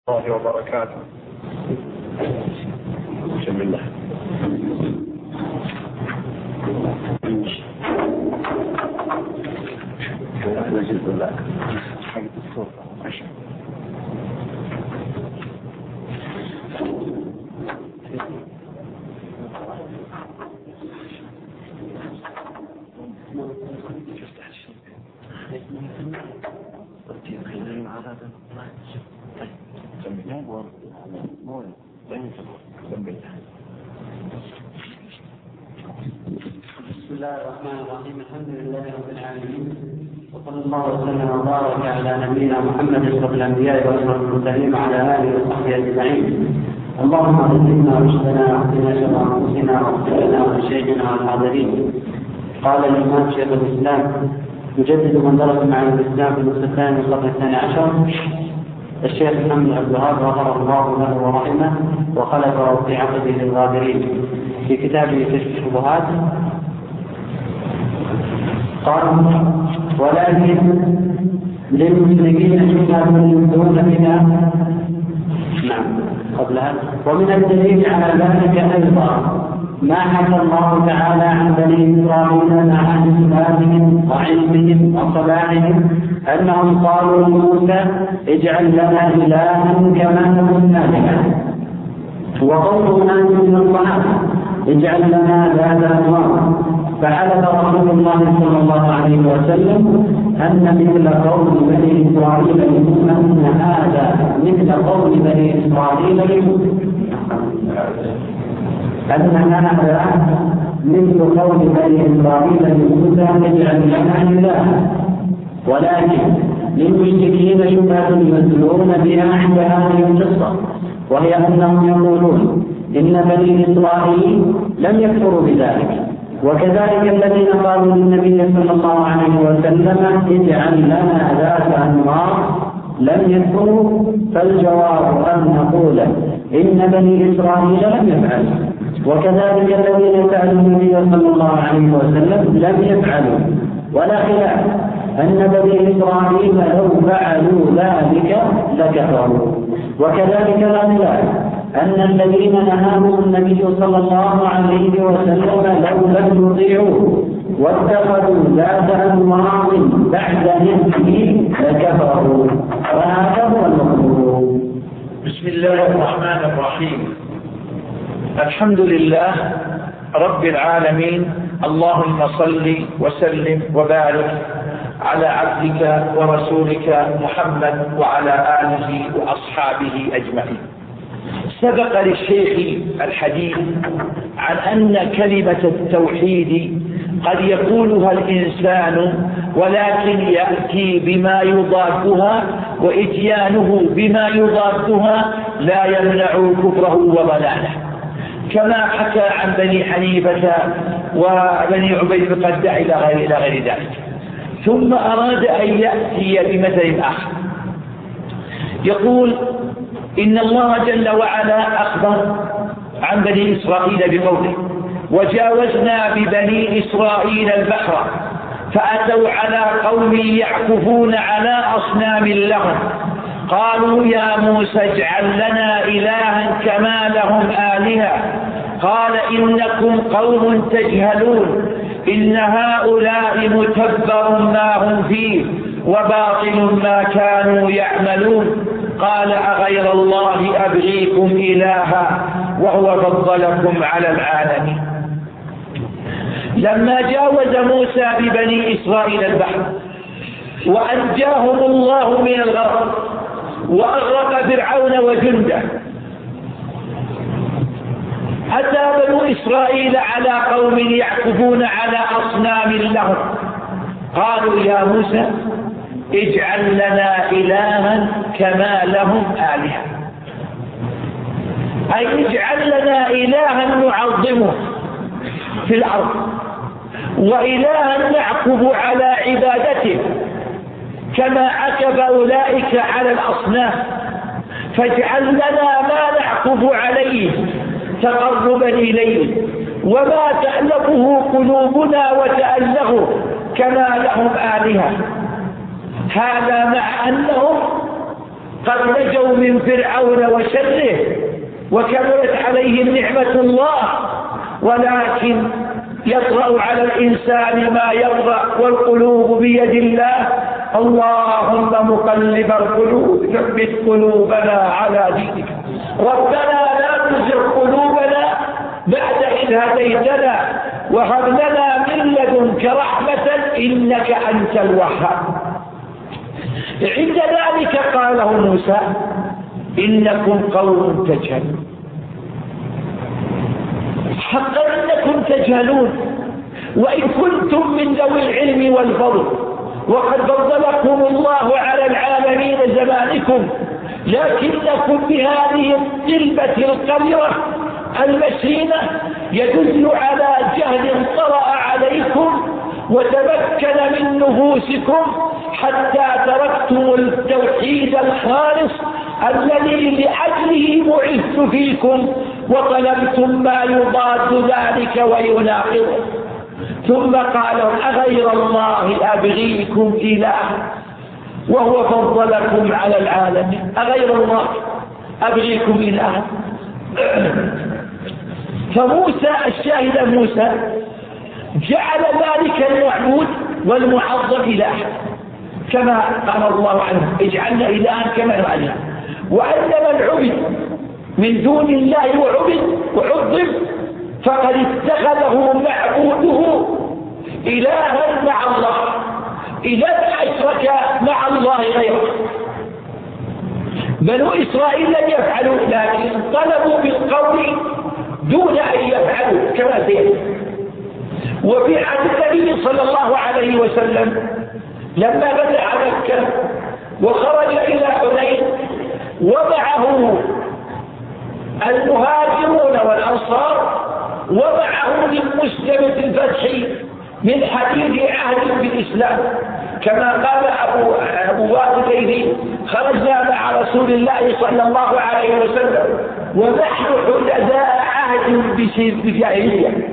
الله وبركاته. بسم الله. بسم الله الرحمن الرحيم. الحمد لله رب العالمين، وصلى الله وسلم وبارك على نبينا محمد اشرف الانبياء واشرف المرسلين وعلى اله وصحبه اجمعين. اللهم علمنا رشدنا واهدنا شر انفسنا واغفر لنا ولشيخنا والحاضرين. قال الامام شيخ الاسلام يجدد من درس مع الاسلام في النصف الثاني من القرن الثاني عشر الشيخ محمد عبد الوهاب غفر الله له ورحمه وخلف في عقده للغابرين في كتابه كشف الشبهات. قال: ولكن للمشركين شبهة يبدون بها. نعم، قبلها. ومن الدليل على ذلك أيضا ما حكى الله تعالى عن بني إسرائيل مع إسلامهم وعلمهم وصلاحهم أنهم قالوا لموسى: اجعل لنا إلها كما لهم آلهة. وقوله من الطعام: اجعل لنا ذات أنوار. فحلف رسول الله صلى الله عليه وسلم أن مثل قول بني إسرائيل لموسى أن هذا مثل قول بني إسرائيل لموسى أن هذا مثل قول بني إسرائيل لموسى اجعل لنا إلها. ولكن للمشركين شبهة يدلون بها عند هذه القصة، وهي أنهم يقولون إن بني إسرائيل لم يكفروا بذلك، وكذلك الذين قالوا للنبي صلى الله عليه وسلم اجعل لنا ذات أنوار لم يكفروا. فالجواب أن نقول إن بني إسرائيل لم يفعلوا، وكذلك الذين سألوا النبي صلى الله عليه وسلم لم يفعلوا، ولا خلاف أن بني إسرائيل لو فعلوا ذلك لكفروا. وكذلك لا خلاف أن الذين نهاهم النبي صلى الله عليه وسلم لو لم يطيعوه واتخذوا ذات أنوار بعد نهيه لكفروا، وهذا هو المطلوب. بسم الله الرحمن الرحيم. الحمد لله رب العالمين، اللهم صل وسلم وبارك على عبدك ورسولك محمد وعلى آله وأصحابه أجمعين. سبق للشيخ الحديث عن أن كلمة التوحيد قد يقولها الإنسان ولكن يأتي بما يضادها، وإتيانه بما يضادها لا يمنع كفره وضلاله، كما حكى عن بني حنيفة وبني عبيد بن قدع إلى غير ذلك. ثم أراد أن يأتي بمثل آخر، يقول: إن الله جل وعلا أخبر عن بني إسرائيل بقوله: وجاوزنا ببني إسرائيل البحر فأتوا على قوم يعكفون على أصنام لهم قالوا يا موسى اجعل لنا إلها كما لهم آلهة قال إنكم قوم تجهلون إن هؤلاء متبر ما هم فيه وباطل ما كانوا يعملون قال أغير الله أبغيكم إلها وهو فضلكم على العالمين. لما جاوز موسى ببني إسرائيل البحر وأنجاهم الله من الغرق وأغرق فرعون وجنده، أتى بنو إسرائيل على قوم يعكفون على أصنام لهم قالوا يا موسى اجعل لنا إلها كما لهم آلهة، أي اجعل لنا إلها نعظمه في الأرض وإلها نعكف على عبادته كما عكف أولئك على الأصنام، فاجعل لنا ما نعكف عليه تقربا إليه وما تألفه قلوبنا وتأله كما لهم آلهة. هذا مع أنهم قد نجوا من فرعون وشره وكملت عليهم نعمة الله، ولكن يطرأ على الإنسان ما يطرأ والقلوب بيد الله. اللهم مقلب القلوب ثبت قلوبنا على دينك. ربنا لا تزغ قلوبنا بعد إذ هديتنا وهب لنا من لدنك رحمة إنك أنت الوهاب. عند ذلك قال له موسى إنكم قوم تجهلون، حقا إنكم تجهلون وإن كنتم من ذوي العلم والفضل وقد فضلكم الله على العالمين زمانكم، لكنكم بهذه الطلبة القذرة المسينة يدل على جهل طرأ عليكم وتمكن من نفوسكم حتى تركتم التوحيد الخالص الذي لأجله بعثت فيكم وطلبتم ما يضاد ذلك ويناقضه. ثم قالوا أغير الله أبغيكم إلها وهو فضلكم على العالمين، أغير الله أبغيكم إلها. فموسى الشاهد موسى جعل ذلك المعبود والمعظم إله كما قال الله عنه اجعلنا إلها كما يعلم، وأن من عبد من دون الله وعظم فقد اتخذه معبوده إلها مع الله، إذا أشرك مع الله غيره. بنو إسرائيل لم يفعلوا لكن طلبوا بالقول دون أن يفعلوا كما سيأتي. وفي عهد النبي صلى الله عليه وسلم لما بدأ مكة وخرج إلى حنين ومعه المهاجرون والأنصار ومعه للمسلم في الفتح من حديث عهد بالإسلام، كما قال أبو واقد خرجنا مع رسول الله صلى الله عليه وسلم ونحن حدثاء عهد بجاهلية،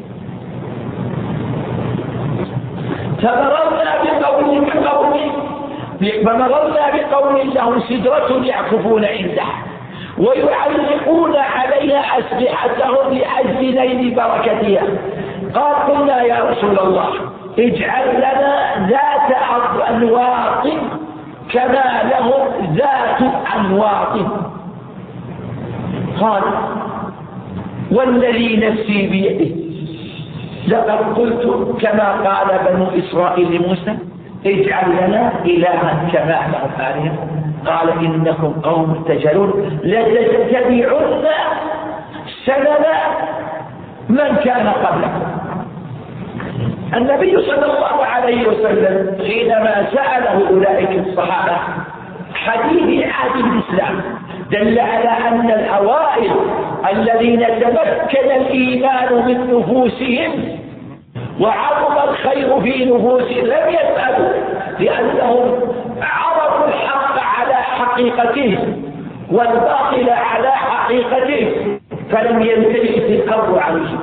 فمررنا بقوم لهم سدرة يعكفون عندها ويعلقون عليها أسلحتهم لأجل نيل بركتها. قال قلنا يا رسول الله اجعل لنا ذات أنواط كما لهم ذات أنواط. قال والذي نفسي بيده لقد قلت كما قال بنو إسرائيل لموسى اجعل لنا إلها كما لهم آلهة. قال إنكم قوم تجهلون لتتبعن سنن من كان قبلكم. النبي صلى الله عليه وسلم حينما سأله أولئك الصحابة حديث عهد الإسلام دل على أن الأوائل الذين تمكن الإيمان من نفوسهم وعظم الخير في نفوسهم لم يسألوا، لأنهم عرفوا الحق على حقيقته والباطل على حقيقته فلم يلتفت الأمر عليه.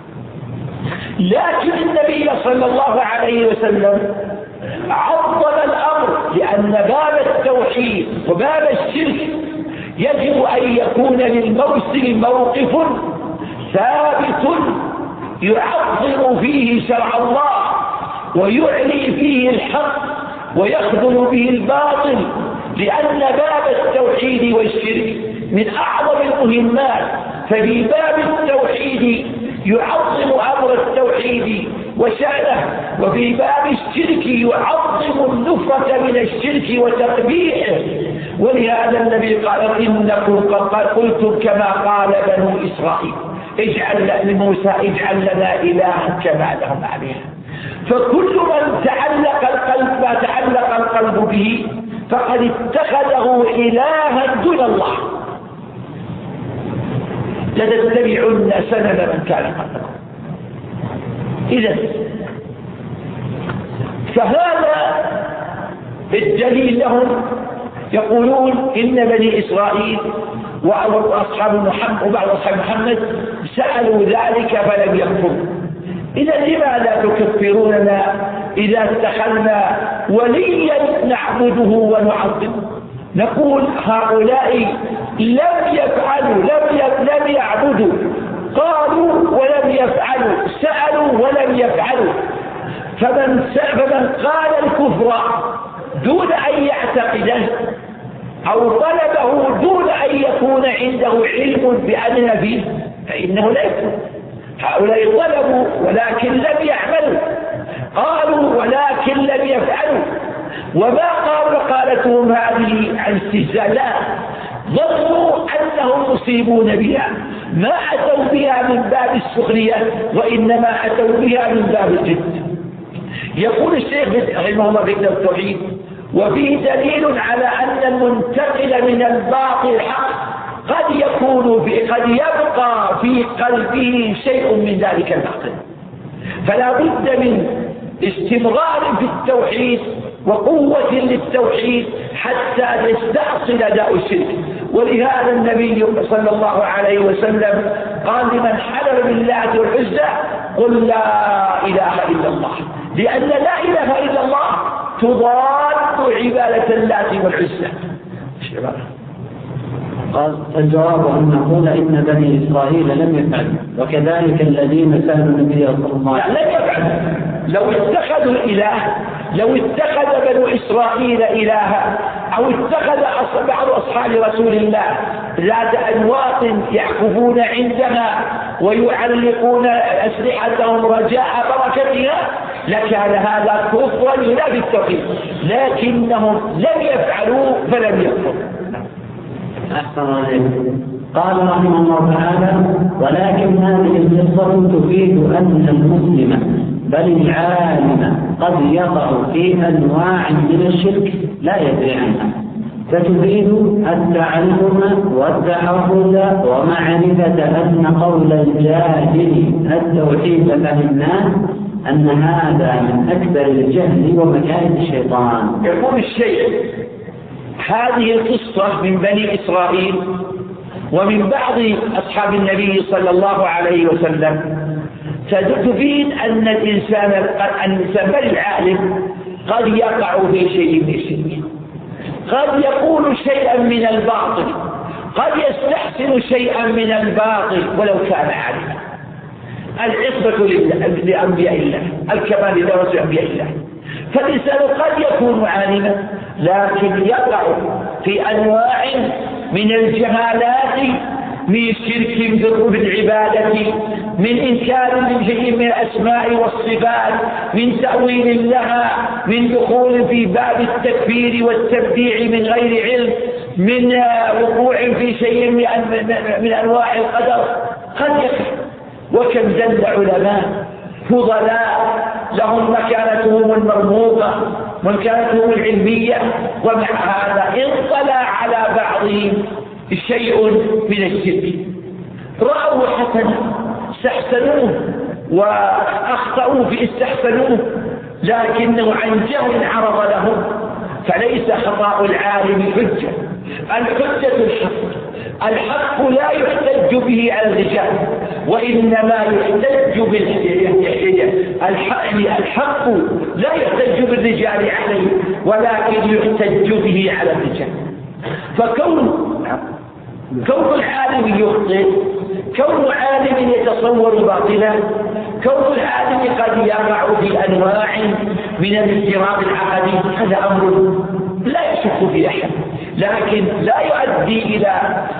لكن النبي صلى الله عليه وسلم عظم الأمر، لأن باب التوحيد وباب الشرك يجب أن يكون للمرسل موقف ثابت يعظم فيه شرع الله ويعلي فيه الحق ويخذل به الباطل، لأن باب التوحيد والشرك من أعظم المهمات. ففي باب التوحيد يعظم أمر التوحيد وشأنه، وفي باب الشرك يعظم النفرة من الشرك وتقبيحه. ولهذا النبي قال إنكم قد قلتم كما قال بنو إسرائيل اجعل لموسى اجعل لنا إلها كما لهم آلهة. فكل من ما تعلق القلب به فقد اتخذه إلها دون الله. لتتبعن سنن من كان قبلكم. إذن فهذا الدليل لهم. يقولون إن بني إسرائيل وأصحاب محمد وبعض أصحاب محمد سألوا ذلك فلم يكفروا. إذا لماذا تكفروننا إذا اتخذنا وليا نعبده ونعظمه؟ نقول هؤلاء لم يفعلوا، لم يعبدوا، قالوا ولم يفعلوا، سألوا ولم يفعلوا. فمن قال الكفر دون أن يعتقده أو طلبه دون أن يكون عنده علم بأنه فيه فإنه لا يكفر. هؤلاء طلبوا ولكن لم يعملوا، قالوا ولكن لم يفعلوا، وما قالوا قالتهم هذه عن استهزاء، لا، ظنوا أنهم مصيبون بها، ما أتوا بها من باب السخرية وإنما أتوا بها من باب الجد. يقول الشيخ رحمه الله في كتاب التوحيد: وفيه دليل على أن المنتقل من الباطل الحق قد يبقى في قلبه شيء من ذلك الباطل، فلا بد من استمرار في التوحيد وقوة للتوحيد حتى يستأصل داء الشرك. ولهذا النبي صلى الله عليه وسلم قال لمن حلف بالله والعزى: قل لا إله إلا الله، لأن لا إله إلا الله تضاد عبادة اللات والعزى. قال الجواب أن نقول إن بني إسرائيل لم يفعلوا، وكذلك الذين سألوا النبي صلى الله عليه وسلم لم يفعلوا. لو اتخذوا الإله، لو اتخذ بنو إسرائيل إلها أو اتخذ بعض أصحاب رسول الله ذات أنواط يعكفون عندها ويعلقون أسلحتهم رجاء بركتها لكان هذا كفرا لا بالتوحيد، لكنهم لم يفعلوا فلم يكفروا. أحسن عليكم. قال رحمه الله تعالى: ولكن هذه القصة تفيد أن المسلم بل العالم قد يقع في أنواع من الشرك لا يدري عنها، فتفيد التعلم والتحفظ ومعرفة أن قول الجاهل التوحيد فهمناه أن هذا من أكبر الجهل ومكائد الشيطان. يقول الشيخ: هذه القصة من بني إسرائيل ومن بعض أصحاب النبي صلى الله عليه وسلم تفيد أن الإنسان بل العالم قد يقع في شيء من الشرك، قد يقول شيئا من الباطل، قد يستحسن شيئا من الباطل ولو كان عالما. العصمة لأنبياء الله، الكمال لرسل أنبياء الله. فالإنسان قد يكون عالما لكن يقع في أنواع من الجهالات، من شرك بالعبادة، من إنكار لشيء من الأسماء والصفات، من تأويل لها، من دخول في باب التكفير والتبديع من غير علم، من وقوع في شيء من أنواع القدر قد يقع. وكم زل علماء فضلاء لهم مكانتهم المرموقة ومكانتهم العلمية، ومع هذا انطلع على بعضهم شيء من الشرك، رأوا حسنا استحسنوه وأخطأوا في استحسنوه، لكنه عن جهل عرض لهم. فليس خطأ العالم حجة، الحجة الحق لا يحتج به على الرجال وإنما يحتج الحق لا يحتج بالرجال عليه ولكن يحتج به على الرجال. فكون العالم يخطئ، كون عالم يتصور باطلا، كون العالم قد يقع في أنواع من الاضطراب العقدي، هذا أمر لا يشك في أحد، لكن لا يؤدي إلى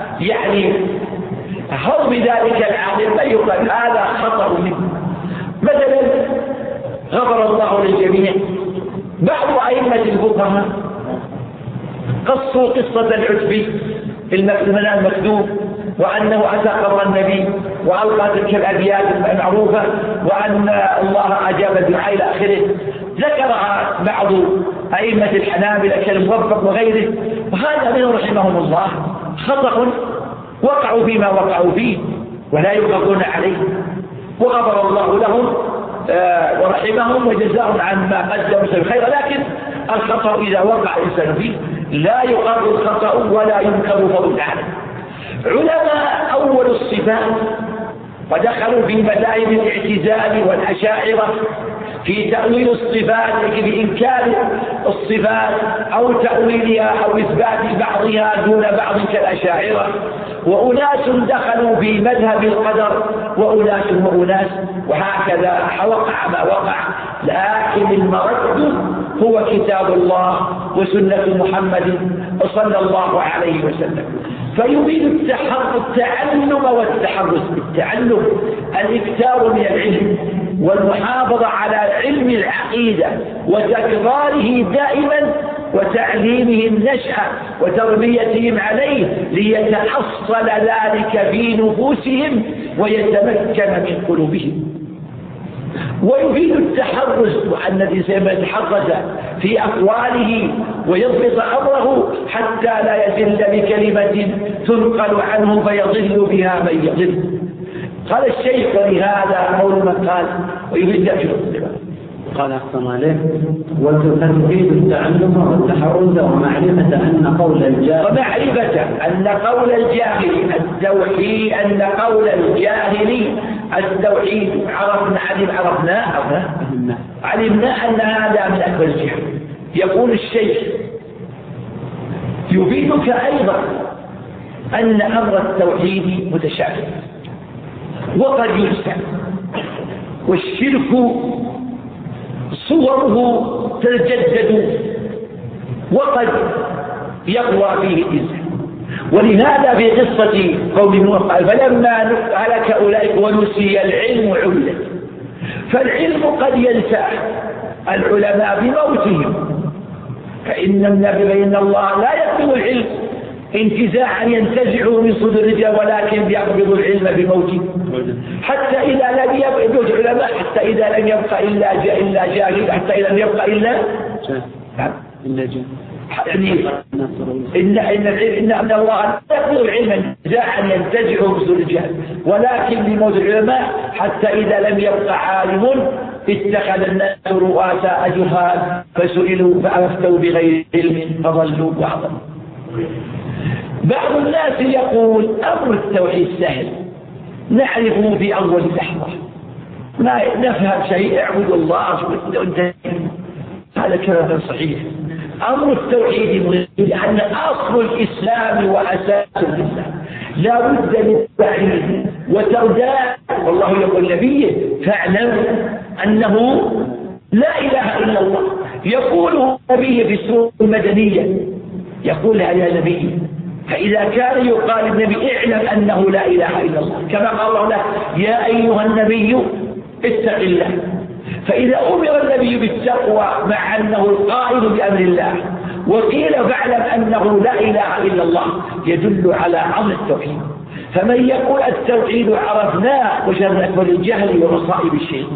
هرب ذلك العالم، بل يقال هذا خطأ منه. مثلا غفر الله للجميع، بعض أئمة الفقهاء قصوا قصة العتبي المكذوب، وأنه أتى قبر النبي وألقى تلك الأبيات المعروفة وأن الله أجاب الدعاء إلى آخره. ذكرها بعض أئمة الحنابلة كالموفق وغيره، وهذا منه رحمهم الله خطأ، وقعوا فيما وقعوا فيه ولا يقضون عليه، وغفر الله لهم ورحمهم وجزاهم عما قدموا بالخير. لكن الخطأ إذا وقع الإنسان فيه لا يقر الخطأ ولا ينكر فضل العالم. علماء أول الصفات ودخلوا في مذاهب الاعتزال والأشاعرة في تأويل الصفات بإنكار الصفات أو تأويلها أو إثبات بعضها دون بعض كالأشاعرة، وأناس دخلوا في مذهب القدر وأناس، وهكذا وقع ما وقع. لكن المرد هو كتاب الله وسنة محمد صلى الله عليه وسلم. فيريد التعلم والتحرز. التعلم الإكثار من العلم والمحافظة على علم العقيدة وتكراره دائما وتعليمهم النشأة وتربيتهم عليه ليتحصل ذلك في نفوسهم ويتمكن من قلوبهم. ويفيد التحرز، وأن الإنسان يتحرز في أقواله ويضبط أمره حتى لا يزل بكلمة تنقل عنه فيضل بها من يضل. قال الشيخ ولهذا قول من قال ويفيد التحرز. قال أحسن عليه وتفيد التعلم والتحرز ومعرفة أن قول الجاهل التوحيد علمنا أن هذا من أكبر الجهل. يقول الشيخ يفيدك أيضا أن أمر التوحيد متشابه وقد ينسى، والشرك صوره تتجدد وقد يقوى فيه الإنسان. ولهذا في قصة قوم نوح قال فلما هلك أولئك ونسي العلم عبدا. فالعلم قد ينسى العلماء بموتهم، فإن الله لا يقبض العلم انتزاعا ينتزعه من صدور الرجال، ولكن يقبض العلم بموته. حتى إذا لم يبقى العلماء، حتى إذا لم يبقى إلا جاهل، حتى إذا لم يبقى إلا جاهل. إن الله لا يقبض العلم انتزاعا ينتزعه من صدور الرجال، ولكن بموت العلماء حتى إذا لم يبقى عالم اتخذ الناس رؤساء جهال فسئلوا فأفتوا بغير علم فضلوا وأضلوا. بعض الناس يقول أمر التوحيد سهل نعرفه في أول لحظة، ما نفهم شيء، اعبد الله هذا كلام صحيح. أمر التوحيد مهم، لأن أصل الإسلام وأساس الإسلام لا بد من التوحيد وترداد. والله يقول نبيه فاعلم أنه لا إله إلا الله. يقوله النبي في السورة المدنية، يقولها يا نبي. فإذا كان يقال النبي اعلم أنه لا إله إلا الله، كما قال الله له يا أيها النبي اتق الله. فإذا أمر النبي بالتقوى مع أنه القائل بأمر الله وقيل فاعلم أنه لا إله إلا الله يدل على عظم التوحيد. فمن يقول التوحيد عرفناه وشر أكبر الجهل ومصائب الشيء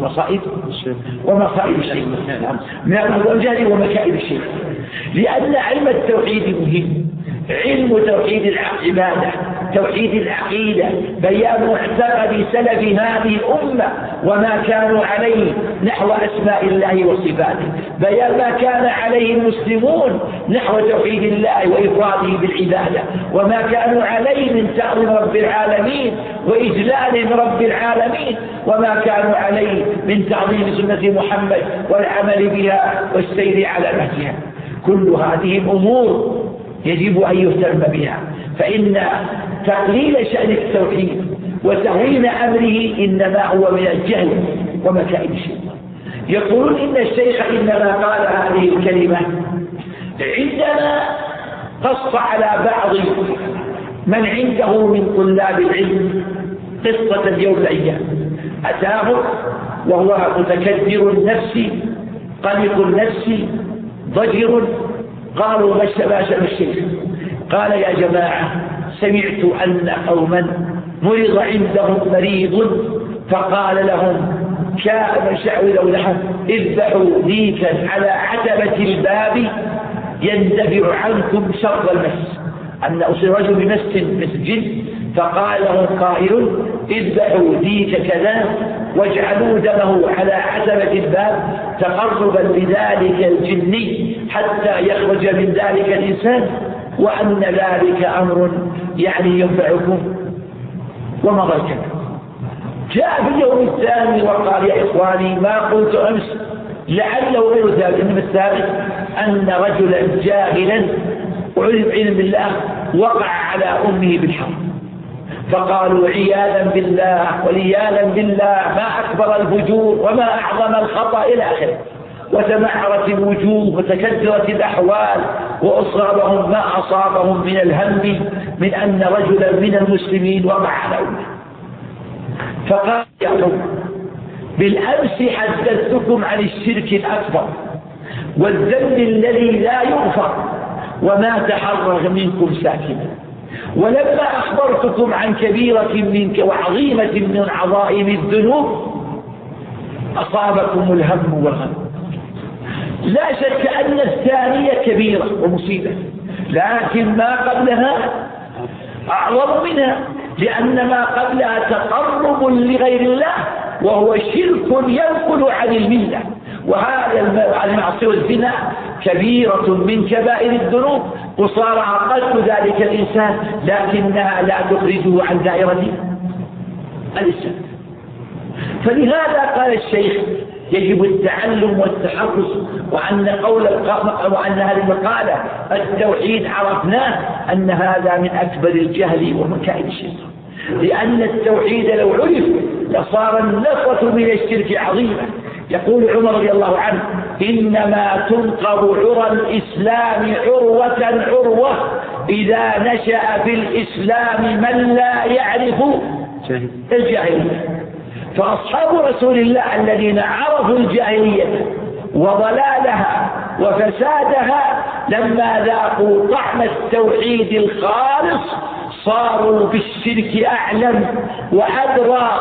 من الجهل ومكائد الشيء، لأن علم التوحيد مهم. علم توحيد العبادة، توحيد العقيدة، بيان معتقد سلف هذه الأمة وما كانوا عليه نحو أسماء الله وصفاته، بيان ما كان عليه المسلمون نحو توحيد الله وإفراده بالعبادة، وما كانوا عليه من تعظيم رب العالمين وإجلال رب العالمين، وما كانوا عليه من تعظيم سنة محمد والعمل بها والسير على نهجها. كل هذه الأمور يجب أن يهتم بها، فإن تقليل شأن التوحيد وتهوين أمره إنما هو من الجهل ومكائد الشيطان. يقولون إن الشيخ إنما قال هذه الكلمة عندما قص على بعض من عنده من طلاب العلم قصة يوم الأيام. أتاه وهو متكبر النفس قلق النفس ضجر. قالوا ما شأن الشيخ؟ قال يا جماعة سمعت أن قوما مرض عندهم مريض فقال لهم كان شعوا لهم اذبحوا ديكا على عتبة الباب يندفع عنكم شر المس. أن أصيب رجل بمس مسجد فقال له قائل اذبحوا ديك كذا واجعلوا دمه على عتبة الباب تقربا لذلك الجني حتى يخرج من ذلك الإنسان، وأن ذلك أمر يعني ينفعكم ومضى الكلام. جاء في اليوم الثاني وقال يا إخواني ما قلت أمس لعله غير ثابت، إنما الثابت أن رجلا جاهلا وعلم علم بالله وقع على أمه بالحرب، فقالوا عياذا بالله ولياذا بالله ما أكبر الفجور وما أعظم الخطأ إلى آخره، وتمعرت الوجوه وتكدرت الأحوال وأصابهم ما أصابهم من الهم من أن رجلا من المسلمين وقع على أمه. فقال يا قوم بالأمس حدثتكم عن الشرك الأكبر والذنب الذي لا يغفر وما تحرر منكم ساكنا، ولما أخبرتكم عن كبيرة منك وعظيمة من عظائم الذنوب أصابكم الهم والغم. لا شك أن الثانية كبيرة ومصيبة، لكن ما قبلها أعظم منها، لأن ما قبلها تقرب لغير الله وهو شرك ينقل عن الملة، وهذا المعصية والزنا كبيرة من كبائر الذنوب وصار أقل ذلك الإنسان، لكنها لا تخرجه عن دائرة الإسلام. فلهذا قال الشيخ يجب التعلم والتحرص، وأن هذه المقالة التوحيد عرفناه أن هذا من أكبر الجهل ومكائد الشيطان، لأن التوحيد لو عرف لصار النفرة من الشرك عظيمة. يقول عمر رضي الله عنه إنما تنقض عرى الإسلام عروة عروة إذا نشأ في الإسلام من لا يعرف الجاهلية. فأصحاب رسول الله الذين عرفوا الجاهلية وضلالها وفسادها لما ذاقوا طعم التوحيد الخالص صاروا بالشرك أعلم وأدرى.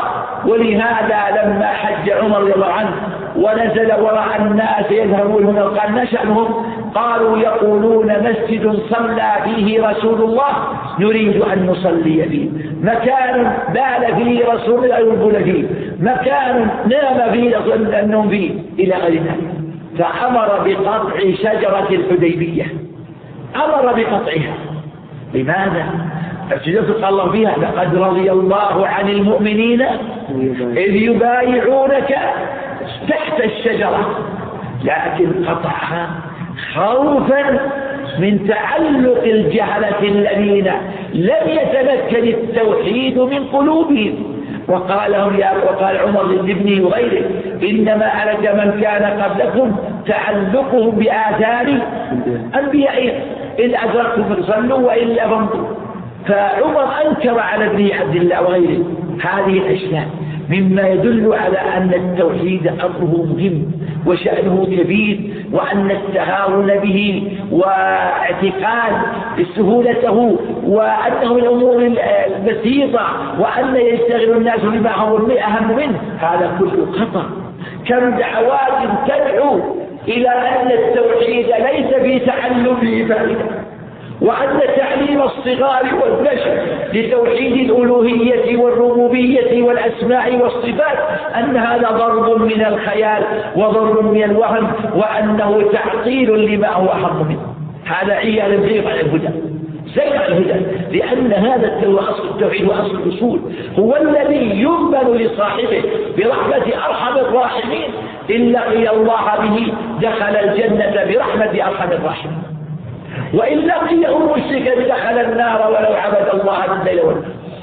ولهذا لما حج عمر رضي الله عنه ونزل وراء الناس يذهبون هنا وقال نشأنهم قالوا يقولون مسجد صلى فيه رسول الله نريد أن نصلي فيه، مكان بال فيه رسول الله ينبل فيه، مكان نام فيه النوم فيه إلى غير ذلك. فأمر بقطع شجرة الحديبية، أمر بقطعها. لماذا؟ قال الله فيها لقد رضي الله عن المؤمنين إذ يبايعونك تحت الشجرة، لكن قطعها خوفا من تعلق الجهلة الذين لم يتمكن التوحيد من قلوبهم. وقال عمر لابنه وغيره إنما أهلك من كان قبلكم تعلقهم بآثار أنبيائهم إن أدركتم فصلوا وإلا فامضوا. فعمر أنكر على ابن عبد الله وغيره هذه الأشياء مما يدل على أن التوحيد أمره مهم وشأنه كبير، وأن التهاون به واعتقاد سهولته وأنه من الأمور البسيطة وأن يشتغل الناس بما هو أهم منه هذا كله خطأ. كم دعوات تدعو إلى أن التوحيد ليس في تعلمه فائدة، وأن تعليم الصغار والنشء لتوحيد الألوهية والربوبية والأسماء والصفات أن هذا ضرب من الخيال وضرب من الوهم، وأنه تعطيل لما هو أهم منه. هذا عيال زيغ عن الهدى، زيغ عن الهدى، لأن هذا أصل التوحيد وأصل الأصول هو الذي ينبل لصاحبه برحمة أرحم الراحمين إن لقي الله به دخل الجنة برحمة أرحم الراحمين، وإن لقيه مشركا دخل النار ولو عبد الله بالليل والنهار.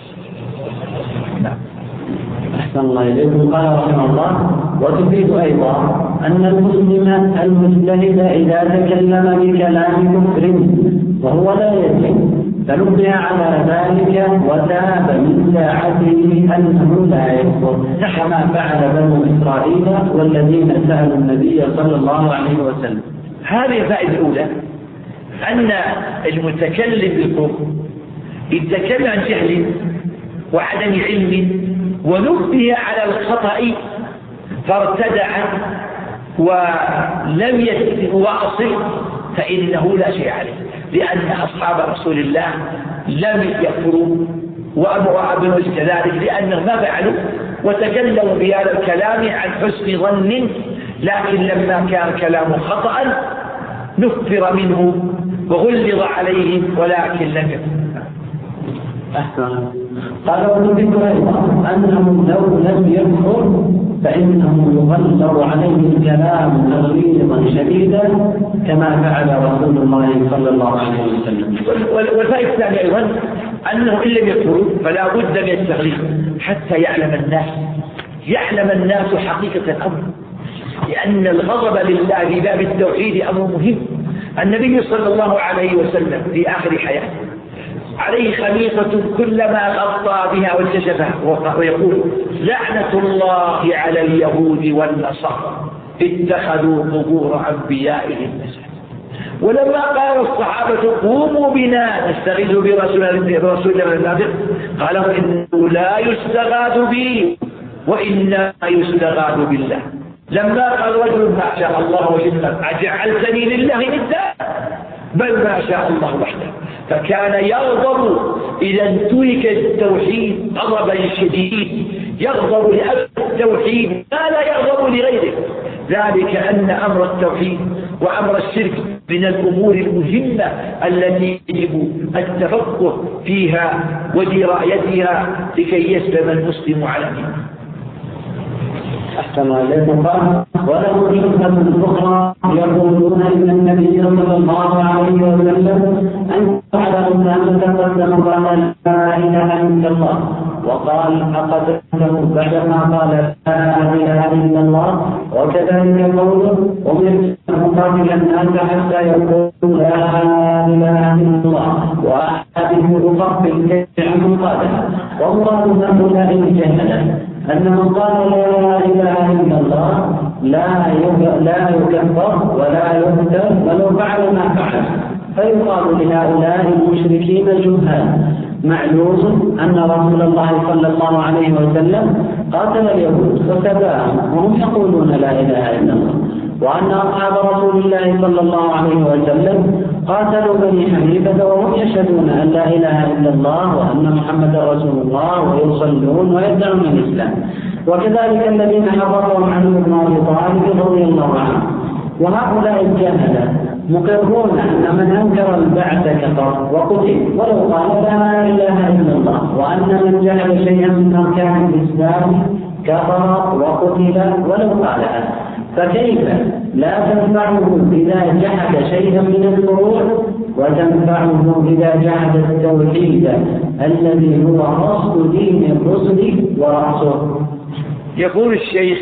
أحسن الله إليكم. قال رحمه الله وتفيد أيضا أن المسلم المجتهد إذا تكلم بكلام كفر وهو لا يدري فنبه على ذلك وتاب من ساعته أنه لا يكفر كما فعل بنو إسرائيل والذين سألوا النبي صلى الله عليه وسلم. هذه الفائدة الأولى أن المتكلم بالكفر يتكلم عن جهل وعدم علم ونبه على الخطأ فارتدع ولم يواصل فإنه لا شيء عليه، لأن أصحاب رسول الله لم يكفروا وأبنوا كذلك لأنهم ما فعلوا وتكلموا بهذا الكلام عن حسن ظن، لكن لما كان كلام خطأ نكفر منه وغلظ عليهم ولكن لم يكن. قال وذكر أيضا أنه لو لم يكفر فإنه يغلظ عليه الكلام تغليظا شديدا كما فعل رسول الله صلى الله عليه وسلم. والفائدة الثانية أيضا أنه إن لم يكفروا فلا بد من التغليظ حتى يعلم الناس حقيقة الأمر، لأن الغضب لله في باب التوحيد أمر مهم. النبي صلى الله عليه وسلم في آخر حياته عليه خميصة كلما غطى بها وانكشفها ويقول لعنة الله على اليهود والنصارى اتخذوا قبور أنبيائهم مساجد. ولما قال الصحابة قوموا بنا نستغيث برسول الله قالوا إنه لا يستغاث به وإنما يستغاث بالله. لما قال رجل ما شاء الله وجل أجعلتني لله ندا بل ما شاء الله وحده، فكان يغضب إذا انتهك التوحيد غضبا شديد، يغضب لأجل التوحيد ما لا يغضب لغيره، ذلك أن أمر التوحيد وأمر الشرك من الأمور المهمة التي يجب التفقه فيها ودرايتها لكي يسلم المسلم على دينه. أحسن إليكم. وله شبهة أخرى يقولون إن النبي صلى الله عليه وسلم أن تعلم أن تقدم قال لا إله إلا الله وقال أقدمه بعدما قال لا إله إلا الله، وكذلك قوله أمرت أن أقاتل الناس حتى يقولوا لا إله إلا الله وأحاديث أخف عن قادها. والله هؤلاء الجهلة أن من قال لا إله إلا الله لا يكفر ولا يقتل ولو فعل ما فعل، فيقال لهؤلاء المشركين جهال. معلوم أن رسول الله صلى الله عليه وسلم قاتل اليهود وكذاهم وهم يقولون لا إله إلا الله، وأن أصحاب رسول الله صلى الله عليه وسلم قاتلوا بني حنيفة وهم يشهدون أن لا إله إلا الله وأن محمد رسول الله ويصلون ويدعون الإسلام، وكذلك الذين حفظهم عنه ابن أبي طالب رضي الله عنه. وهؤلاء الجهلة مقرون أن من أنكر البعث كفر وقتل ولو قال لا إله إلا الله، وأن من جهل شيئا من أركان الإسلام كفر وقتل ولو قالها. فكيف لا تنفعه إذا جحد شيئا من الفروع وتنفعه إذا جحد التوحيد الذي هو رأس دين الرسل ورأسه؟ يقول الشيخ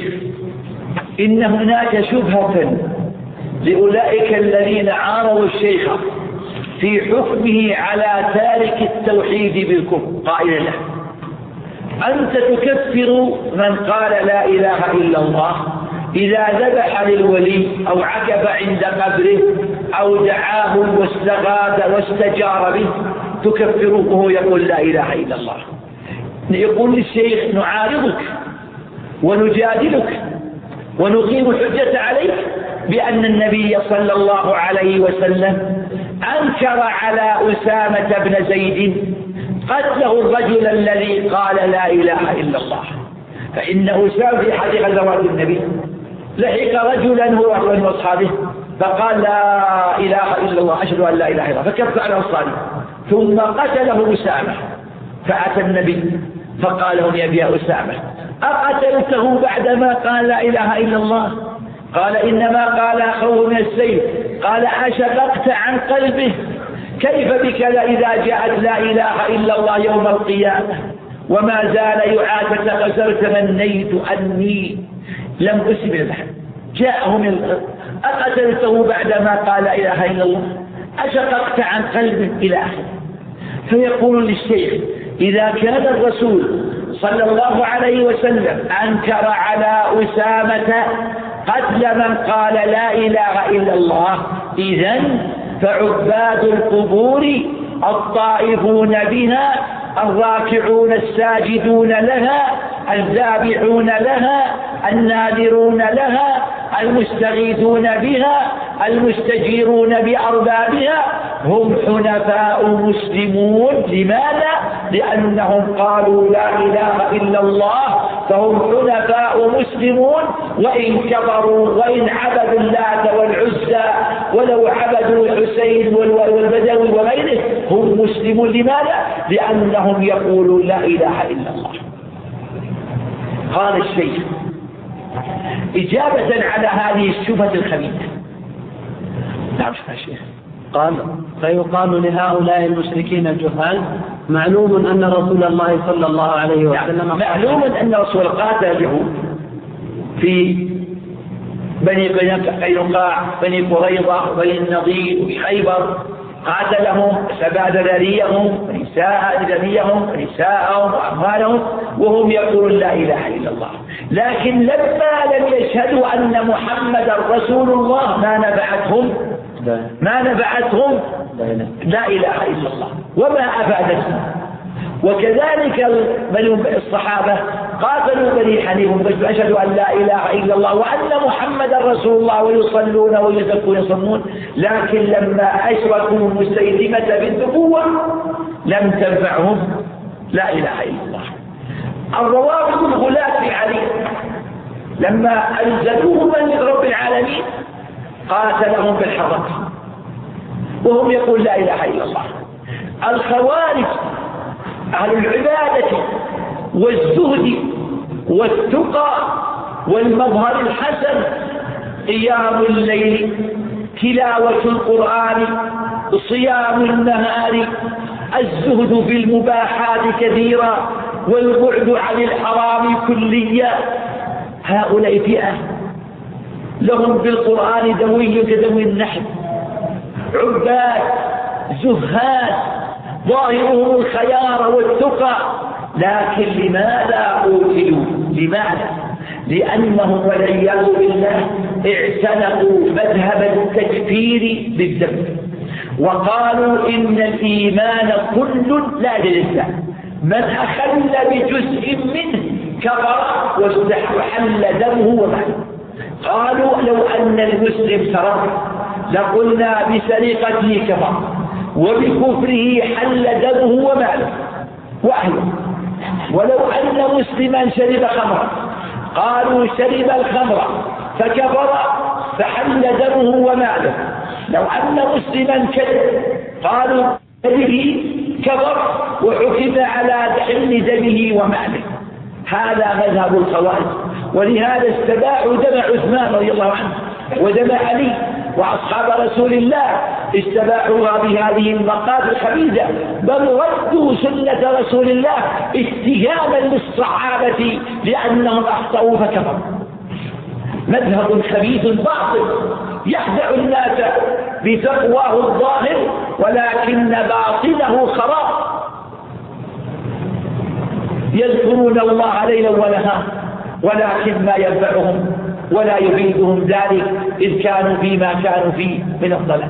إن هناك شبهة لأولئك الذين عارضوا الشيخ في حكمه على تارك التوحيد بالكفر قائلا له أنت تكفر من قال لا إله إلا الله إذا ذبح للولي أو عكف عند قبره أو دعاه واستغاث واستجار به تكفره وهو يقول لا إله إلا الله. يقول للشيخ نعارضك ونجادلك ونقيم الحجة عليك بأن النبي صلى الله عليه وسلم أنكر على أسامة بن زيد قتله الرجل الذي قال لا إله إلا الله، فإن أسامة في حديث غزوات النبي لحق رجلا هو من أصحابه فقال لا إله إلا الله أشهد أن لا إله إلا الله فكف على أصحابه ثم قتله أسامة، فأتى النبي فقال له يا أسامة أقتلته بعدما قال لا إله إلا الله؟ قال إنما قال أخوه من السيف. قال أشققت عن قلبه؟ كيف بك إذا جاءت لا إله إلا الله يوم القيامة وما زال يعاتب تمنيت أني لم أسلم البحر جاءه من أقتلته بعدما قال لا إله إلا الله؟ أشققت عن قلبه إلى آخره. فيقول للشيخ إذا كان الرسول صلى الله عليه وسلم أنكر على أسامة قتل من قال لا إله إلا الله، إذن فعباد القبور الطائفون بها الراكعون الساجدون لها الذابحون لها الناذرون لها المستغيثون بها المستجيرون بأربابها هم حنفاء مسلمون. لماذا؟ لأنهم قالوا لا إله إلا الله فهم حنفاء مسلمون، وإن كفروا وإن عبدوا اللات والعزى ولو عبدوا الحسين والبدوي وغيره هم مسلمون. لماذا؟ لأنهم يقولون لا إله إلا الله. قال الشيخ إجابة على هذه الشبهة الخبيثة. نعم الشيخ. قال: فيقال لهؤلاء المشركين الجهال: معلوم أن رسول الله صلى الله عليه وسلم معلوم أن رسول قاتل اليهود في بني قينقاع، بني قريظة، بني النضير، وخيبر، قاتلهم، سباد ذريهم ونساءهم وأموالهم وهم يقولون لا إله إلا الله. لكن لما لم يشهدوا أن محمدا رسول الله ما نفعتهم لا إله إلا الله وما أفادتهم. وكذلك الصحابة قاتلوا بني حنيفة بس أشهدوا أن لا إله إلا الله وأن محمدا رسول الله ويصلون ويزكون ويصومون، لكن لما أشركوا مسيلمة بالنبوة لم تنفعهم لا إله إلا الله. الروافض الغلاة في علي لما أنزلوه من رب العالمين قاتلهم بالحرة وهم يقول لا إله إلا الله. الخوارج أهل العبادة والزهد والتقى والمظهر الحسن، قيام الليل، تلاوة القرآن، صيام النهار، الزهد في المباحات كثيرا والبعد عن الحرام كليا. هؤلاء فئة لهم بالقرآن دوي كدوي النحل، عباد زهاد ظاهرهم الخيار والتقى، لكن لماذا قتلوا؟ لماذا؟ لأنهم والعياذ بالله اعتنقوا مذهب التكفير بالذنب وقالوا إن الإيمان كل لا للإسلام، من أخل بجزء منه كفر واستحل دمه وماله. قالوا لو أن المسلم سرق لقلنا بسرقته كفر وبكفره حل دمه وماله وأهله. ولو أن مسلما شرب خمرا قالوا شرب الخمر فكفر فحل دمه وماله. لو أن مسلما كذب قالوا كذبه كفر وحكم على حل دمه وماله. هذا مذهب الخوارج، ولهذا استباحوا دم عثمان رضي الله عنه ودم علي وأصحاب رسول الله، استباحوها بهذه المقاصد الخبيثة، بل ردوا سنة رسول الله اتهاما للصحابة لأنهم أخطأوا فكفروا. مذهب خبيث باطل يخدع الناس بتقواه الظاهر ولكن باطنه خراب. يذكرون الله ليلا ونهارا ولكن ما ينفعهم ولا يفيدهم ذلك إذ كانوا فيما كانوا فيه من الضلال.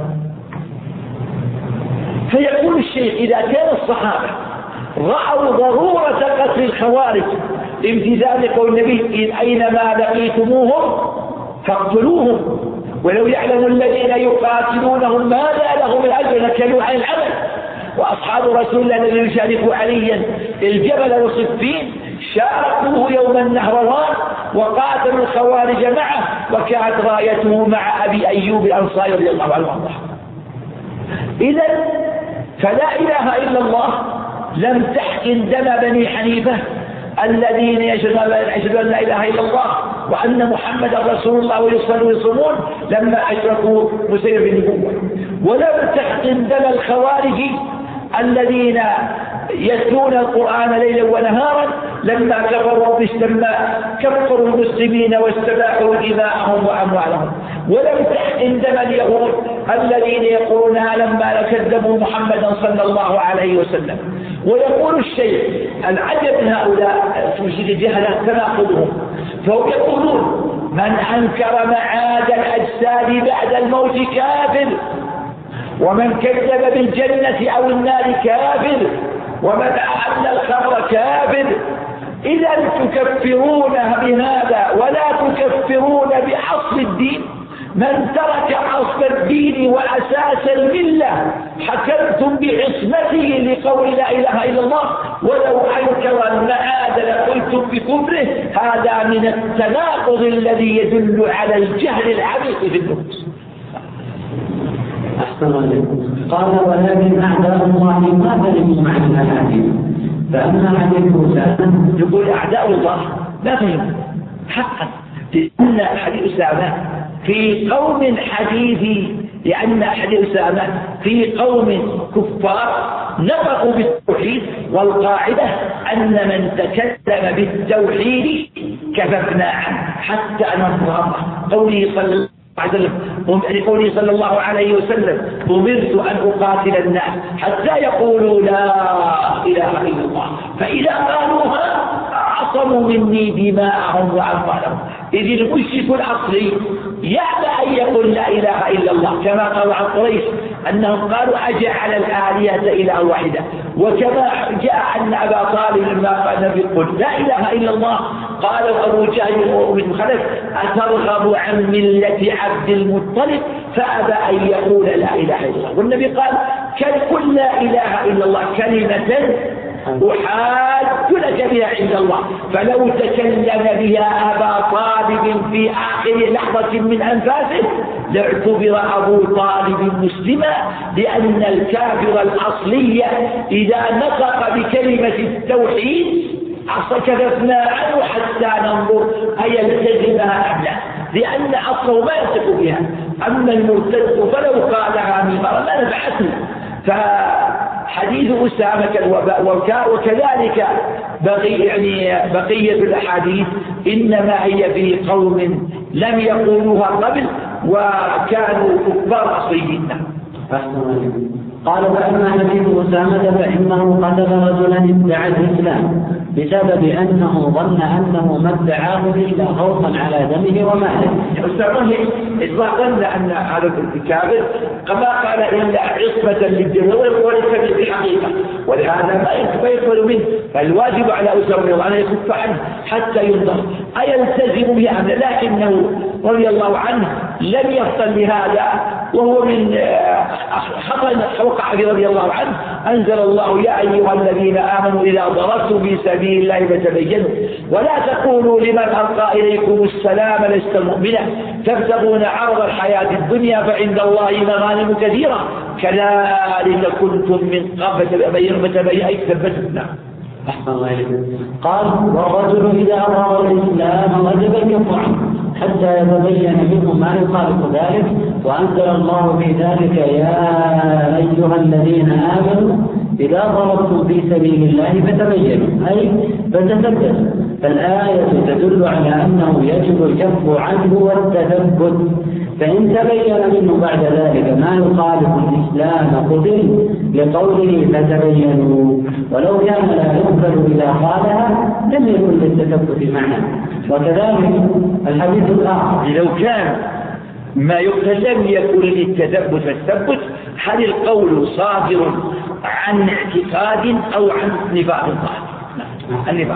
فيقول الشيخ إذا كان الصحابة رأوا ضرورة قتل الخوارج امتثال قول النبي أينما لقيتموهم فاقتلوهم ولو يعلم الذين يقاتلونهم ماذا لهم الأجر لكلوا عن العمل. وأصحاب رسول الله الذين يشاركوا عليا الجبل وصفين شاركوه يوم النهروان وقاتلوا الخوارج معه وكانت رايته مع أبي أيوب الأنصاري رضي الله عنه وارضاه. إذن فلا إله إلا الله لم تحقن دم بني حنيفة الذين يشهدون أن لا إله إلا الله وأن محمد رسول الله ويصلوا ويصومون لما أشركوا مسير بالنبوة، ولم تحقن دم الخوارج الذين يتلون القرآن ليلا ونهارا لما كفروا كفروا المسلمين واستباحوا دماءهم وأموالهم، ولم تحقن دم اليهود الذين يقولون لما كذبوا محمدا صلى الله عليه وسلم. ويقول الشيخ العجب من هؤلاء الجهلة تناقضهم، فهم يقولون من أنكر معاد الأجساد بعد الموت كافر، ومن كذب بالجنة أو النار كافر، ومن أحل الخمر كافر. إذا تكفرون بهذا ولا تكفرون بأصل الدين. من ترك أصل الدين وأساس الملة حكمتم بعصمته لقول لا إله إلا الله، ولو أنكر المعاد لقلتم بكفره. هذا من التناقض الذي يدل على الجهل العميق في النفوس. أحسن عليكم. قال ولكن أعداء الله ما فهموا مع الأحاديث، فأما حديث أسامة يقول أعداء الله ما فهموا حقا، لأن حديث أسامة في قوم حديثي، لأن حديث أسامة في قوم كفار نطقوا بالتوحيد، والقاعدة أن من تكلم بالتوحيد كففنا عنه حتى ننظر قوله صلى الله عليه وسلم أمرت أن أقاتل الناس حتى يقولوا لا إله إلا الله، فإذا قالوها عصموا مني دماءهم وأموالهم. إذ المشرك الأصلي يأبى أن يقول لا إله إلا الله، كما قال عن قريش أنهم قالوا أجعل الآلهة إلها واحدة، وكما جاء أن أبا طالب لما قال يقول لا إله إلا الله قالوا أبو جهل وابن خلف أترغب عن ملة عبد المطلب، فأبى أن يقول لا إله إلا الله. والنبي قال قل لا إله إلا الله كلمة أحاج لك بها عند الله، فلو تكلم بها أبا طالب في آخر لحظة من أنفاسه لاعتبر أبو طالب مسلما، لأن الكافر الأصلي إذا نطق بكلمة التوحيد كففنا عنه حتى ننظر أيلتزمها أم لا، لأن أصله ما ينطق بها. أما المرتد فلو قالها ممرا ما نفعته. فحديث أسامة كالوباء، وكذلك بقية الأحاديث إنما هي في قوم لم يقولوها قبل وكانوا كفار أصليين. قال فأما حديث أسامة فإنه قتل رجلا ادعى الإسلام بسبب أنه ظن أنه ما ادعاه إلا خوفا على دمه وماله. أسامة إذا ظن أن هذا الكافر كما قال إلا عصمة للدم وليس بالحقيقة، ولهذا ما يقبل منه، فالواجب على أسامة أن يكف عنه حتى ينظر أيلتزم به أم لا. لكنه رضي الله عنه لم يفطن لهذا، وهو من وقع رضي الله عنه أنزل الله يا أيها الذين آمنوا إذا ضربتم في سبيل الله فتبينوا ولا تقولوا لمن ألقى إليكم السلام لست مؤمنا تبتغون عرض الحياة الدنيا فعند الله مغانم كثيرة كذلك كنتم من قبل فتبين ثبتنا. أحسن الله إليكم. قال والرجل إذا أظهر الإسلام وجب الكف عنه حتى يتبين منه ما يخالف ذلك، وأنزل الله في ذلك يا أيها الذين آمنوا إذا ضربتم في سبيل الله فتبينوا أي فتثبتوا. فالآية تدل على أنه يجب الكف عنه والتثبت، فإن تبين منه بعد ذلك ما يخالف الإسلام قتل لقوله فتبينوا، ولو كان لا يقبل إذا قالها لم يكن للتثبت معنى. وكذلك الحديث الآخر لو كان ما يقتل لم يكن للتثبت والتثبت، هل القول صادر عن اعتقاد أو عن نفاق ظاهر؟ النفاق.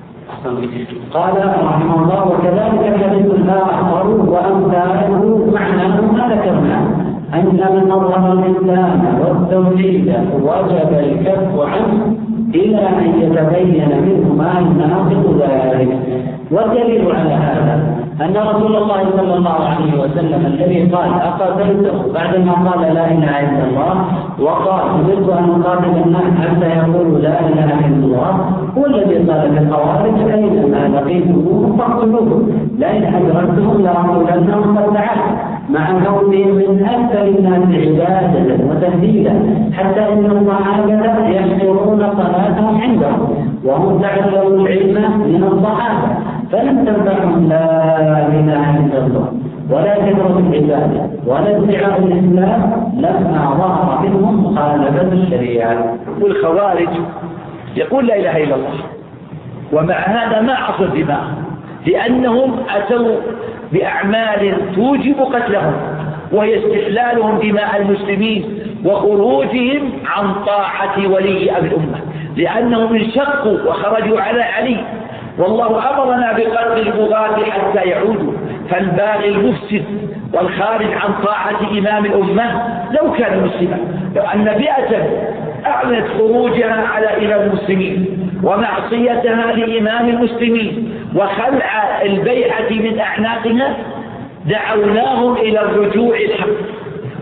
قال رحمه الله وكذلك الحديث الآخر وأمثاله معناه ما ذكرناه أن من أظهر الإسلام والتوحيد وجب الكف عنه إلى أن يتبين منه ما يناقض ذلك. والدليل على هذا أن رسول الله صلى الله عليه وسلم الذي قال أقاتلته بعدما قال لا إله إلا الله وقال أمرت أن أقاتل الناس حتى يقولوا لا إله إلا الله هو الذي قال للخوارج أينما لقيتموهم فاقتلوهم لئن أدركتهم لأقتلنهم قد مع كونهم من أكثر الناس عبادة وتهديدا حتى إن الصحابة يحضرون صلاتهم عندهم وهم تعلموا العلم من الصحابة فلم تنفعهم لا إله إلا الله ولا كثرة العبادة ولا ادعاء الإسلام لما ظهر منهم مخالفة الشريعة. والخوارج يقول لا إله إلا الله ومع هذا ما عصوا الدماء لأنهم أتوا بأعمال توجب قتلهم وهي استحلالهم دماء المسلمين وخروجهم عن طاعة ولي أمر الأمة لأنهم انشقوا وخرجوا على علي والله أمرنا بقتل البغاة حتى يعودوا. فالباغي المفسد والخارج عن طاعة إمام الأمة لو كان مسلما لو أن فئة أعلنت خروجها على إمام المسلمين ومعصيتها لإمام المسلمين وخلع البيعة من أعناقها دعوناهم إلى الرجوع الحق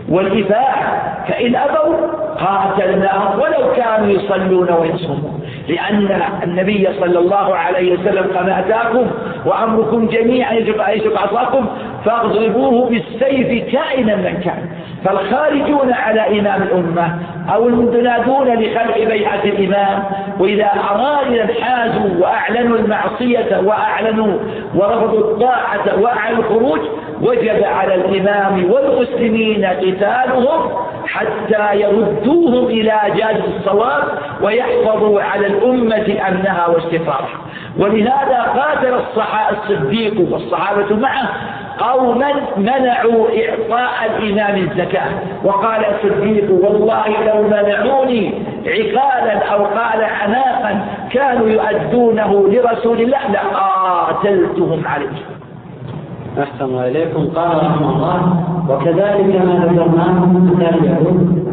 والإفاعة، فإن أبوا قاتلناهم ولو كانوا يصلون ويصومون، لأن النبي صلى الله عليه وسلم قال أتاكم وأمركم جميعا يجب أن يشق عصاكم فاضربوه بالسيف كائنا من كان. فالخارجون على إمام الأمة أو المتنادون لخلع بيعة الإمام، وإذا أرادوا انحازوا وأعلنوا المعصية وأعلنوا ورفضوا الطاعة وأعلنوا الخروج، وجب على الإمام والمسلمين قتالهم حتى يردوهم إلى جادة الصواب ويحفظوا على الأمة أمنها واستقرارها. ولهذا قاتل الصديق والصحابة معه قوما منعوا إعطاء الإمام الزكاة، وقال الصديق والله لو منعوني عقالا أو قال عناقا كانوا يؤدونه لرسول الله لقاتلتهم عليه. أحسن الله إليكم. قال رحمه الله وكذلك ما ذكرناه من قتال اليهود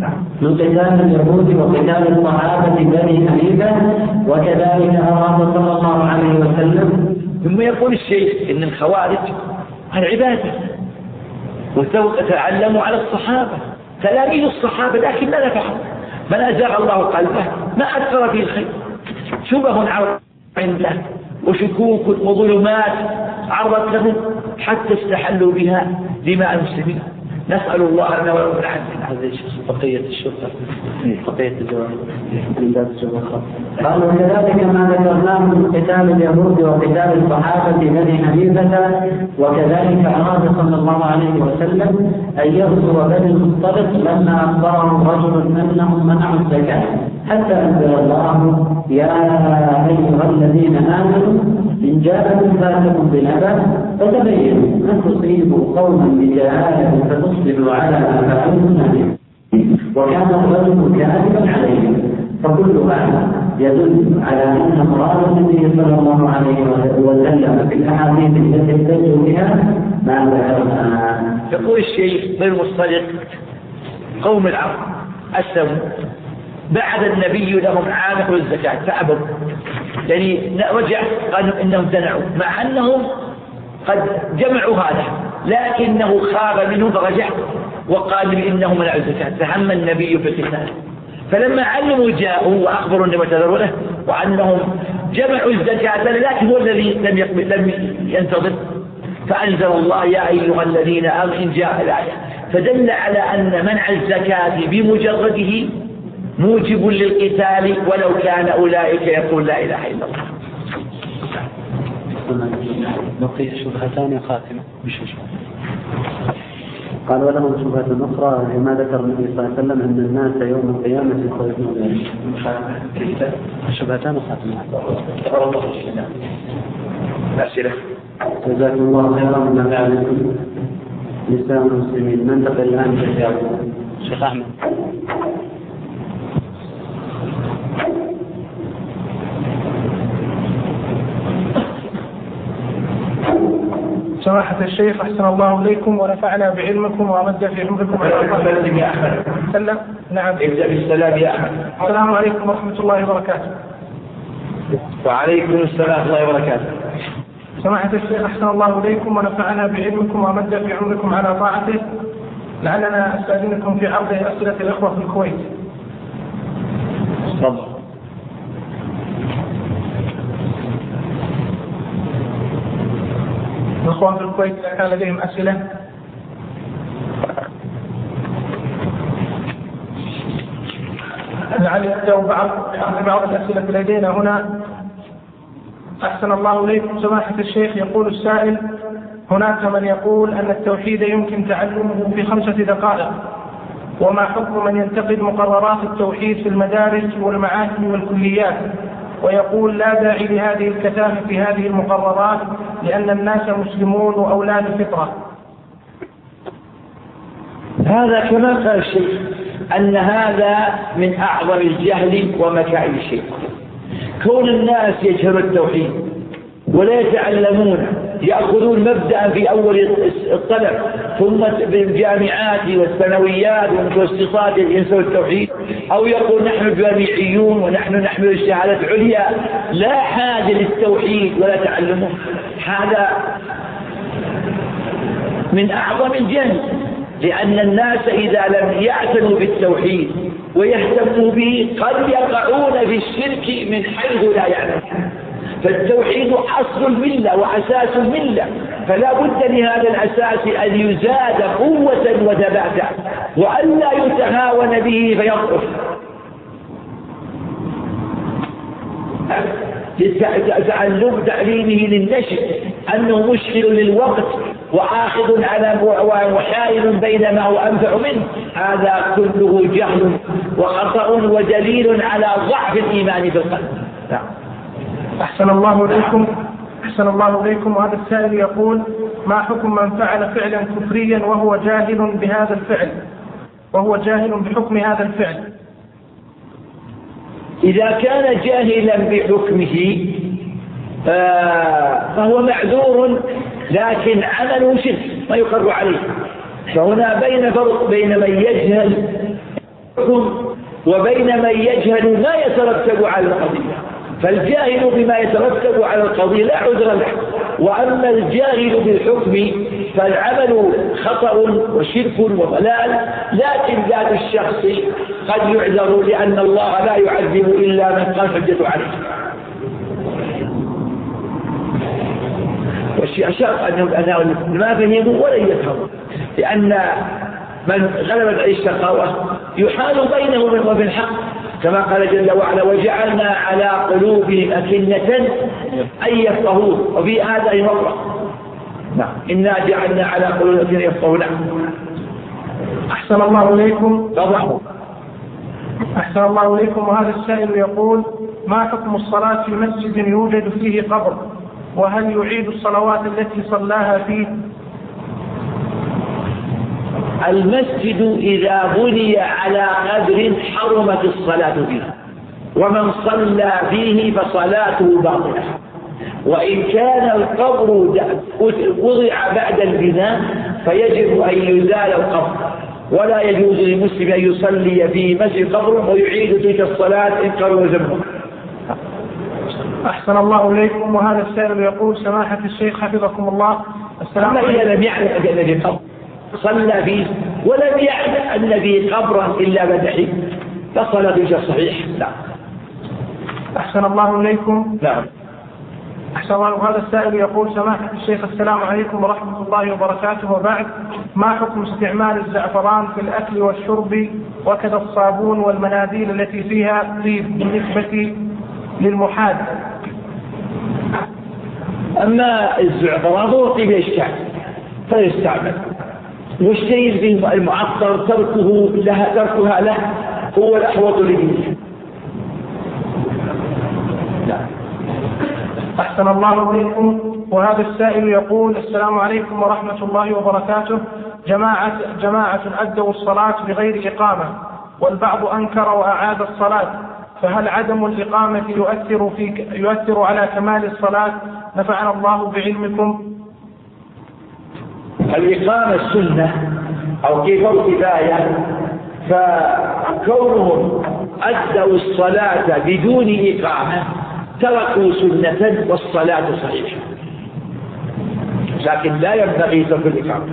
وقتال الصحابة بني حنيفة، وكذلك أراد صلى الله عليه وسلم. ثم يقول الشيخ إن الخوارج العبادة وتعلموا على الصحابة تلاميذ الصحابة، لكن ماذا فعل؟ من أزاغ الله قلبه ما أكثر فيه الخير، شبه عنده وشكوك وظلمات عرضت لهم حتى استحلوا بها دماء المسلمين. نسأل الله أن ولو من عندنا بقية الشرطة بقية الجواب من باب الجواب. قال وكذلك ما ذكرناه من قتال اليهود وقتال الصحابة بني حنيفة، وكذلك أراد صلى الله عليه وسلم أن يغزو بني المصطلق لما أخبرهم رجل أنهم منعوا الزكاة، حتى أنزل الله يا أيها الذين آمنوا إن جاءكم فاسق بنبأ فتبينوا أن تصيبوا قوما بجهالة فتصبحوا على ما فعلتم نادمين. وكان الرجل كاذبا عليه، فكل هذا يدل على أن مراد النبي صلى الله عليه وسلم في الأحاديث التي احتج بها ما ذكرنا. يقول الشيخ بن المصطلق قوم العرب أسلموا بعد النبي لهم عامل الزكاة فأبوا، يعني رجع قالوا إنهم زنعوا مع أنهم قد جمعوا هذا، لكنه خاب منه فرجع وقال إنهم منعوا الزكاة، فهم النبي في القتال. فلما علموا جاءوا وأخبروا النبي تذروا له وأنهم جمعوا الزكاة، لكن هو الذي لم ينتظر، فأنزل الله يا أيها الذين آمنوا إن جاء الآية، فدل على أن منع الزكاة بمجرده موجب للقتال ولو كان أولئك يقول لا إله إلا الله. بقي شبهتان خاتمة قال ولهم شبهة أخرى لما ذكر النبي صلى الله عليه وسلم أن الناس يوم القيامة يخرجون شبهتان خاتمة. أسئلة. جزاكم الله خيرا مما فعلتم نساء المسلمين. ننتقل الآن للجواب. شيخ أحمد. سماحة الشيخ أحسن الله إليكم ونفعنا بعلمكم ومد في عمركم. سلم. نعم. ابدأ بالسلام يا أحمد. السلام عليكم ورحمة الله وبركاته. وعليكم السلام ورحمة الله وبركاته. سماحة الشيخ أحسن الله إليكم ونفعنا بعلمكم ومد في عمركم على طاعته. لعلنا أستأذنكم في عرض أسئلة الإخوة في الكويت. تفضل. الإخوان في الكويت إذا كان لديهم أسئلة. لعلي أجاوب بعض الأسئلة لدينا هنا. أحسن الله إليكم سماحة الشيخ. يقول السائل هناك من يقول أن التوحيد يمكن تعلمه في 5 دقائق، وما حكم من ينتقد مقررات التوحيد في المدارس والمعاهد والكليات ويقول لا داعي لهذه الكثافة في هذه المقررات لأن الناس مسلمون وأولاد فطرة؟ هذا كما قال الشيخ أن هذا من أعظم الجهل ومكائد الشيطان. كون الناس يجهلوا التوحيد ولا يتعلمون، يأخذون مبدأ في أول الطلب ثم بالجامعات والثانويات والمتوسطات ينسوا التوحيد، أو يقول نحن جامعيون ونحن نحمل الشهادة العليا، لا حاجة للتوحيد ولا تعلمه. هذا من أعظم الجهل. لأن الناس إذا لم يعتنوا بالتوحيد ويهتموا به قد يقعون في الشرك من حيث لا يعلمون. فالتوحيد أصل الملة وأساس الملة، فلا بد لهذا الأساس أن يزاد قوة وثباتا وأن لا يتهاون به فيضعف. تعليمه للنشء أنه مشكل للوقت وآخذ على وحائل بين ما هو أنفع منه، هذا كله جهل وخطأ ودليل على ضعف الإيمان بالقلب. أحسن الله إليكم. وهذا السائل يقول: ما حكم من فعل فعلا كفريا وهو جاهل بهذا الفعل، وهو جاهل بحكم هذا الفعل؟ إذا كان جاهلا بحكمه فهو معذور، لكن عمله شرك ما يقر عليه. فهنا فرق بين من يجهل وبين من يجهل ما يترتب على القضية. فالجاهل بما يترتب على القضية لا عذر له، وأما الجاهل بالحكم فالعمل خطأ وشرك وضلال، لكن ذات الشخص قد يعذر لأن الله لا يعذب إلا من قام حجته عليه. والشيء أشار أنه ما فهموا ولن يفهموا، لأن من غلبت عليه الشقاوة يحال بينهم وبين الحق، كما قال جل وعلا: وجعلنا على قلوبهم أكنة أن يفقهوه وفي آذانهم وقرا. نعم، إنا جعلنا على قلوبهم يفقهون. أحسن الله إليكم. وهذا السائل يقول: ما حكم الصلاة في مسجد يوجد فيه قبر، وهل يعيد الصلوات التي صلاها فيه؟ المسجد إذا بني على قبر حرمت الصلاة فيه، ومن صلى فيه فصلاته باطلة. وإن كان القبر وضع بعد البناء فيجب أن يزال القبر، ولا يجوز للمسلم أن يصلي في مسجد قبر ويعيد تلك الصلاة إن قرر ذنبه. أحسن الله إليكم. وهذا السائل يقول: سماحة الشيخ حفظكم الله، أما إذا لم يعلم أن في قبر صلى فيه ولم يعلم أن فيه قبرا إلا بدحي فصلاته صحيح. نعم. أحسن الله إليكم. نعم. أحسن الله. وهذا السائل يقول: سماحة الشيخ السلام عليكم ورحمة الله وبركاته، وبعد، ما حكم استعمال الزعفران في الأكل والشرب وكذا الصابون والمناديل التي فيها طيب بالنسبة للمحاد؟ أما الزعفران هو طيب إشكال فيستعمل، والشيء المعطر تركها له هو الأحوط لدينه. أحسن الله إليكم. وهذا السائل يقول: السلام عليكم ورحمة الله وبركاته، جماعة أدوا الصلاة بغير إقامة، والبعض أنكر وأعاد الصلاة، فهل عدم الإقامة يؤثر على كمال الصلاة؟ نفعنا الله بعلمكم. الإقامة السنة أو كفاية، فكونهم أدوا الصلاة بدون إقامة تركوا سنة والصلاة صحيحة، لكن لا ينبغي ترك الإقامة.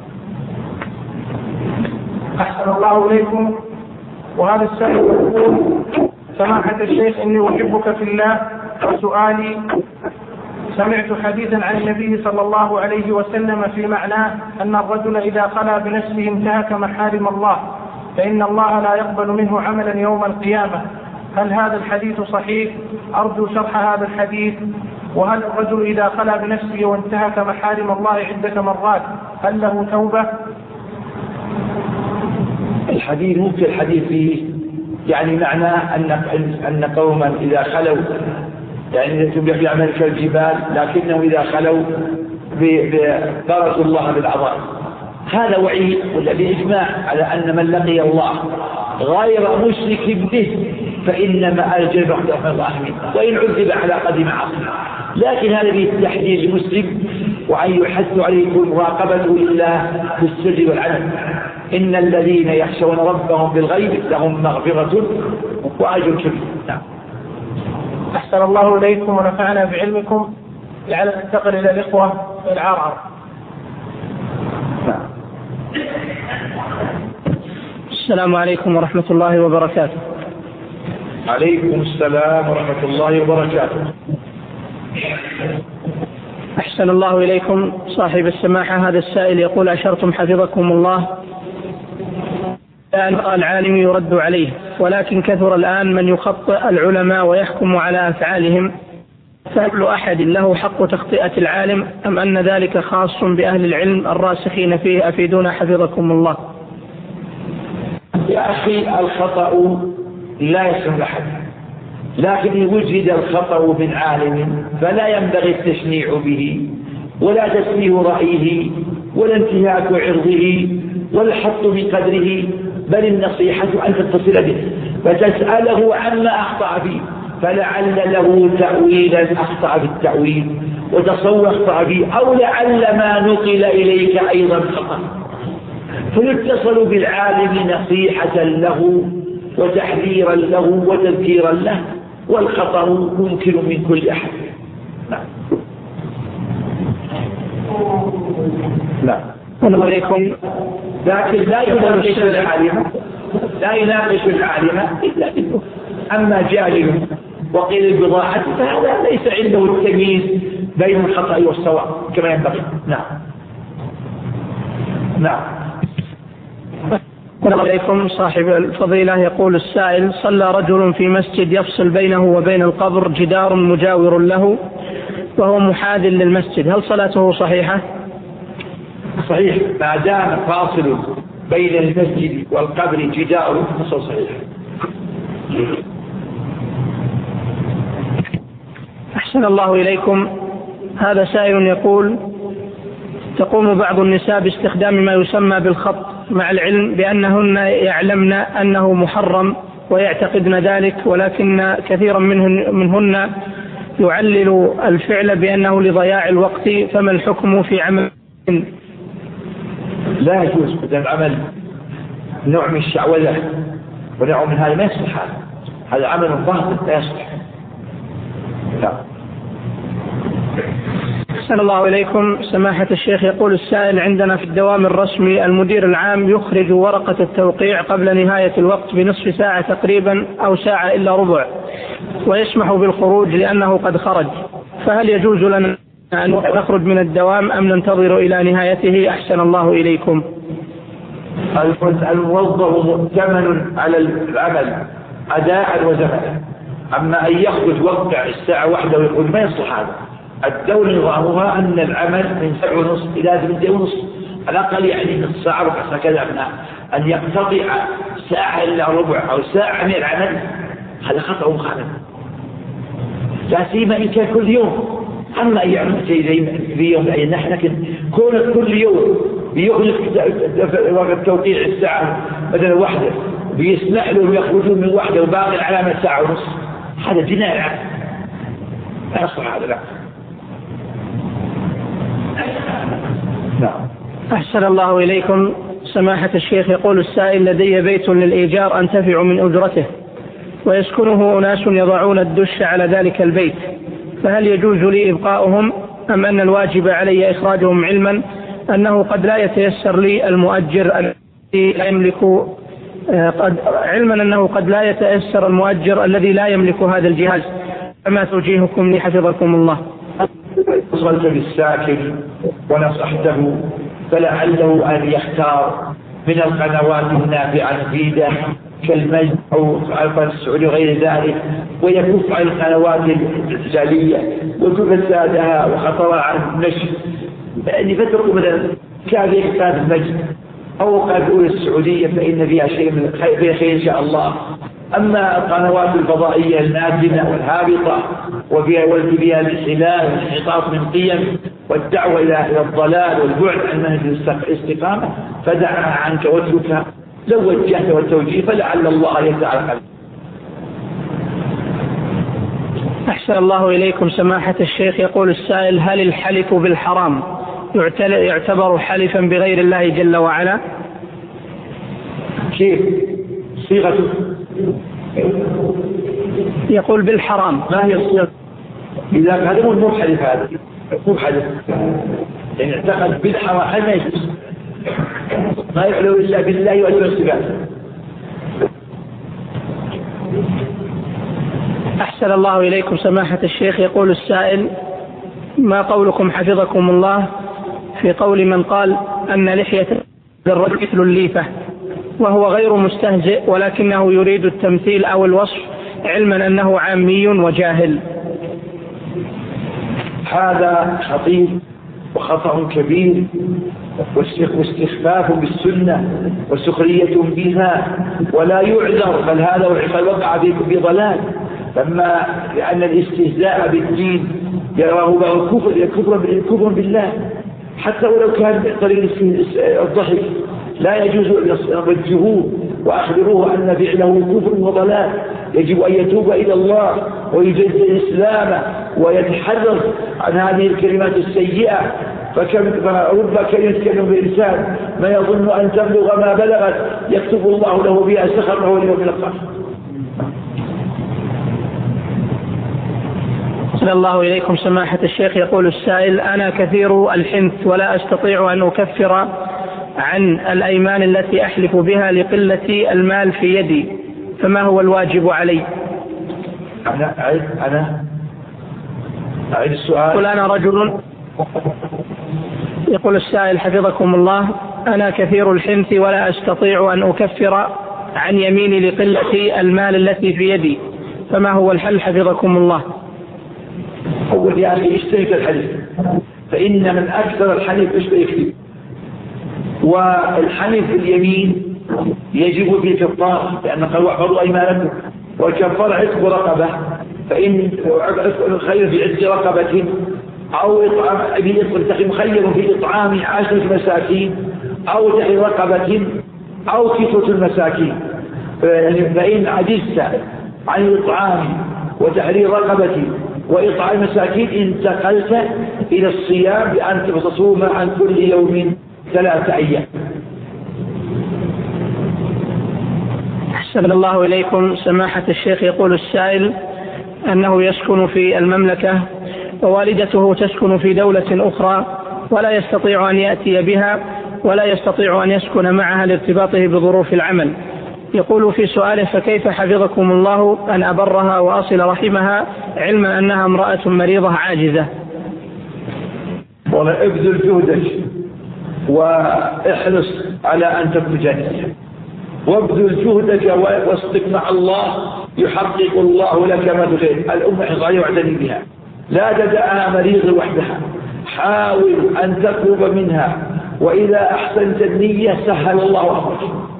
أحسن الله إليكم. وهذا السائل يقول: سماحة الشيخ، إني أحبك في الله، وسؤالي: سمعت حديثا عن النبي صلى الله عليه وسلم في معناه أن الرجل إذا خلا بنفسه انتهك محارم الله فإن الله لا يقبل منه عملا يوم القيامة. هل هذا الحديث صحيح؟ أرجو شرح هذا الحديث. وهل الرجل إذا خلا بنفسه وانتهك محارم الله عدة مرات هل له توبة؟ الحديث ممكن الحديث فيه يعني معناه أن قوما إذا خلوا يعني يعمل كالجبال، لكنهم إذا خلوا باركوا الله بالعظام. هذا وعيد والذي إجماع على أن من لقي الله غير مشرك به فإنما أجر رحمة الله منه، وإن عذب على قدم عصره. لكن هذا بالتحديد المسلم، وأن يحث عليكم مراقبته لله في السر والعلن. إن الذين يخشون ربهم بالغيب لهم مغفرة وأجر كبير. نعم. أحسن الله إليكم ونفعنا بعلمكم. لعل ننتقل إلى الإخوة العرعر. نعم. السلام عليكم ورحمة الله وبركاته. عليكم السلام ورحمة الله وبركاته. أحسن الله إليكم صاحب السماحة. هذا السائل يقول: أشرتم حفظكم الله أن العالم يرد عليه، ولكن كثر الآن من يخطئ العلماء ويحكم على أفعالهم، فكل أحد له حق تخطئة العالم أم أن ذلك خاص بأهل العلم الراسخين فيه؟ أفيدونا حفظكم الله. يا أخي، الخطأ لا يسمح أحد، لكن وجد الخطأ من عالم فلا ينبغي التشنيع به ولا تسميه رأيه ولا انتهاك عرضه ولا الحط من قدره، بل النصيحة أن تتصل به فتسأله عما أخطأ فيه، فلعل له تأويلا أخطأ في التأويل وتصور أخطأ فيه، أو لعل ما نقل إليك أيضا خطأ، فيتصل بالعالم نصيحة له وتحذيرا له وتذكيرا له، والخطأ ممكن من كل أحد. نعم. لكن لا يناقش العالم إلا بالله. أما جاهل وقيل البضاعة فهذا ليس عنده التمييز بين الخطأ والصواب كما ينبغي. نعم. السلام عليكم صاحب الفضيلة. يقول السائل: صلى رجل في مسجد يفصل بينه وبين القبر جدار مجاور له وهو محاذ للمسجد، هل صلاته صحيحة؟ صحيح، ما دام فاصل بين المسجد والقبر جدار فصل صحيح. أحسن الله إليكم. هذا سائل يقول: تقوم بعض النساء باستخدام ما يسمى بالخط مع العلم بأنهن يعلمن أنه محرم ويعتقدن ذلك، ولكن كثيرا منهن يعلل الفعل بأنه لضياع الوقت، فما الحكم في عمل؟ لا يجوز العمل نوع من الشعوذة ونوع من هذا، ما يصلح، هذا عمل باطل لا يصلح. أحسن الله إليكم سماحة الشيخ. يقول السائل: عندنا في الدوام الرسمي المدير العام يخرج ورقة التوقيع قبل نهاية الوقت بنصف ساعة تقريبا أو ساعة إلا ربع، ويسمح بالخروج لأنه قد خرج، فهل يجوز لنا أن نخرج من الدوام أم ننتظر إلى نهايته؟ أحسن الله إليكم. الموظف مؤتمن على العمل أداء وزمنا، أما أن يخرج وقع الساعة 1 ويقول ما يصلح هذا. الدولة نظامها أن العمل من 7:30 إلى 8:30 على الأقل، يعني نصف ساعة ربع ساعة كذا، أن يقتطع ساعة إلا ربع أو ساعة من العمل هذا خطأ ومخالفة، لا سيما إن كان كل يوم. أما أن يعمل شيء في يوم أي نحن، لكن كل يوم بيخلق وقت توقيع الساعة مثلا 1 بيسمح له يخرجون من 1 وباقي العلامة 1:30، هذا جناية لا يصلح هذا. لا. نعم. أحسن الله إليكم سماحة الشيخ. يقول السائل: لدي بيت للإيجار أنتفع من أجرته ويسكنه أناس يضعون الدش على ذلك البيت، فهل يجوز لي إبقاؤهم أم أن الواجب علي إخراجهم، علما أنه قد لا يتيسر لي المؤجر الذي لا يملك المؤجر الذي لا يملك هذا الجهاز، فما توجيهكم لي حفظكم الله؟ وصلت بالساكن ونصحته فلعله أن يختار من القنوات النافعة المفيدة كالمجد أو القناة السعودية وغير ذلك، ويكف عن القنوات الجالية وتفسادها وخطرها عن النشر، يعني فترة مثلا كافية قناة المجد أو قناة السعودية فإن فيها شيء من خير إن شاء الله. أما القنوات الفضائية الناتنة والهابطة والتي فيها الانحلال والانحطاط من قيم والدعوة إلى الضلال والبعد عن منهج الاستقامة فدعها عنك واتركها، لو وجهت والتوجيه فلعل الله يسعى قلبك. أحسن الله إليكم سماحة الشيخ. يقول السائل: هل الحلف بالحرام يعتبر حلفا بغير الله جل وعلا؟ كيف صيغته؟ يقول بالحرام. ما هي الصيغة؟ إذا هذا مو حلف، هذا مو حلف، يعني اعتقد بالحرام، هل ما يجوز؟ ما يحلو إلا بالله وأجل الصفات، أحسن الله إليكم سماحة الشيخ. يقول السائل: ما قولكم حفظكم الله في قول من قال أن لحية الرجل مثل الليفة وهو غير مستهزئ ولكنه يريد التمثيل أو الوصف علما أنه عامي وجاهل؟ هذا خطير وخطأ كبير واستخفاف بالسنة وسخرية بها ولا يعذر، بل هذا وقع في ضلال، لأن الاستهزاء بالدين يراه كفر بالله، حتى ولو كان طريق الضحك لا يجوز أن يوجهوه وأخبروه أن فعله كفر وضلال، يجب أن يتوب إلى الله ويجدد إسلامه ويتحرر عن هذه الكلمات السيئة. فرب كلمة يتكلم بإنسان ما يظن أن تبلغ ما بلغت يكتب الله له بها سخره واليوم الآخر. أحسن الله إليكم سماحة الشيخ. يقول السائل: أنا كثير الحنث ولا أستطيع أن أكفر عن الأيمان التي أحلف بها لقلة المال في يدي، فما هو الواجب علي؟ أعيد السؤال. يقول السائل حفظكم الله: أنا كثير الحنث ولا أستطيع أن أكفر عن يميني لقلة المال التي في يدي، فما هو الحل حفظكم الله؟ أول يا أخي اشترك الحلف، فإن من أكثر الحلف يكذب، والحلف باليمين يجب في الكفارة، لأن قال واحفظوا أيمانكم، والكفارة عتق رقبة، فإن الخير في عتق رقبة أو مخير في إطعام 10 مساكين أو تحرير رقبة أو كسوة المساكين، فإن عجزت عن الإطعام وتحرير رقبة وإطعام مساكين انتقلت إلى الصيام بأن تصوم عن كل يوم 3 أيام. أحسن الله إليكم سماحة الشيخ. يقول السائل أنه يسكن في المملكة ووالدته تسكن في دولة أخرى ولا يستطيع أن يأتي بها ولا يستطيع أن يسكن معها لارتباطه بظروف العمل. يقول في سؤاله: فكيف حفظكم الله أن أبرها وأصل رحمها علما أنها امرأة مريضة عاجزة؟ والله ابذل جهدك واحرص على أن تكون جنة، وابذل جهدك واصدق مع الله يحقق الله لك ما تريد. الأمة حصرية واعتني بها، لا تدعها مريضة وحدها، حاول أن تطلب منها، وإذا أحسنت النية سهل الله أمرك.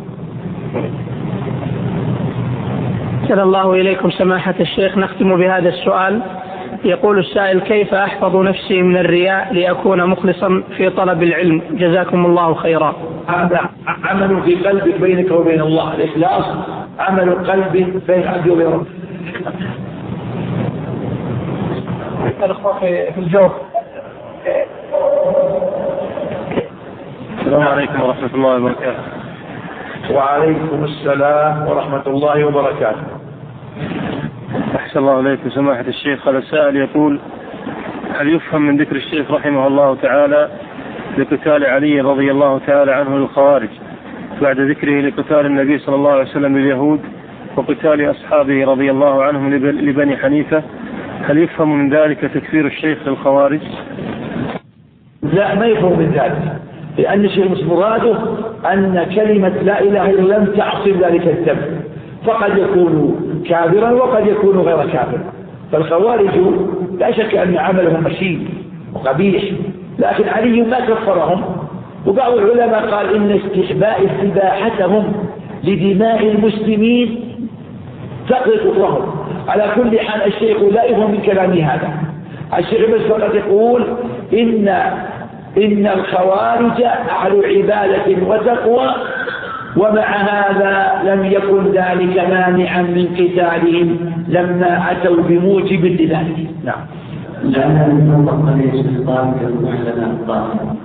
أحسن الله إليكم سماحة الشيخ. نختم بهذا السؤال. يقول السائل: كيف أحفظ نفسي من الرياء لأكون مخلصا في طلب العلم؟ جزاكم الله خيرا. هذا عمل في قلبك بينك وبين الله، الإخلاص عمل القلب بين العبد وبين ربه. الأخوة في الجوف. السلام عليكم ورحمة الله وبركاته. وعليكم السلام ورحمة الله وبركاته. أحسن الله إليكم سماحة الشيخ. هذا السائل يقول: هل يفهم من ذكر الشيخ رحمه الله تعالى لقتال علي رضي الله تعالى عنه للخوارج بعد ذكره لقتال النبي صلى الله عليه وسلم لليهود وقتال أصحابه رضي الله عنهم لبني حنيفة، هل يفهم من ذلك تكفير الشيخ للخوارج؟ لا، ما يفهم من ذلك، لأن الشيخ مراده أن كلمة لا إله إلا الله لم تعصم ذلك الذنب، فقد يكون كافرا وقد يكون غير كافر. فالخوارج لا شك أن عملهم مشين وقبيح، لكن علي ما كفرهم. وبعض العلماء قال إن استباحتهم لدماء المسلمين تقضي كفرهم. على كل حال الشيخ لا يفهم من كلامه هذا. الشيخ بس فقط يقول إن الخوارج أهل عبادة وتقوى، ومع هذا لم يكن ذلك مانعا من قتالهم لما أتوا بموجب لذلك. نعم. لأنها من الله عليه السلام كالمعلنة الظاهرة.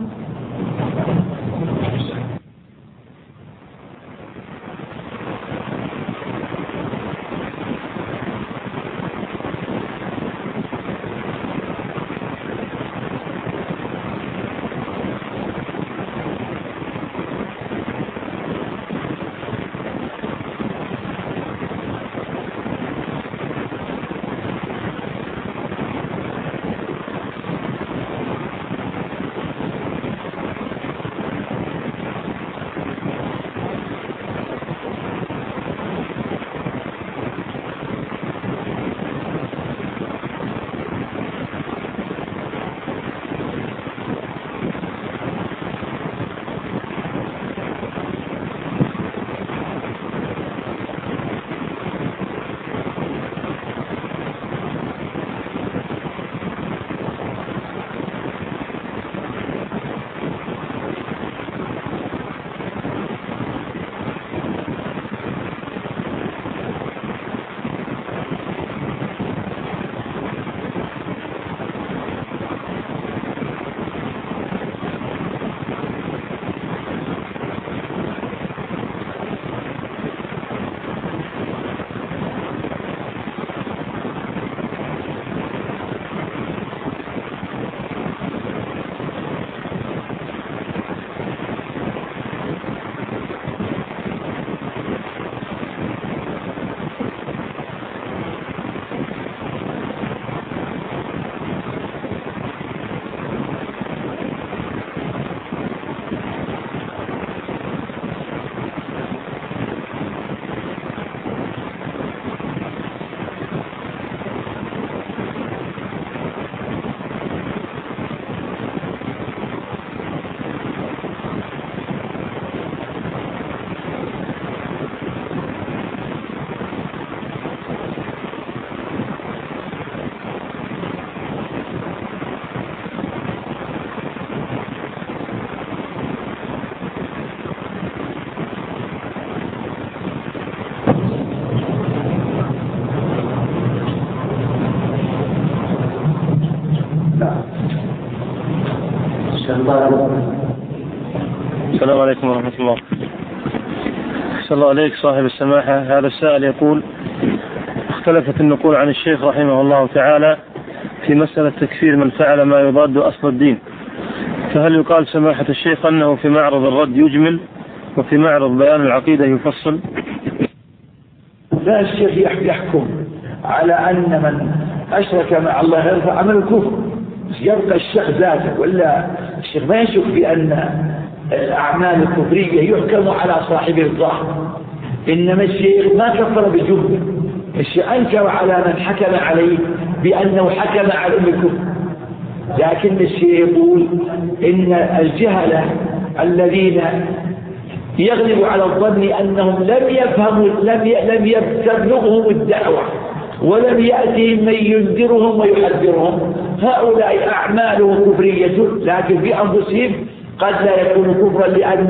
السلام عليكم ورحمة الله. أحسن الله عليك صاحب السماحة. هذا السائل يقول: اختلفت النقول عن الشيخ رحمه الله تعالى في مسألة تكفير من فعل ما يضاد أصل الدين، فهل يقال سماحة الشيخ أنه في معرض الرد يجمل وفي معرض بيان العقيدة يفصل؟ لا، الشيخ يحكم على أن من أشرك مع الله غيره عمل الكفر، يبقى الشيخ ذاته، ولا الشيخ ما يشك بأن الأعمال الكفرية يحكم على صاحبه الظاهر، إنما الشيخ ما كفر بالجملة، الشيخ أنكر على من حكم عليه بأنه حكم على الكفر. لكن الشيخ يقول إن الجهلة الذين يغلب على الظن أنهم لم يفهموا لم تبلغهم الدعوة ولم يأتهم من ينذرهم ويحذرهم، هؤلاء أعمالهم كفرية، لكن في أنفسهم قد لا يكون كفرا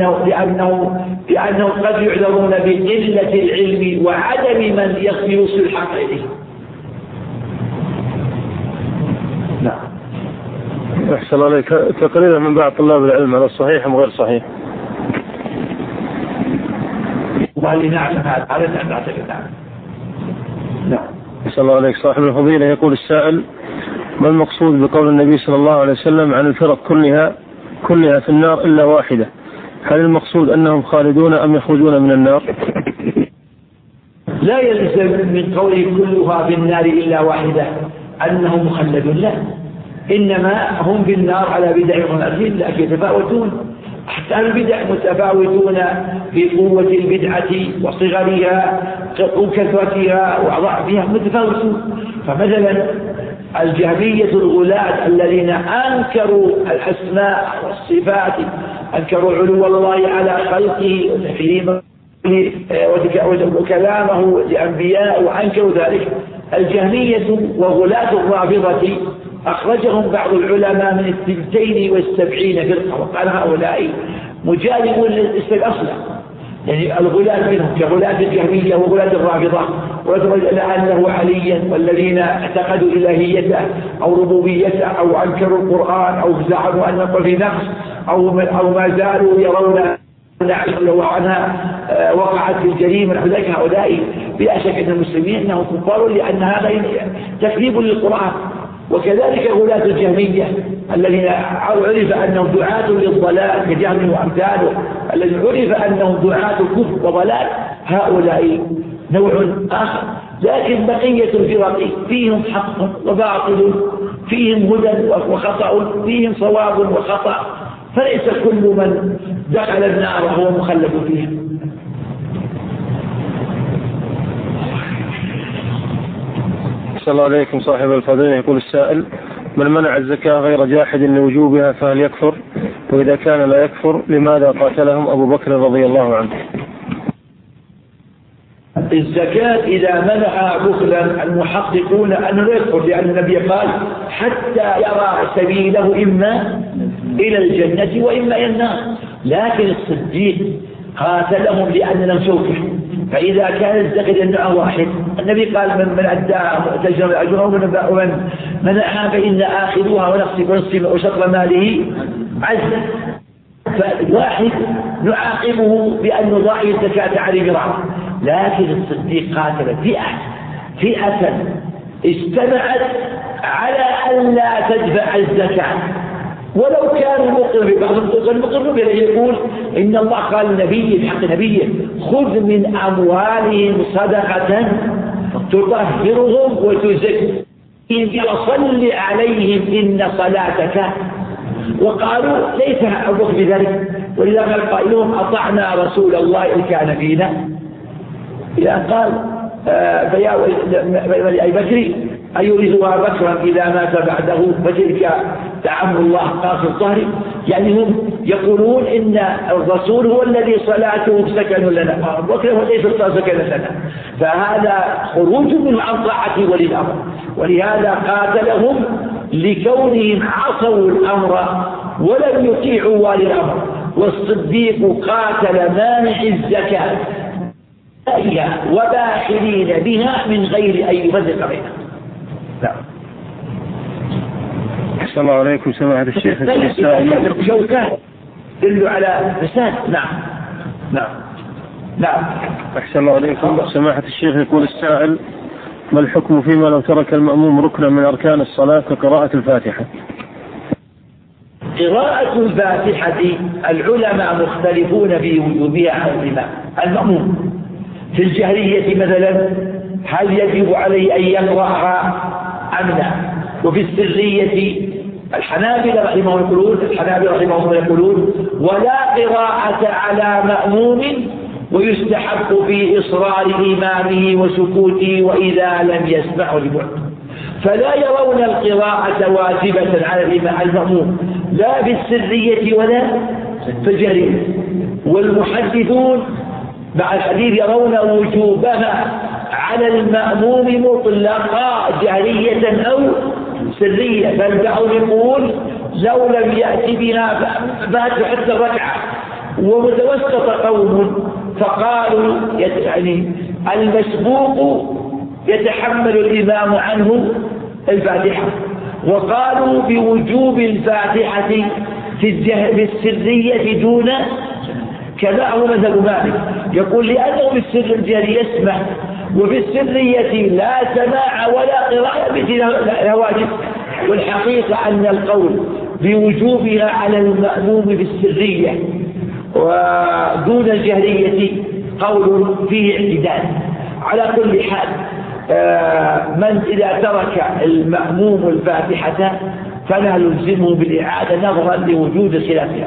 لأنه قد يعذرون بقلة العلم وعدم من يوصل الحق إليه. نعم. أحسن عليك. تقريبا من بعض طلاب العلم على الصحيح أم غير صحيح؟ والله نعلم هذا، على أن نعتقد. نعم. أحسن الله عليك صاحب الفضيلة. يقول السائل: ما المقصود بقول النبي صلى الله عليه وسلم عن الفرق كلها في النار إلا واحدة؟ هل المقصود أنهم خالدون أم يخرجون من النار؟ لا يلزم من قوله كلها في النار إلا واحدة أنهم مخلدون، لا، إنما هم في النار على بدع ومآثم، لكن يتفاوتون. حتى البدع متفاوتون في قوة البدعة وصغرها وكثرتها وضعفها متفاوتون. فمثلا الجهمية الغلاة الذين أنكروا الأسماء والصفات، أنكروا علو الله على خلقه وتحريمه وكلامه لأنبياء وأنكروا ذلك، الجهمية وغلاة الرافضة أخرجهم بعض العلماء من 72 فرقة، وقال هؤلاء مجانبون للإسلام أصلا، يعني الغلاة منهم كغلاة الجهمية وغلاة الرافضة، وأنه عليا والذين اعتقدوا إلهيته أو ربوبيته أو أنكروا القرآن أو زعموا أن في نقص أو ما زالوا يرون لو عنها وقعت في الجريمة. ذلك هؤلاء بلا شك أن المسلمين أنهم كفار، لأن هذا تكذيب للقرآن. وكذلك غلاة الجهمية الذين عرف أنهم دعاة للضلال كجهم وأمثاله، الذين عرف أنهم دعاة كفر وضلال، هؤلاء نوع آخر. لكن بقية الفرق فيهم حق وباطل، فيهم هدى وخطأ، فيهم صواب وخطأ، فليس كل من دخل النار وهو مخلد فيها. صلى الله عليكم صاحب الفضيلة. يقول السائل: من منع الزكاة غير جاحد لوجوبها فهل يكفر؟ وإذا كان لا يكفر لماذا قاتلهم أبو بكر رضي الله عنه؟ الزكاة إذا منع بخلا المحققون أنه لا يكفر، لأن النبي قال حتى يرى سبيله إما إلى الجنة وإما إلى النار. لكن الصديق قاتلهم لأن لم شوكه، فإذا كان الزكاة النوع واحد، النبي قال من أدى مؤتجر أجره ومن منعها فإن آخذوها ونصف وشطر ماله عزل. فالواحد نعاقبه بأن نضاعي الزكاة على مراعه. لكن الصديق قاتل فئة اجتمعت على أن لا تدفع الزكاة ولو كان مقر. بعضهم المقر به يقول إن الله قال النبي في حق نبيه: خذ من أموالهم صدقة تطهرهم وتزكيهم وصل عليهم إن صلاتك. وقالوا ليس أبوك بذلك، ولذا قال قائلهم: أطعنا رسول الله إن كان فينا. إذا قال أي بكري أيورثها بكرا إذا مات بعده فتلك دعم الله قاص الظهر. يعني هم يقولون إن الرسول هو الذي صلاته سكن لنا، بكر هو ليس سكن لنا، فهذا خروج من عن طاعة ولي الأمر. ولهذا قاتلهم لكونهم عصوا الأمر ولم يطيعوا ولي الأمر. والصديق قاتل مانع الزكاة وباخلين بها من غير أن يفرق بينهم. أحسن الله عليكم سماحة الشيخ. شوكة تدل على فساد. نعم. أحسن الله عليكم سماحة الشيخ. يقول السائل: ما الحكم فيما لو ترك المأموم ركنا من أركان الصلاة كقراءة الفاتحة؟ قراءة الفاتحة العلماء مختلفون في وجوبها عن الإمام المأموم. في الجهرية مثلا هل يجب عليه أن يقرأها أم لا؟ وفي السرية الحنابلة رحمهم يقولون ولا قراءة على مأموم، ويستحب في إصرار إمامه وسكوته وإذا لم يسمعه لبعد. فلا يرون القراءة واجبة على المأموم لا في السرية ولا في الجهرية. والمحدثون مع الحديث يرون وجوبها على المأموم مطلقا جهرية أو سرية. فالبعض يقول لو لم يأتي بها فات حتى الركعة. ومتوسط قوم فقالوا يعني المسبوق يتحمل الإمام عنه الفاتحة، وقالوا بوجوب الفاتحة في السرية دون كذا. هو مذهب مالك يقول لأنه في السر الجهري يسمع، وفي السرية لا سماع ولا قراءة لا واجب. والحقيقة أن القول بوجوبها على المأموم في السرية ودون الجهرية قول فيه اعتدال. على كل حال من إذا ترك المأموم الفاتحة فلا يلزمه بالإعادة نظرا لوجود خلافها.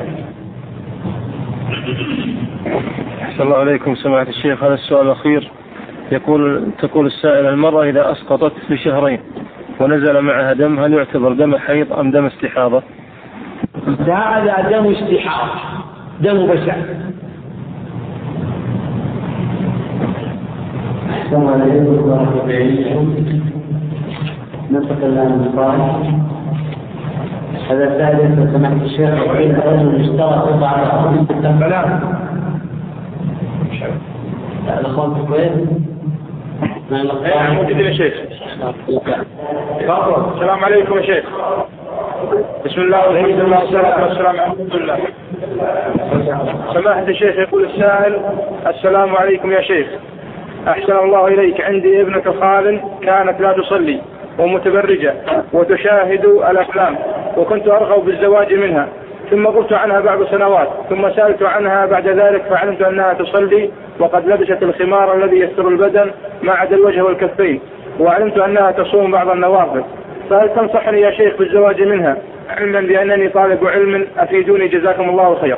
أحسن الله عليكم سماحة الشيخ. هذا السؤال الأخير تقول السائل: المرأة إذا أسقطت لشهرين ونزل معها دم هل يعتبر دم حيض أم دم استحاضة؟ هذا دم استحاضة، دم بشع. أحسن عليكم ورحمة الله. ننتقل الآن للقائل. هذا الثالث سماحة الشيخ: وإن رجل اشترى بعض أرض بالتنبلان الأخوان في الكويت موجودين يا شيخ. السلام عليكم يا شيخ. بسم الله والحمد لله والصلاة والسلام على رسول الله. سماحة الشيخ يقول السائل: السلام عليكم يا شيخ، أحسن الله إليك، عندي ابنة خال كانت لا تصلي ومتبرجة وتشاهد الأفلام، وكنت أرغب بالزواج منها، ثم قلت عنها بعد سنوات، ثم سألت عنها بعد ذلك فعلمت أنها تصلي وقد لبست الخمار الذي يستر البدن ما عدا الوجه والكفين، وعلمت أنها تصوم بعض النوافل، فهل تنصحني يا شيخ بالزواج منها علما بأنني طالب علم؟ أفيدوني جزاكم الله خيرا.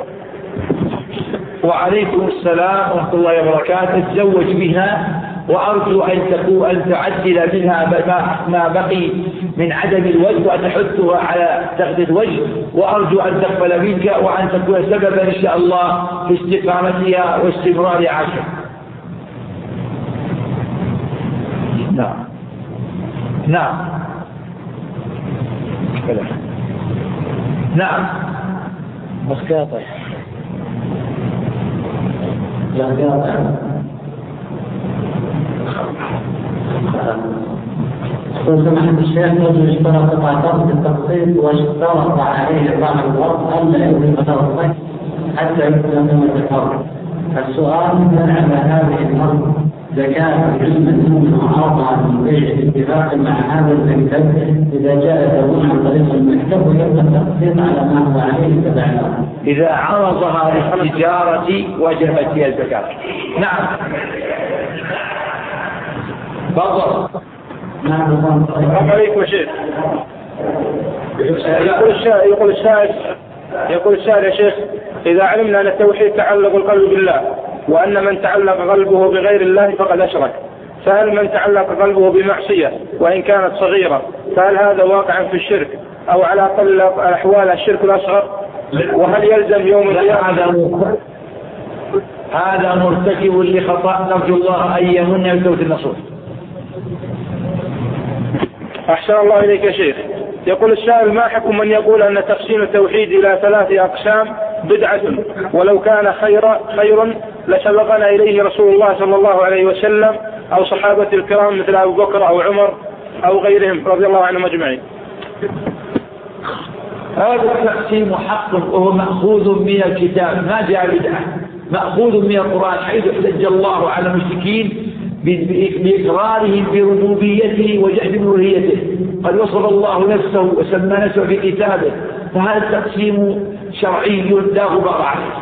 وعليكم السلام ورحمة الله وبركاته. تزوج بها، وأرجو أن تعدل منها ما بقي من عدم الوجه، وأن تحثها على تغذية الوجه، وأرجو أن تقبل منك وأن تكون سببا إن شاء الله في استقامتها واستمرار عاشها. نعم مسكاطة سماحة الشيخ: رجل اشترى قطعة أرض بالتقسيط واشترط عليه إطعام الأرض ألا يؤذي الصيد حتى يبدأ من الحر. السؤال: هل على هذه الأرض زكاة علما منه عرضها من بيع اتفاق مع هذا المكتب إذا جاء ثمن عن طريق المكتب ويبقى التقسيط على ما هو عليه تبعا؟ إذا عرضها للتجارة وجبت هي الزكاة. نعم. تفضل. السلام عليكم يا شيخ. يقول السائل يا شيخ: إذا علمنا أن التوحيد تعلق القلب بالله، وأن من تعلق قلبه بغير الله فقد أشرك، فهل من تعلق قلبه بمعصية وإن كانت صغيرة فهل هذا واقع في الشرك أو على أقل الأحوال الشرك الأصغر؟ وهل يلزم يوم القيامة؟ هذا مرتكب لخطأ، نرجو الله أن يمن بتوبة النصوح. أحسن الله إليك يا شيخ. يقول السائل: ما حكم من يقول أن تقسيم التوحيد إلى 3 أقسام بدعة، ولو كان خيرا لسبقنا إليه رسول الله صلى الله عليه وسلم أو صحابة الكرام مثل أبو بكر أو عمر أو غيرهم رضي الله عنهم أجمعين؟ هذا التقسيم حق وهو مأخوذ من الكتاب، ما جاء بدعة، مأخوذ من القرآن، حيث احتج الله على المشركين بإقرارهم بربوبيته وجحد ألوهيته. قد وصف الله نفسه وسمى نفسه في كتابه، فهذا التقسيم شرعي لا غبار عليه.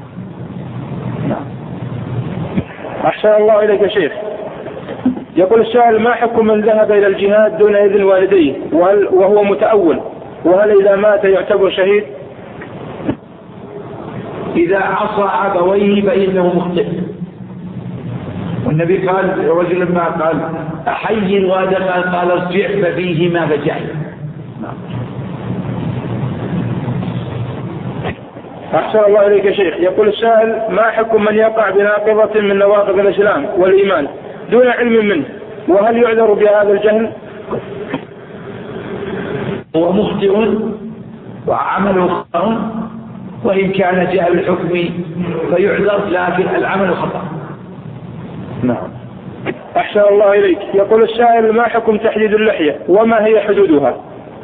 أحسن الله إليك يا شيخ. يقول السائل: ما حكم من ذهب إلى الجهاد دون إذن والديه وهو متأول، وهل إذا مات يعتبر شهيد؟ إذا عصى أبويه فإنه مخطئ، والنبي قال رجل ما قال أحيي الوالد قال ارجع ففيهما فجعل. أحسن الله إليك يا شيخ. يقول السائل: ما حكم من يقع بناقضة من نواقض الإسلام والإيمان دون علم منه، وهل يعذر بهذا الجهل؟ هو مخطئ وعمله خطأ، وإن كان جاء بالحكم فيعذر، لكن العمل خطأ. نعم. أحسن الله إليك. يقول السائل: ما حكم تحديد اللحية وما هي حدودها؟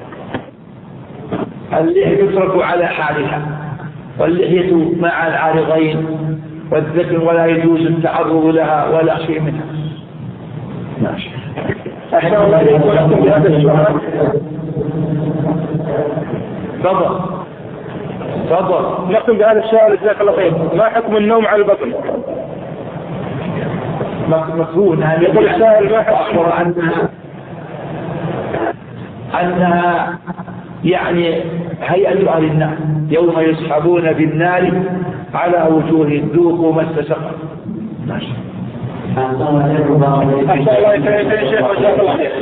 اللحية يترك على حالها، واللحية مع العارضين والذكر، ولا يجوز التعرض لها ولا شيء منها. ماشي. أحسن الله إليك. ولكم بهذا السؤال. تفضل. نختم بهذا السؤال جزاك الله خير. ما حكم النوم على البطن؟ مكروه. يقول السائل: ما حكم أنها يعني هيئة أهل النار يوم يسحبون بالنار على وجوههم ذوقوا مس سقر. ماشي. أحسن الله إليك يا شيخ جزاك الله خير.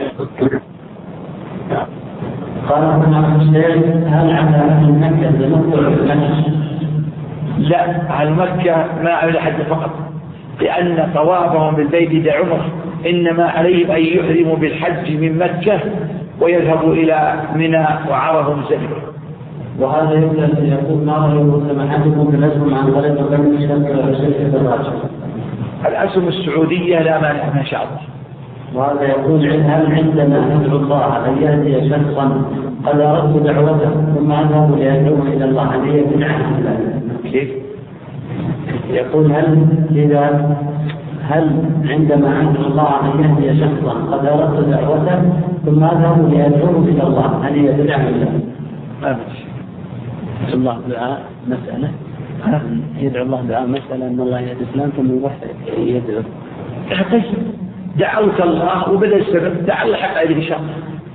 قال ابن الشيخ: هل على أهل مكة بنطلع لا، أهل مكة ما على حد فقط، لأن طوافهم بالبيت عمره، إنما عليهم أن يحرموا بالحج من مكة ويذهبوا إلى منى وعرفوا مزدلفة. وهذا يقول: ما رأيكم سماحتكم بالأسهم عن طريق بنك شركة الراجح؟ الأسهم السعودية لا مانع ما شاء الله. وهذا يقول: هل عندنا ندعو الله أن يهدي شخصا قد أردت دعوته ثم أذهب ليدعوه إلى الله أن يبدعه؟ كيف؟ يقول: هل عندما ندعو الله أن يهدي شخصا قد أردت دعوته ثم أذهب ليدعوه إلى الله أن يبدعه؟ الله دعاء مسألة، يدعو الله دعاء مسألة أن الله يهدي الإسلام ثم يروح يدعو. دعوت الله وبدأ السبب دعا الله حق عليه شخص.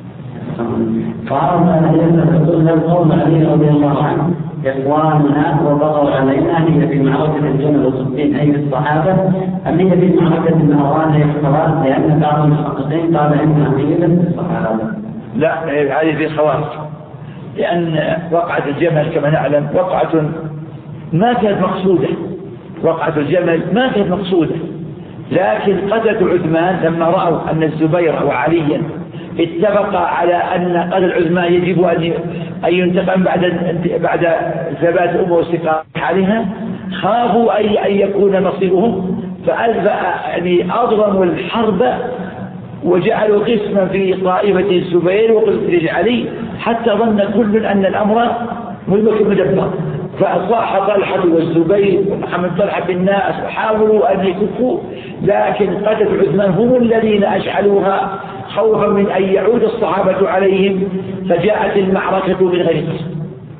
قال القوم علي رضي الله عنه: إخواننا وبغوا علينا، هي في معركة الجمل والصفين أي الصحابة أم هي في معركة النهران يختلط؟ لأن بعض المحققين قال إنها هي الصحابة. لا، هذه في خوارج، لأن وقعة الجمل كما نعلم وقعة ما كانت مقصودة، وقعة الجمل ما كانت مقصودة، لكن قتلة عثمان لما رأوا أن الزبير وعليا اتفقا على أن قتل عثمان يجب أن ينتقم بعد ثبات أمه واستقرار حالها، خافوا أن يكون مصيرهم، يعني أضرموا الحرب وجعلوا قسما في طائفة الزبير وقسم علي، حتى ظن كل أن الأمر مدبر، فأصاح طلحة والزبير ومحمد طلحة بالناس وحاولوا أن يكفوا، لكن قتل عثمان هم الذين أشعلوها خوفا من أن يعود الصحابة عليهم، فجاءت المعركة من غير قسم.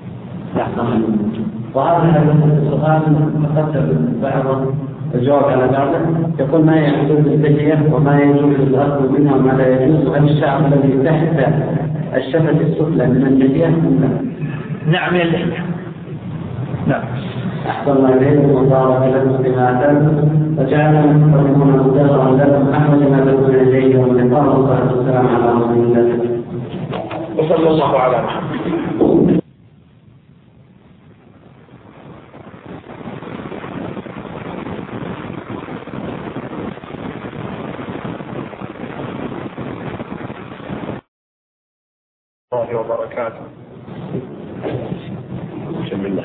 وهذا السؤال مقدم بعض الجواب على بعضه، يقول: ما يحدث بالدجية وما يجوز الأخذ منها وما لا يجوز، وهل الشعب الذي تحت الشفة السفلى من الدجية؟ نعم، من اللحية. نعم. أحسن الله إليكم وبارك لكم بما أتاكم وجعلنا نستقيمون مدرا لكم أحمد ما تكون إليه واللقاء والصلاة والسلام على رسول الله وصلى الله على محمد. الله وبركاته. بسم الله.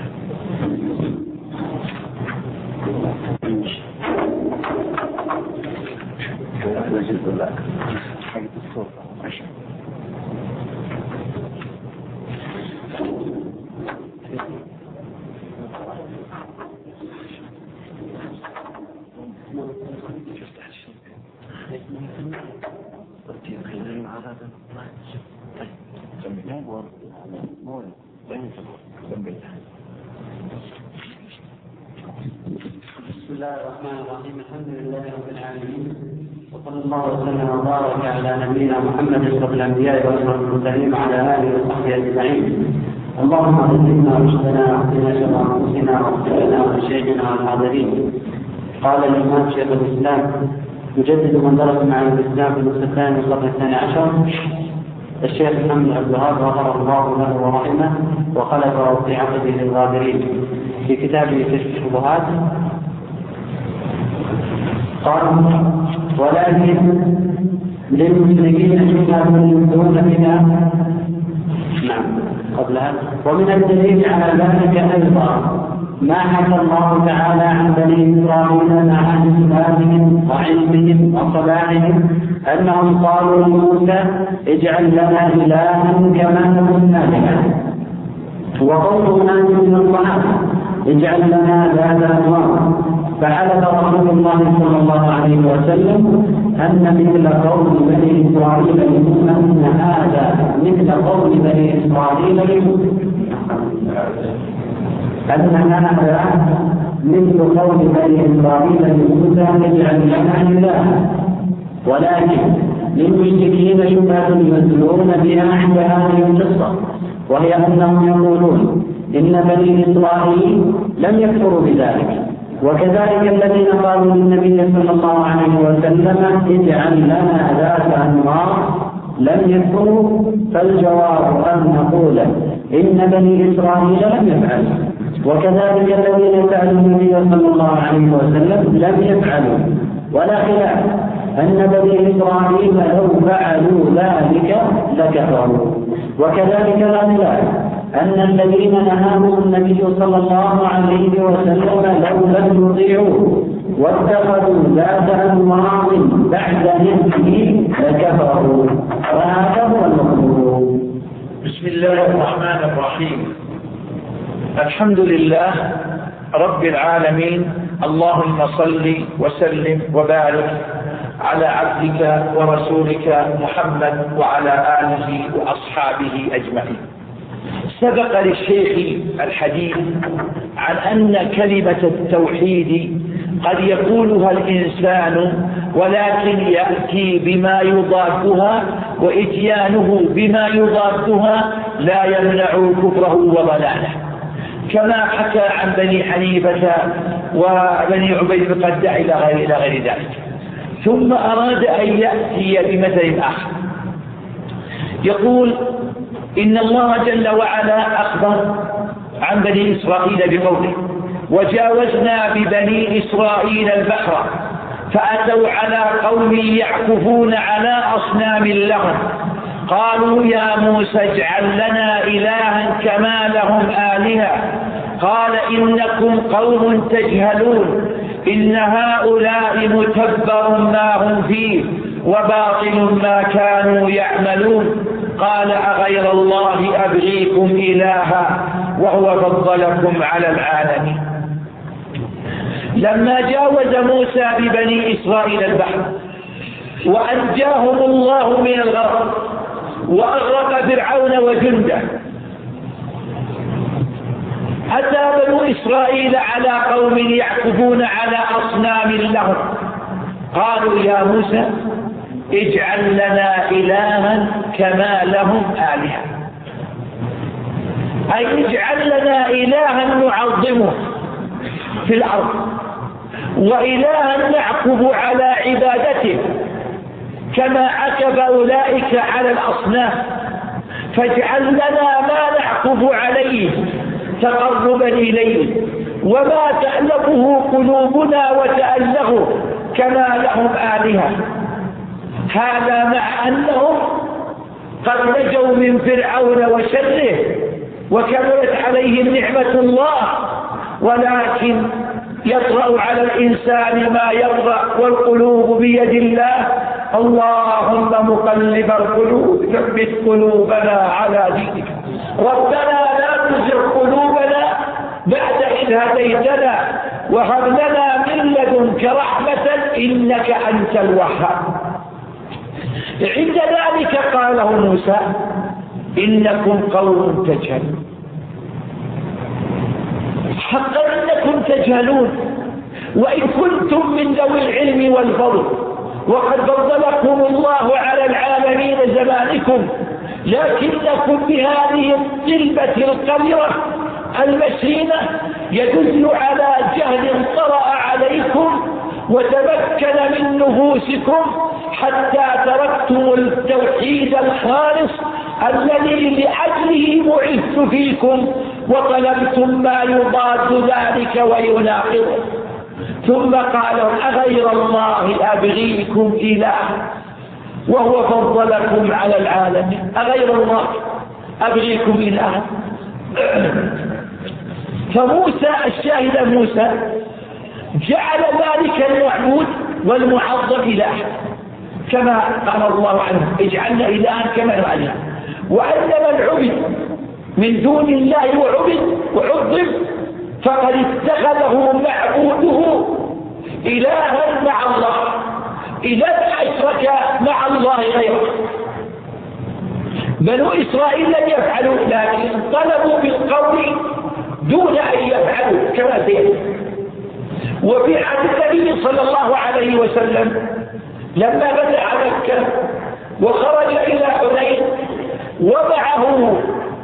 بسم الله الرحمن الرحيم. الحمد لله رب العالمين، وصلى الله وسلم وبارك على نبينا محمد اشرف الانبياء واشرف المرسلين وعلى اله وصحبه اجمعين. اللهم علمنا رشدنا واهدنا شر انفسنا واغفر لنا ولشيخنا والحاضرين. قال الامام شيخ الاسلام يجدد من درس مع الاسلام في النصف الثاني من القرن الثاني عشر الشيخ محمد عبد الوهاب غفر الله له ورحمه وخلفه في عقده للغابرين في كتابه كشف الشبهات. قال: ولكن للمشركين شبهة يبدون بها. نعم، قبلها. ومن الدليل على ذلك أيضا ما حكى الله تعالى عن بني إسرائيل مع إسلامهم وعلمهم وصلاحهم أنهم قالوا لموسى: اجعل لنا إلها كما لهم آلهة. وقولنا من الطعام: اجعل لنا ذات أنوار. فحلف رسول الله صلى الله عليه وسلم أن مثل قول بني إسرائيل لموسى أن هذا مثل قول بني إسرائيل لموسى أن هذا مثل قول بني إسرائيل لموسى اجعل لنا إلها. ولكن للمشركين شبهة يمثلون بها عند هذه القصة، وهي أنهم يقولون إن بني إسرائيل لم يكفروا بذلك، وكذلك الذين قالوا للنبي صلى الله عليه وسلم اجعل لنا ذات أنوار لم يكفروا. فالجواب أن نقول إن بني إسرائيل لم يفعلوا، وكذلك الذين سألوا النبي صلى الله عليه وسلم لم يفعلوا، ولا خلاف أن بني إسرائيل لو فعلوا ذلك لكفروا. وكذلك لا خلاف أن الذين نهاهم النبي صلى الله عليه وسلم لو لم يطيعوه واتخذوا ذات أنوار بعد نهيه لكفروا، وهذا هو المطلوب. بسم الله الرحمن الرحيم. الحمد لله رب العالمين، اللهم صل وسلم وبارك على عبدك ورسولك محمد وعلى آله وأصحابه أجمعين. سبق للشيخ الحديث عن أن كلمة التوحيد قد يقولها الإنسان ولكن يأتي بما يضادها، وإتيانه بما يضادها لا يمنع كفره وضلاله، كما حكى عن بني حنيفة وبني عبيد بن قدع إلى غير ذلك. ثم أراد أن يأتي بمثل آخر، يقول: إن الله جل وعلا أخبر عن بني إسرائيل بقوله: وجاوزنا ببني إسرائيل البحر فأتوا على قوم يعكفون على أصنام لهم قالوا يا موسى اجعل لنا إلها كما لهم آلهة قال إنكم قوم تجهلون إن هؤلاء متبر ما هم فيه وباطل ما كانوا يعملون قال أغير الله أبغيكم إلها وهو فضلكم على العالمين. لما جاوز موسى ببني إسرائيل البحر وأنجاهم الله من الغرق وأغرق فرعون وجنده، أتى بنو إسرائيل على قوم يعكفون على أصنام لهم قالوا يا موسى اجعل لنا إلها كما لهم آلهة، أي اجعل لنا إلها نعظمه في الأرض وإلها نعكف على عبادته كما عكف أولئك على الأصنام، فاجعل لنا ما نعكف عليه تقربا إليه وما تألفه قلوبنا وتألهه كما لهم آلهة. هذا مع أنهم قد نجوا من فرعون وشره وكملت عليهم نعمة الله، ولكن يطرأ على الإنسان ما يطرأ والقلوب بيد الله. اللهم مقلب القلوب ثبت قلوبنا على دينك ربنا لا تزغ قلوبنا بعد إذ هديتنا وهب لنا من لدنك رحمة إنك أنت الوهاب. عند ذلك قاله موسى إنكم قوم تجهلون. حقا إنكم تجهلون، وإن كنتم من ذوي العلم والفضل وقد فضلكم الله على العالمين زمانكم، لكنكم بهذه الطلبة القذرة المسينة يدل على جهل طرأ عليكم وتمكن من نفوسكم حتى تركتم التوحيد الخالص الذي لأجله بعثت فيكم وطلبتم ما يضاد ذلك ويناقضه. ثم قالوا أغير الله أبغيكم إلها وهو فضلكم على العالمين، أغير الله أبغيكم إلها. فموسى الشاهد موسى جعل ذلك المعبود والمعظم إله كما قال الله عنه اجعلنا إلها كما نعلم، وأن من عبد من دون الله وعظم فقد اتخذه معبوده إلها مع الله، إذا أشرك مع الله غيره. بنو إسرائيل لم يفعلوا، لكن طلبوا بالقول دون أن يفعلوا كما سيأتي. وفي عهد النبي صلى الله عليه وسلم لما فتح مكة وخرج إلى حنين ومعه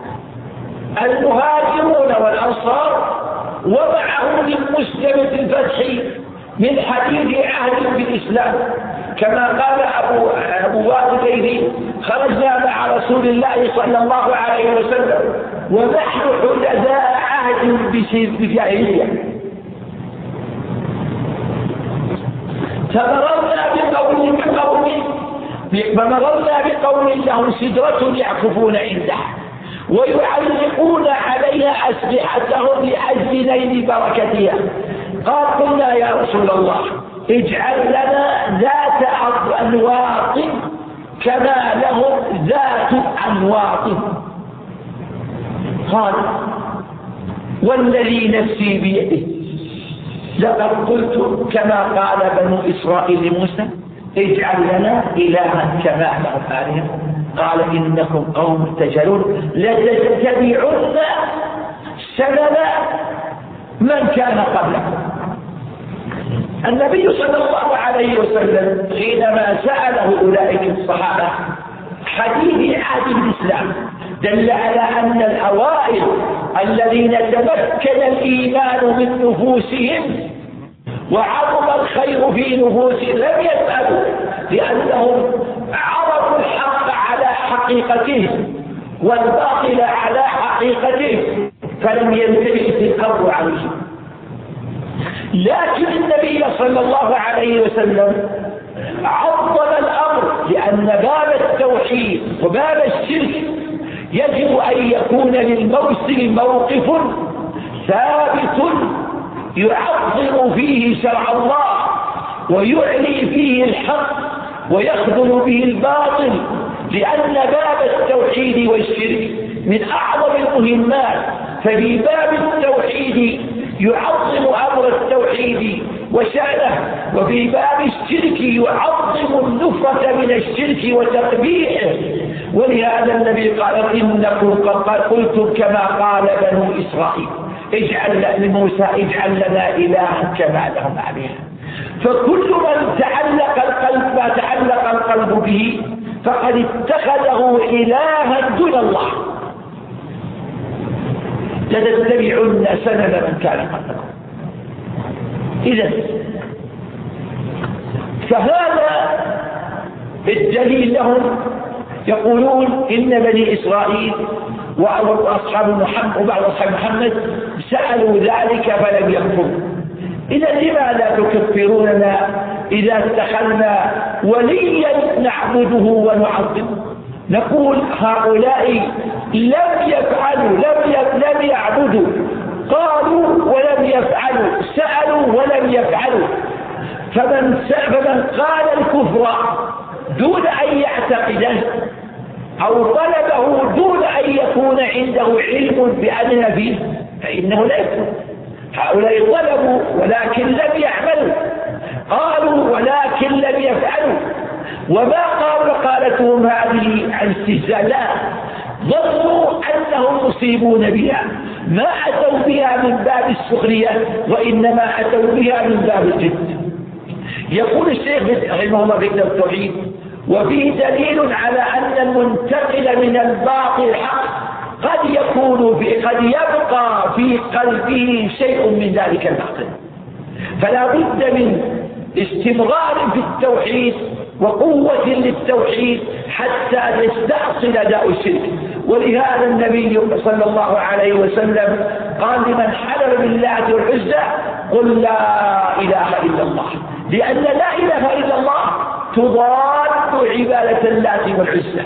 المهاجرون والأنصار ومعه من مسلمة الفتح من حديث عهد بالإسلام، كما قال أبو واقدين خرجنا مع رسول الله صلى الله عليه وسلم ونحن حدثاء عهد بجاهلية. فمررنا بقوم لهم سدرة يعكفون عندها ويعلقون عليها أسلحتهم لأجل نيل بركتها. قال قلنا يا رسول الله اجعل لنا ذات أنواط كما لهم ذات أنواط. قال والذي نفسي بيده لقد قلت كما قال بنو إسرائيل لموسى اجعل لنا إلها كما لهم آلهة. قال إنكم قوم تجهلون لتتبعن سنن من كان قبلكم. النبي صلى الله عليه وسلم حينما سأله أولئك الصحابة حديث عهد الإسلام دل على أن الأوائل الذين تمكن الإيمان من نفوسهم وعظم الخير في نفوسهم لم يسألوا، لأنهم عرفوا الحق على حقيقته والباطل على حقيقته فلم يلتبس الأمر عليه. لكن النبي صلى الله عليه وسلم عظم الأمر، لأن باب التوحيد وباب الشرك يجب أن يكون للمرسل موقف ثابت يعظم فيه شرع الله ويعلي فيه الحق ويخذل به الباطل، لأن باب التوحيد والشرك من أعظم المهمات. ففي باب التوحيد يعظم أمر التوحيد وشأنه، وفي باب الشرك يعظم النفرة من الشرك وتقبيحه. ولهذا النبي قال إنكم قد قلتم كما قال بنو إسرائيل اجعل لموسى اجعل لنا إلها كما لهم آلهة. فكل من ما تعلق القلب به فقد اتخذه إلها دون الله. لتتبعن سنن من كان قبلكم. إذن فهذا الدليل لهم. يقولون إن بني إسرائيل وبعض أصحاب محمد سألوا ذلك فلم يكفروا. إذا لماذا تكفروننا إذا اتخذنا وليا نعبده ونعظمه؟ نقول هؤلاء لم يفعلوا لم يعبدوا، قالوا ولم يفعلوا، سألوا ولم يفعلوا. فمن قال الكفر دون أن يعتقده أو طلبه دون أن يكون عنده علم بأنه فيه فإنه لا يكفر. هؤلاء طلبوا ولكن لم يعملوا، قالوا ولكن لم يفعلوا. وما قالوا قالتهم هذه عن استهزاء، لا، ظنوا أنهم مصيبون بها، ما أتوا بها من باب السخرية وإنما أتوا بها من باب الجد. يقول الشيخ رحمه الله في كتاب التوحيد: وفيه دليل على أن المنتقل من الباطل الحق قد يبقى في قلبه شيء من ذلك الباطل، فلا بد من استمرار في التوحيد وقوة للتوحيد حتى يستأصل داء الشرك. ولهذا النبي صلى الله عليه وسلم قال لمن حلف بالله والعزى: قل لا إله إلا الله، لأن لا إله إلا الله تضاد عبادة اللات والعزى.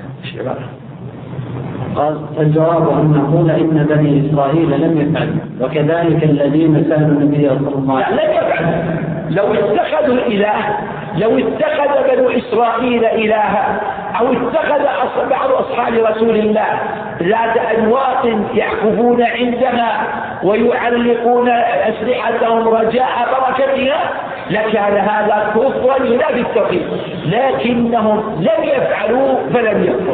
قال الجواب أن نقول إن بني إسرائيل لم يفعلوا، وكذلك الذين سألوا النبي صلى الله عليه وسلم لم يفعلوا. لو اتخذوا الإله، لو اتخذ بنو إسرائيل إلها، أو اتخذ بعض أصحاب رسول الله ذات أنواط يعكفون عندها ويعلقون أسلحتهم رجاء بركتها، لكان هذا كفرا لا بالتوحيد، لكنهم لم يفعلوا فلم يكفروا.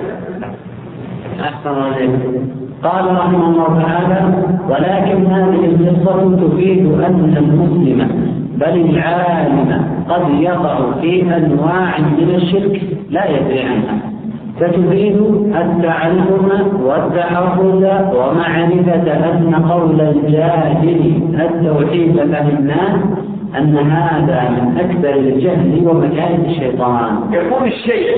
أحسن عليكم. قال رحمه الله تعالى: ولكن هذه القصة تفيد أن المسلم بل العالم قد يقع في أنواع من الشرك لا يدري عنها، فتفيد التعلم والتحفظ ومعرفة أن قول الجاهل التوحيد فهمناه أن هذا من أكبر الجهل ومكائد الشيطان. يقول الشيخ: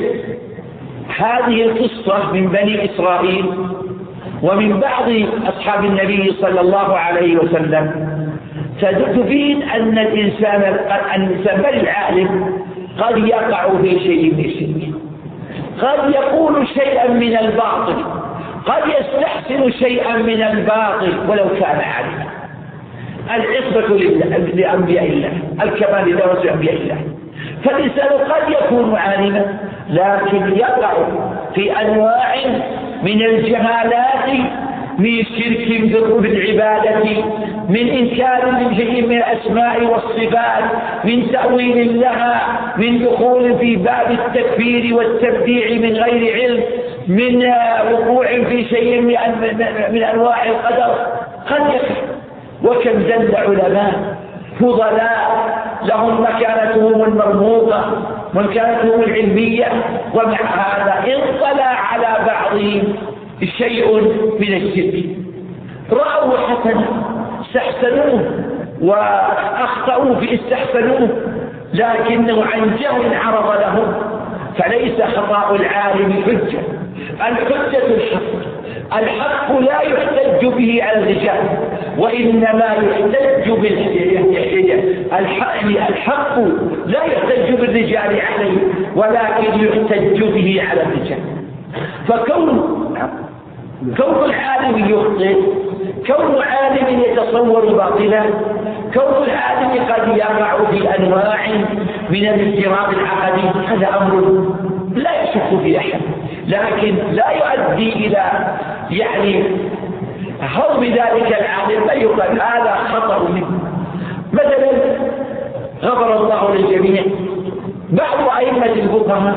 هذه القصة من بني إسرائيل ومن بعض أصحاب النبي صلى الله عليه وسلم تفيد أن الإنسان بل العالم قد يقع في شيء من الشرك، قد يقول شيئا من الباطل، قد يستحسن شيئا من الباطل ولو كان عالما. العصمة لأنبياء الله، الكمال لرسل أنبياء الله. فالإنسان قد يكون عالما لكن يقع في أنواع من الجهالات، من شرك بالعبادة، من إنكار لشيء من الأسماء والصفات، من تأويل لها، من دخول في باب التكفير والتبديع من غير علم، من وقوع في شيء من أنواع القدر قد يقع. وكم دل علماء فضلاء لهم مكانتهم المرموقة ومكانتهم العلمية، ومع هذا انطلع على بعضهم شيء من الشرك، رأوا حسنا استحسنوه وأخطأوا في استحسنوه، لكنه عن جهل عرض لهم. فليس خطأ العالم حجة، الحجة الحق لا يحتج به على الرجال، وإنما يحتج الحق لا يحتج بالرجال عليه، ولكن يحتج به على الرجال. فكون العالم يخطئ، كون عالم يتصور باطلا، كون العالم قد يقع في أنواع من الاضطراب العقدي، هذا أمر لا يشك في أحد، لكن لا يؤدي إلى هرب ذلك العالم، بل يقال هذا خطأ منه. مثلا غفر الله للجميع، بعض أئمة الفقهاء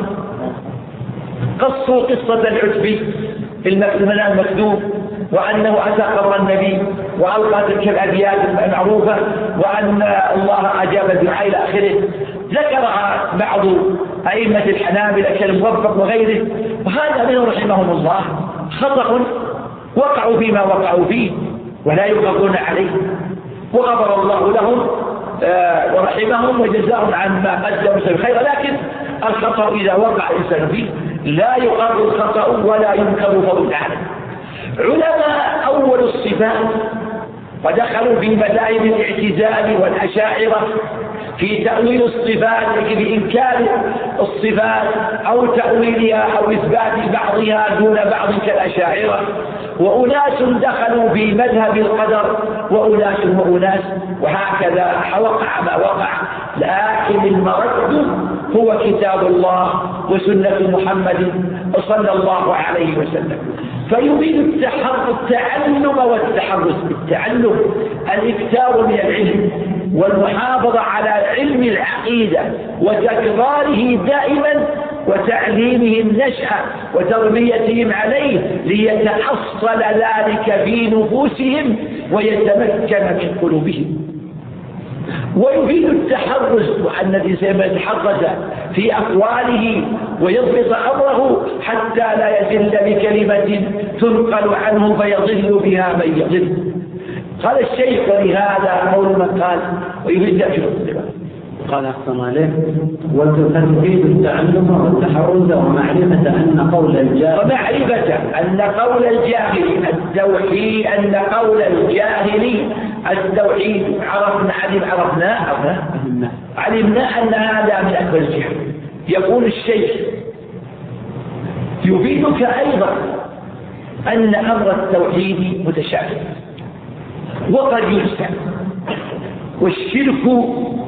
قصوا قصة العتبي المنام المكذوب، وأنه أتى قبر النبي وألقى تلك الأبيات المعروفة وأن الله أجاب الدعاء إلى آخره. ذكرها بعض أئمة الحنابلة كالموفق وغيره، وهذا منهم رحمهم الله خطأ، وقعوا فيما وقعوا فيه ولا يقضون عليه، وغفر الله لهم ورحمهم وجزاهم عن ما قدموا خيرا. لكن الخطأ إذا وقع الإنسان فيه لا يقر الخطأ ولا ينكر فضل عنه. علماء أول الصفات ودخلوا في مذاهب الاعتزال والأشاعرة في تأويل الصفات، في إنكار الصفات أو تأويلها أو إثبات بعضها دون بعض كالأشاعرة، وأناس دخلوا في مذهب القدر وأناس، وهكذا وقع ما وقع. لكن المرد هو كتاب الله وسنة محمد صلى الله عليه وسلم. فيريد التعلم والتحرز. التعلم الإكثار من العلم والمحافظة على علم العقيدة وتكراره دائما، وتعليمهم نشأة وتربيتهم عليه ليتحصل ذلك في نفوسهم ويتمكن من قلوبهم. ويفيد التحرز، وأن الإنسان يتحرز في أقواله ويضبط أمره حتى لا يزل بكلمة تنقل عنه فيضل بها من يضل. قال الشيخ ولهذا قول من قال ويفيد التحرز. قال أحسن عليه وتفيد التعلم والتحرز ومعرفة أن قول الجاهل التوحيد، أن قول الجاهل التوحيد علمنا أن هذا من أكبر الجهل. يقول الشيخ يفيدك أيضا أن أمر التوحيد متشابه وقد ينسى، والشرك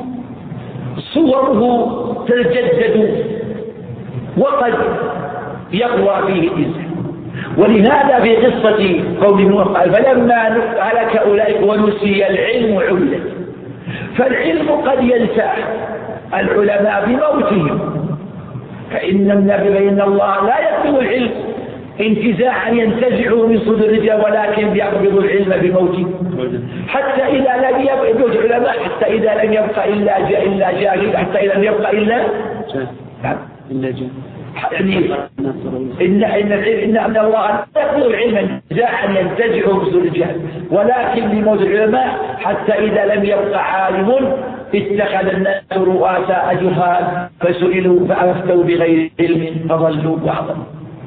صوره تتجدد وقد يقوى فيه الإنسان. ولهذا في قصة قوم نوح قال فلما هلك أولئك ونسي العلم علة. فالعلم قد ينسى العلماء بموتهم، فإن الله لا يقبض العلم انتزاعا ينتزعه من صدور الرجال، ولكن يقبض العلم بموته. حتى إذا لم يبقى العلماء، حتى إذا لم يبقى إلا جاهل، حتى إذا لم يبقى إلا إن الله لا يقبض العلم انتزاعا ينتزعه من صدور الرجال، ولكن بموت العلماء حتى إذا لم يبقى عالم اتخذ الناس رؤساء جهال فسئلوا فأفتوا بغير علم فضلوا وأضلوا.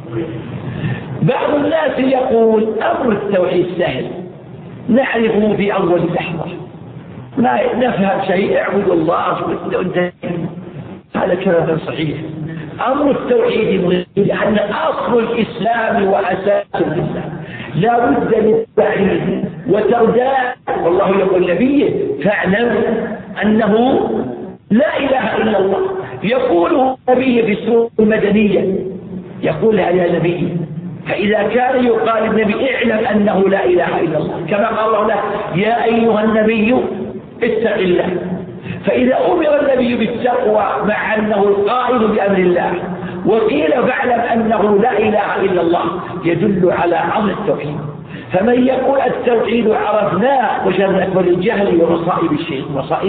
بعض الناس يقول أمر التوحيد سهل نعرفه في أول لحظة، ما نفهم شيء، اعبد الله وانتهي. هذا كلام صحيح. أمر التوحيد مهم، لأن أصل الإسلام وأساس الإسلام لا بد من التعليم وترداد. والله يقول نبيه فاعلم أنه لا إله إلا الله. يقول نبيه في السورة المدنية، يقولها يا نبي. فإذا كان يقال النبي اعلم أنه لا إله إلا الله، كما قال الله له يا أيها النبي اتق الله. فإذا أمر النبي بالتقوى مع أنه القائل بأمر الله وقيل فاعلم أنه لا إله إلا الله، يدل على عظم التوحيد. فمن يقول التوحيد عرفناه وشر أكبر الجهل ومصائب الشيء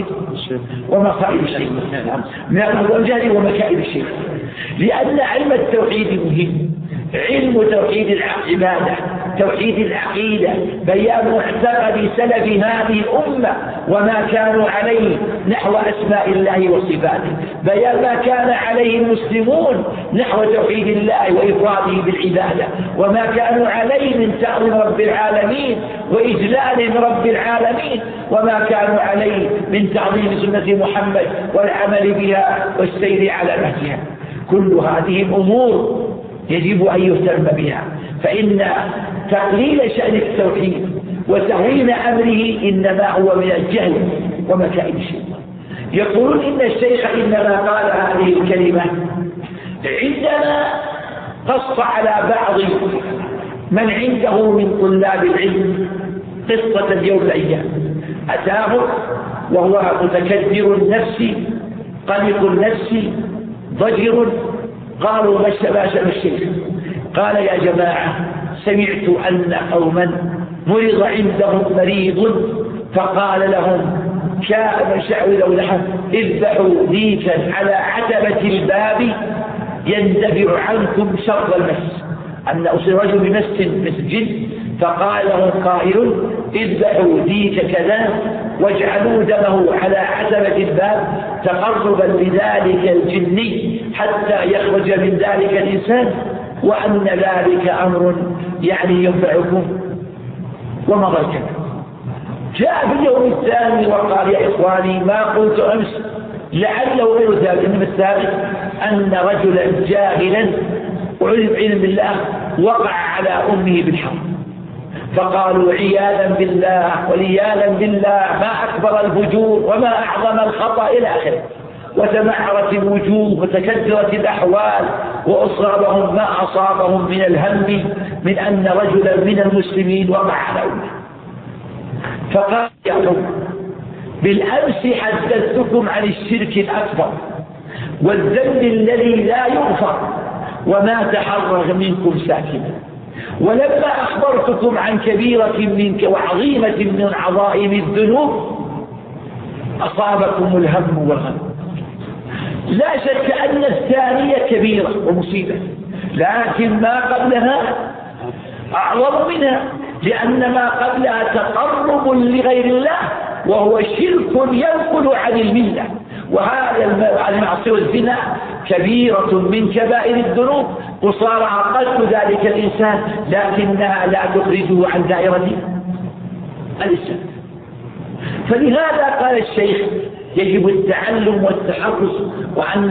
ومصائب الشيء من الجهل ومكائد الشيء. لأن علم التوحيد مهم، علم توحيد العبادة، توحيد العقيدة، بيان معتقد سلف هذه الأمة وما كانوا عليه نحو أسماء الله وصفاته، بيان ما كان عليه المسلمون نحو توحيد الله وإفراده بالعبادة، وما كانوا عليه من تعظيم رب العالمين وإجلال رب العالمين، وما كانوا عليه من تعظيم سنة محمد والعمل بها والسير على نهجها. كل هذه الأمور يجب أن يهتم بها، فإن تقليل شأن التوحيد وتهوين أمره إنما هو من الجهل ومكائد الشيطان. يقولون إن الشيخ إنما قال هذه الكلمة عندما قص على بعض من عنده من طلاب العلم قصة اليوم الأيام. أتاه وهو متكدر النفس قلق النفس ضجر. قالوا ما شأن الشيخ؟ قال يا جماعة سمعت أن قوما مرض عندهم مريض فقال لهم شاء شعوا لحم اذبحوا ديكا على عتبة الباب يندفع عنكم شر المس. أن أصيب رجل بمس مسجد فقال له قائل اذبحوا ديك كذا واجعلوا دمه على عتبة الباب تقربا لذلك الجني حتى يخرج من ذلك الإنسان، وأن ذلك أمر يعني ينفعكم ومضى الكلام. جاء في اليوم الثاني وقال يا إخواني ما قلت أمس لعله غير ذلك، إنما الثالث أن رجلا جاهلا وعلم علم بالله وقع على أمه بالحرب، فقالوا عياذا بالله ولياذا بالله ما أكبر الفجور وما أعظم الخطأ إلى آخره. وتمعرت الوجوه وتكدرت الأحوال وأصابهم ما أصابهم من الهم من أن رجلا من المسلمين وقع على أمه. فقال يا قوم بالأمس حدثتكم عن الشرك الأكبر والذنب الذي لا يغفر وما تحرر منكم ساكنا. ولما أخبرتكم عن كبيرة منك وعظيمة من عظائم الذنوب أصابكم الهم والغم. لا شك أن الثانية كبيرة ومصيبة، لكن ما قبلها أعظم منها، لأن ما قبلها تقرب لغير الله وهو شرك ينقل عن الملة. وهذا المعصية والزنا كبيرة من كبائر الذنوب، وصارها قتل ذلك الإنسان، لكنها لا تخرجه عن دائرة الإسلام. فلهذا قال الشيخ يجب التعلم والتحرص، وأن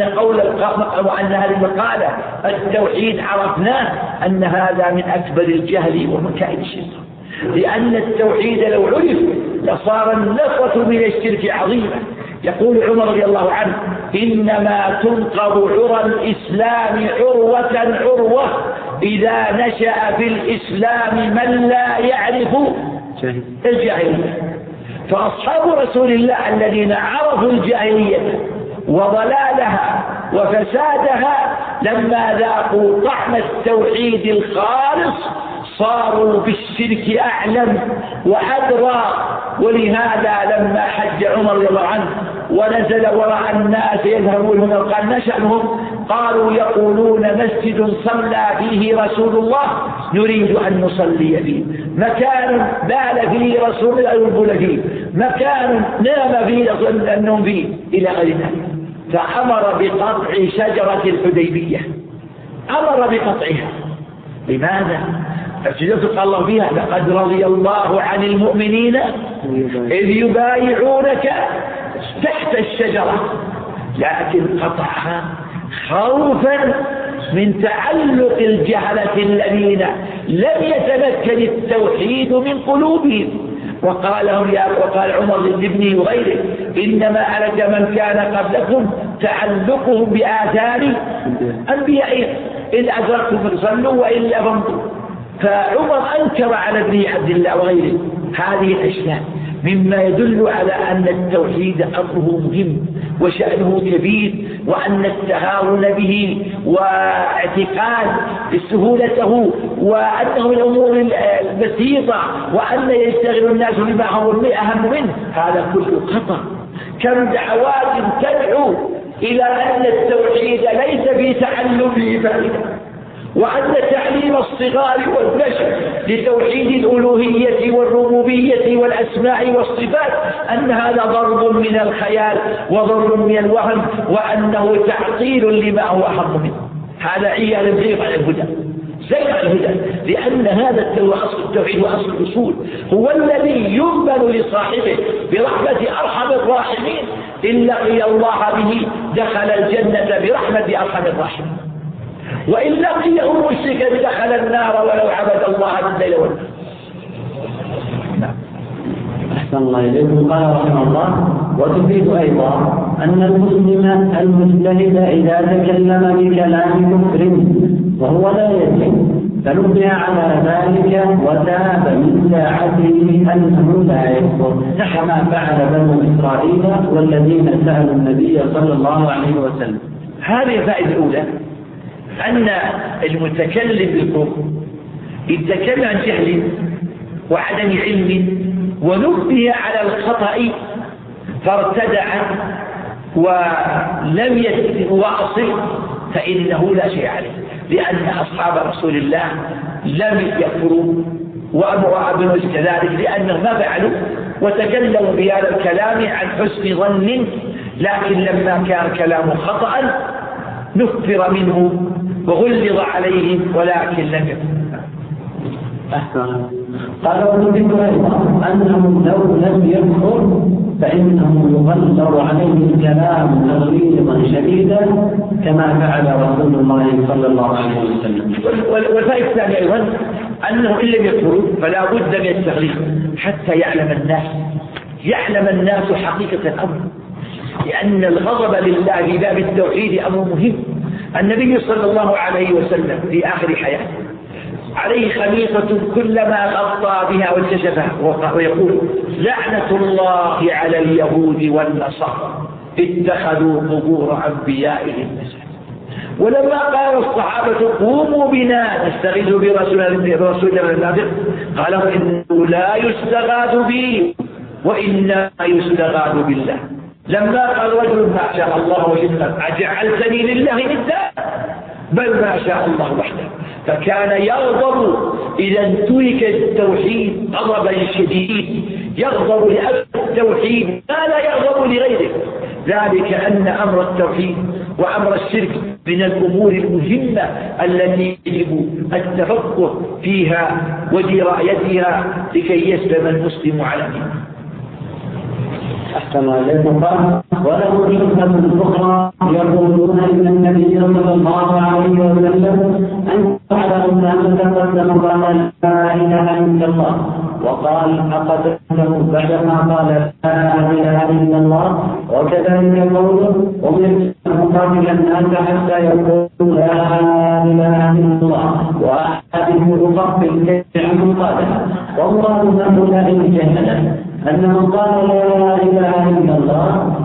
هذه المقالة التوحيد عرفناه أن هذا من أكبر الجهل ومكائد الشيطان، لأن التوحيد لو عرف لصار النفرة من الشرك عظيمة. يقول عمر رضي الله عنه: إنما تنقض عرى الإسلام عروة عروة إذا نشأ في الإسلام من لا يعرف الجاهلية. فأصحاب رسول الله الذين عرفوا الجاهلية وضلالها وفسادها لما ذاقوا طعم التوحيد الخالص صاروا بالشرك أعلم وأدرى. ولهذا لما حج عمر رضي الله عنه ونزل ورأى الناس يذهبون قال نشأنهم، قالوا يقولون مسجد صلى فيه رسول الله نريد أن نصلي فيه، مكان بال فيه رسول الله يقول فيه، مكان نام فيه النوم فيه، إلى غير ذلك. فأمر بقطع شجرة الحديبية، أمر بقطعها. لماذا؟ قال الله فيها: لقد رضي الله عن المؤمنين إذ يبايعونك تحت الشجرة، لكن قطعها خوفا من تعلق الجهلة الذين لم يتمكن التوحيد من قلوبهم. وقال عمر لابنه وغيره: إنما أهلك من كان قبلكم تعلقهم بآثار أنبيائهم، إن أدركتم فصلوا وإلا فامضوا. فعمر أنكر على ابنه عبد الله وغيره هذه الأشياء، مما يدل على أن التوحيد أمره مهم وشأنه كبير، وأن التهاون به واعتقاد سهولته وأنه من الأمور البسيطة، وأن يشتغل الناس بما هو أهم منه، هذا كله خطأ. كم دعوات تدعو إلى أن التوحيد ليس في تعلمه فائدة، وأن تعليم الصغار والنشء لتوحيد الألوهية والربوبية والأسماء والصفات أن هذا ضرب من الخيال وضرب من الوهم، وأنه تعطيل لما هو أحق منه. هذا عيال زيغ عن الهدى، زيغ عن الهدى، لأن هذا أصل التوحيد وأصل الأصول هو الذي ينبل لصاحبه برحمة أرحم الراحمين. إن لقي الله به دخل الجنة برحمة أرحم الراحمين، وإن لقيه مشركا دخل النار ولو عبد الله بالليل والنهار. أحسن الله إليكم. قال رحمه الله: وتفيد أيضا أن المسلم المجتهد إذا تكلم بكلام كفر وهو لا يدري فنبه على ذلك وتاب من ساعته أنه لا يكفر، كما فعل بنو إسرائيل والذين سألوا النبي صلى الله عليه وسلم. هذه الفائدة الأولى، أن المتكلم بالكفر يتكلم عن جهل وعدم علم ونبه على الخطأ فارتدع ولم يواصل فإنه لا شيء عليه، لأن أصحاب رسول الله لم يكفروا وأبو كذلك، لأنهم ما فعلوا وتكلموا بهذا الكلام عن حسن ظن، لكن لما كان كلامه خطأ نكفر منه وغلظ عليهم ولكن لم يكن. قال وتذكر أيضا أنه لو لم يكفر فإنه يغلظ عليه الكلام تغليظا شديدا كما فعل رسول الله صلى الله عليه وسلم. والفائدة الثانية أيضا أنه إن لم يكفروا فلا بد من التغليظ حتى يعلم الناس حقيقة الأمر، لأن الغضب لله في باب التوحيد أمر مهم. النبي صلى الله عليه وسلم في آخر حياته عليه خميصة كلما غطى بها وانكشفها ويقول: لعنة الله على اليهود والنصارى اتخذوا قبور أنبيائهم مساجد. ولما قال الصحابة قوموا بنا نستغيث برسول الله قالوا إنه لا يستغاث بي وإنما يستغاث بالله. لما قال رجل ما شاء الله وشئت أجعلتني لله ندا بل ما شاء الله وحده، فكان يغضب إذا ترك التوحيد غضبا شديد، يغضب لأجل التوحيد ما لا يغضب لغيره. ذلك أن أمر التوحيد وأمر الشرك من الأمور المهمة التي يجب التفقه فيها ودرايتها لكي يسلم المسلم على دينه. أحسن عليكم. وله شبهة أخرى يقولون إن النبي صلى الله عليه وسلم أن على أمة تقدم قال لا إله إلا الله وقال أقتله بعدما قال لا إله إلا الله، وكذلك قوله أمرت أن أقاتل الناس حتى يقولوا لا إله إلا الله وأحاديث أخرى في الكتاب عنه قالها. والله هؤلاء الجهلة أن من قال لا إله إلا الله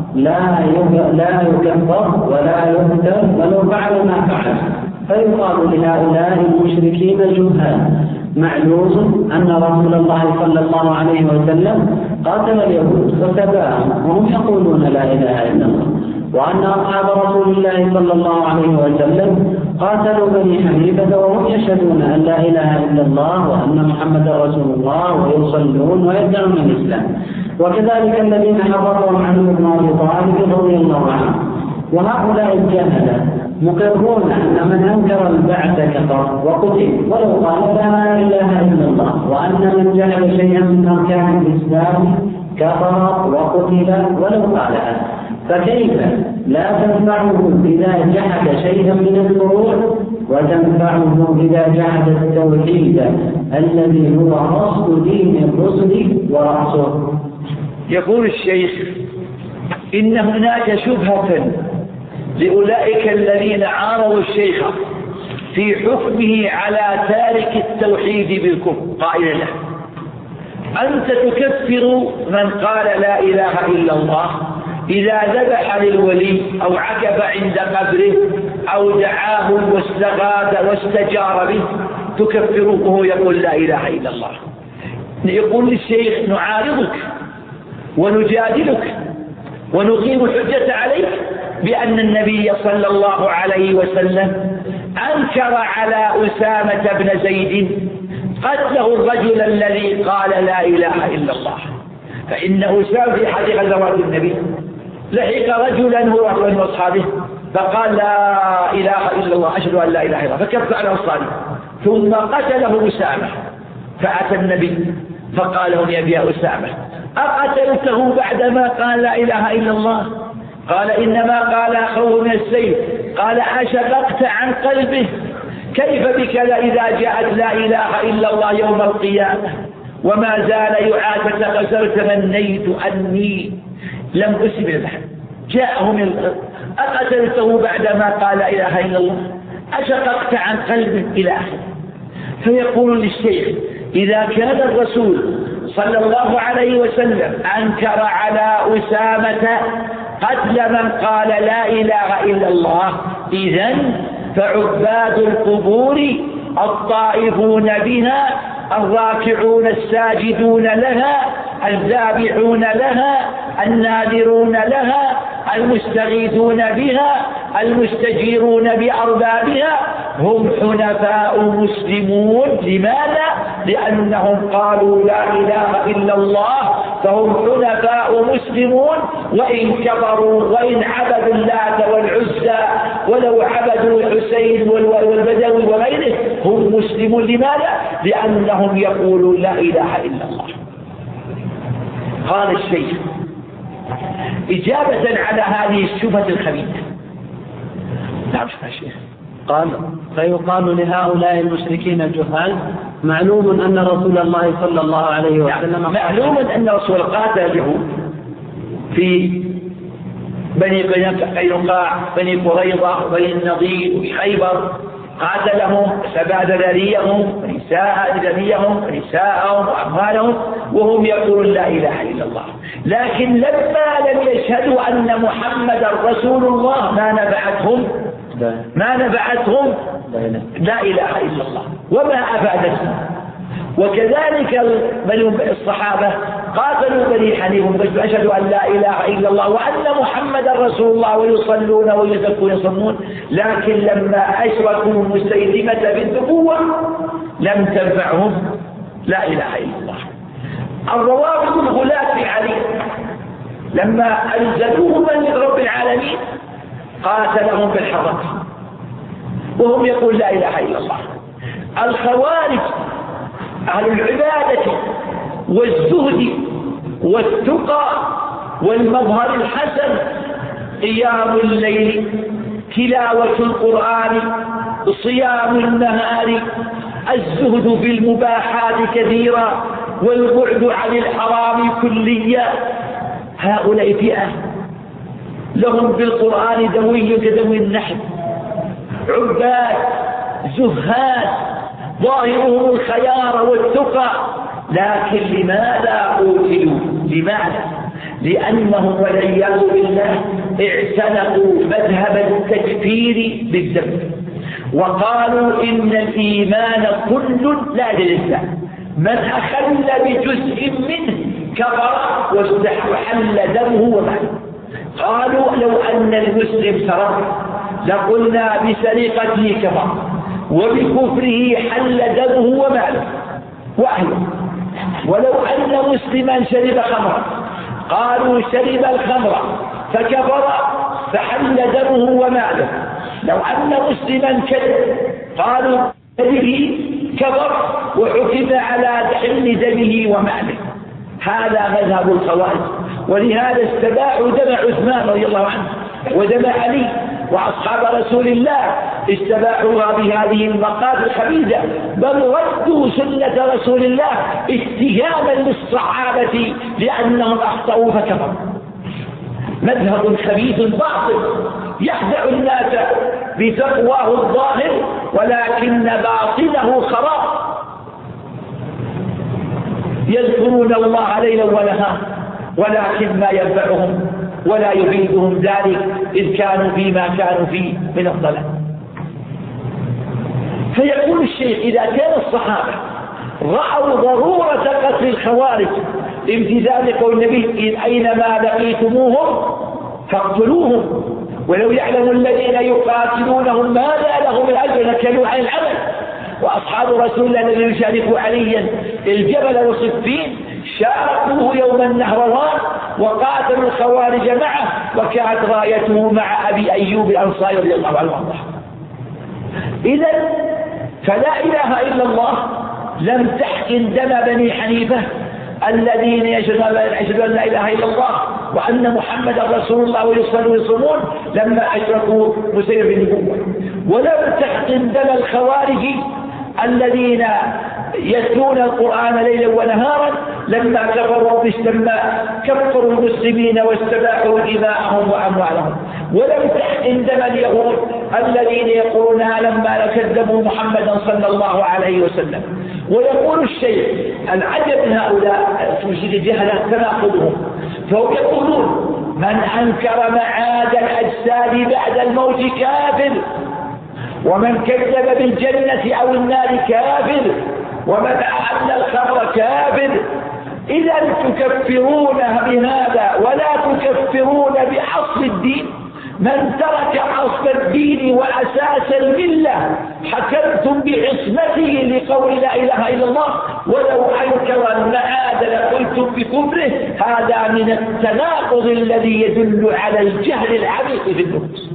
لا يكفر ولا يهتر ولو فعل ما فعل، فيقال لهؤلاء المشركين جهال. معلوم أن رسول الله صلى الله عليه وسلم قاتل اليهود وتباهم وهم يقولون لا إله إلا الله، وأن أصحاب رسول الله صلى الله عليه وسلم قاتلوا بني حنيفة وهم يشهدون أن لا إله إلا الله وأن محمدا رسول الله ويصلون ويدعون الإسلام، وكذلك الذين حضرهم عنه ابن أبي طالب رضي الله عنه. وهؤلاء الجهلة مقرون أن من أنكر البعث كفر وقتل ولو قال لا إله إلا الله، وأن من جهل شيئا من أركان الإسلام كفر وقتل ولو قالها. فكيف لا تنفعه إذا جحد شيئا من الفروع وتنفعه إذا جحد التوحيد الذي هو أصل دين الرسل ورأسه؟ يقول الشيخ إن هناك شبهة لأولئك الذين عارضوا الشيخ في حكمه على تارك التوحيد بالكفر قائلا له أنت تكفر من قال لا إله إلا الله إذا ذبح للولي أو عكف عند قبره أو دعاه واستغاث واستجار به تكفره وهو يقول لا إله إلا الله. يقول للشيخ نعارضك ونجادلك ونقيم الحجة عليك بأن النبي صلى الله عليه وسلم أنكر على أسامة بن زيد قتله الرجل الذي قال لا إله إلا الله، فإن أسامة في أحد غزوات النبي لحق رجلا هو من أصحابه فقال لا إله إلا الله أشهد أن لا إله إلا الله فكف على الصالح ثم قتله أسامة. فأتى النبي فقال له يا أسامة أقتلته بعدما قال لا إله إلا الله؟ قال إنما قال أخوه من السيف. قال أشفقت عن قلبه؟ كيف بك إذا جاءت لا إله إلا الله يوم القيامة وما زال يعاتب تمنيت أني لم أسب البحر جاءه من أقتلته بعدما قال لا إله إلا الله؟ أشفقت عن قلبه إلى آخره. فيقول للشيخ إذا كان الرسول صلى الله عليه وسلم أنكر على أسامة قتل من قال لا إله إلا الله، إذن فعباد القبور الطائفون بها الراكعون الساجدون لها الذابحون لها الناذرون لها المستغيثون بها المستجيرون بأربابها هم حنفاء مسلمون. لماذا؟ لأنهم قالوا لا إله إلا الله فهم حنفاء مسلمون، وإن كفروا وإن عبدوا اللات والعزى ولو عبدوا الحسين والبدوي وغيره هم مسلمون. لماذا؟ لأنهم يقولون لا إله إلا الله. قال الشيخ إجابة على هذه الشبهة الخبيثة نعم الشيخ قال فيقال لهؤلاء المشركين جهال معلوم أن رسول الله صلى الله عليه وسلم معلوم أن رسول قاتله في بني قينقاع بني قريظة بني النضير وفي خيبر قاتلهم فبعد ذريهم نساءهم وأموالهم وهم يقولون لا إله إلا الله. لكن لما لم يشهدوا أن محمد رسول الله ما نفعتهم لا إله إلا الله وما أفادتهم. وكذلك الصحابة قاتلوا بني حنيفة أشهدوا أن لا إله إلا الله وأن محمد رسول الله ويصلون ويزكون ويصومون، لكن لما أشركوا مسيلمة بالنبوة لم تنفعهم لا إله إلا الله. الروافض الغلاة في علي لما أنزلوهم من رب العالمين قاتلهم بالحرة وهم يقول لا إله إلا الله. الخوارج أهل العبادة والزهد والتقى والمظهر الحسن، قيام الليل، تلاوة القرآن، صيام النهار، الزهد في المباحات كثيرا والبعد عن الحرام كليا. هؤلاء فئة لهم بالقرآن دوي كدوي النحل، عباد زهاد ظاهرهم الخيار والتقى، لكن لماذا قتلوا؟ لماذا؟ لأنهم والعياذ بالله اعتنقوا مذهب التكفير بالذنب وقالوا إن الإيمان كل لا للإسلام، من أخل بجزء منه كفر واستحل دمه وماله. قالوا لو أن المسلم سرق لقلنا بسرقته كفر وبكفره حل دمه وماله وأهله. ولو أن مسلما شرب خمرا قالوا شرب الخمر فكفر فحل دمه وماله. لو أن مسلما كذب قالوا كذبه كفر وحكم على حل دمه وماله. هذا مذهب الخوارج، ولهذا استباحوا دم عثمان رضي الله عنه ودم علي وأصحاب رسول الله، استباحوها بهذه المقاصد الخبيثة، بل ردوا سنة رسول الله اتهاما للصحابة لأنهم أخطأوا فكفروا. مذهب خبيث باطل يخدع الناس بتقواه الظاهر ولكن باطنه خراب. يذكرون الله ليلا ونهارا ولكن ما ينفعهم ولا يفيدهم ذلك إذ كانوا فيما كانوا فيه من الضلال. فيقول الشيخ إذا كان الصحابة رأوا ضرورة قتل الخوارج امتثال قول النبي أينما لقيتموهم فاقتلوهم ولو يعلم الذين يقاتلونهم ماذا لهم من أجر لكانوا عن العمل. وأصحاب رسول الله الذين يشاركوا عليا الجبل وصفين شاركوه يوم النهروان وقاتلوا الخوارج معه وكانت رايته مع أبي أيوب الأنصاري رضي الله عنه وارضاه. إذن فلا إله إلا الله لم تحقن دم بني حنيفة الذين يشهدون أن لا إله إلا الله وأن محمد رسول الله ويصلوا ويصومون لما أشركوا مسير بالنبوة، ولم تحقن دم الخوارج الذين يتلون القرآن ليلا ونهارا لما كفروا بالسماء كفروا المسلمين واستباحوا دماءهم وأموالهم، ولم تحقن دم اليهود الذين يقولون لما كذبوا محمدا صلى الله عليه وسلم. ويقول الشيخ العجب من هؤلاء توجد جهلة تناقضهم، فهم يقولون من أنكر معاد الأجساد بعد الموت كافر، ومن كذب بالجنة أو النار كافر، ومن أحل الخمر كافر. إذا تكفرون بهذا ولا تكفرون بأصل الدين. من ترك أصل الدين وأساس الملة حكمتم بعصمته لقول لا إله إلا الله، ولو أنكر المعاد لقلتم بكفره. هذا من التناقض الذي يدل على الجهل العميق في النفوس.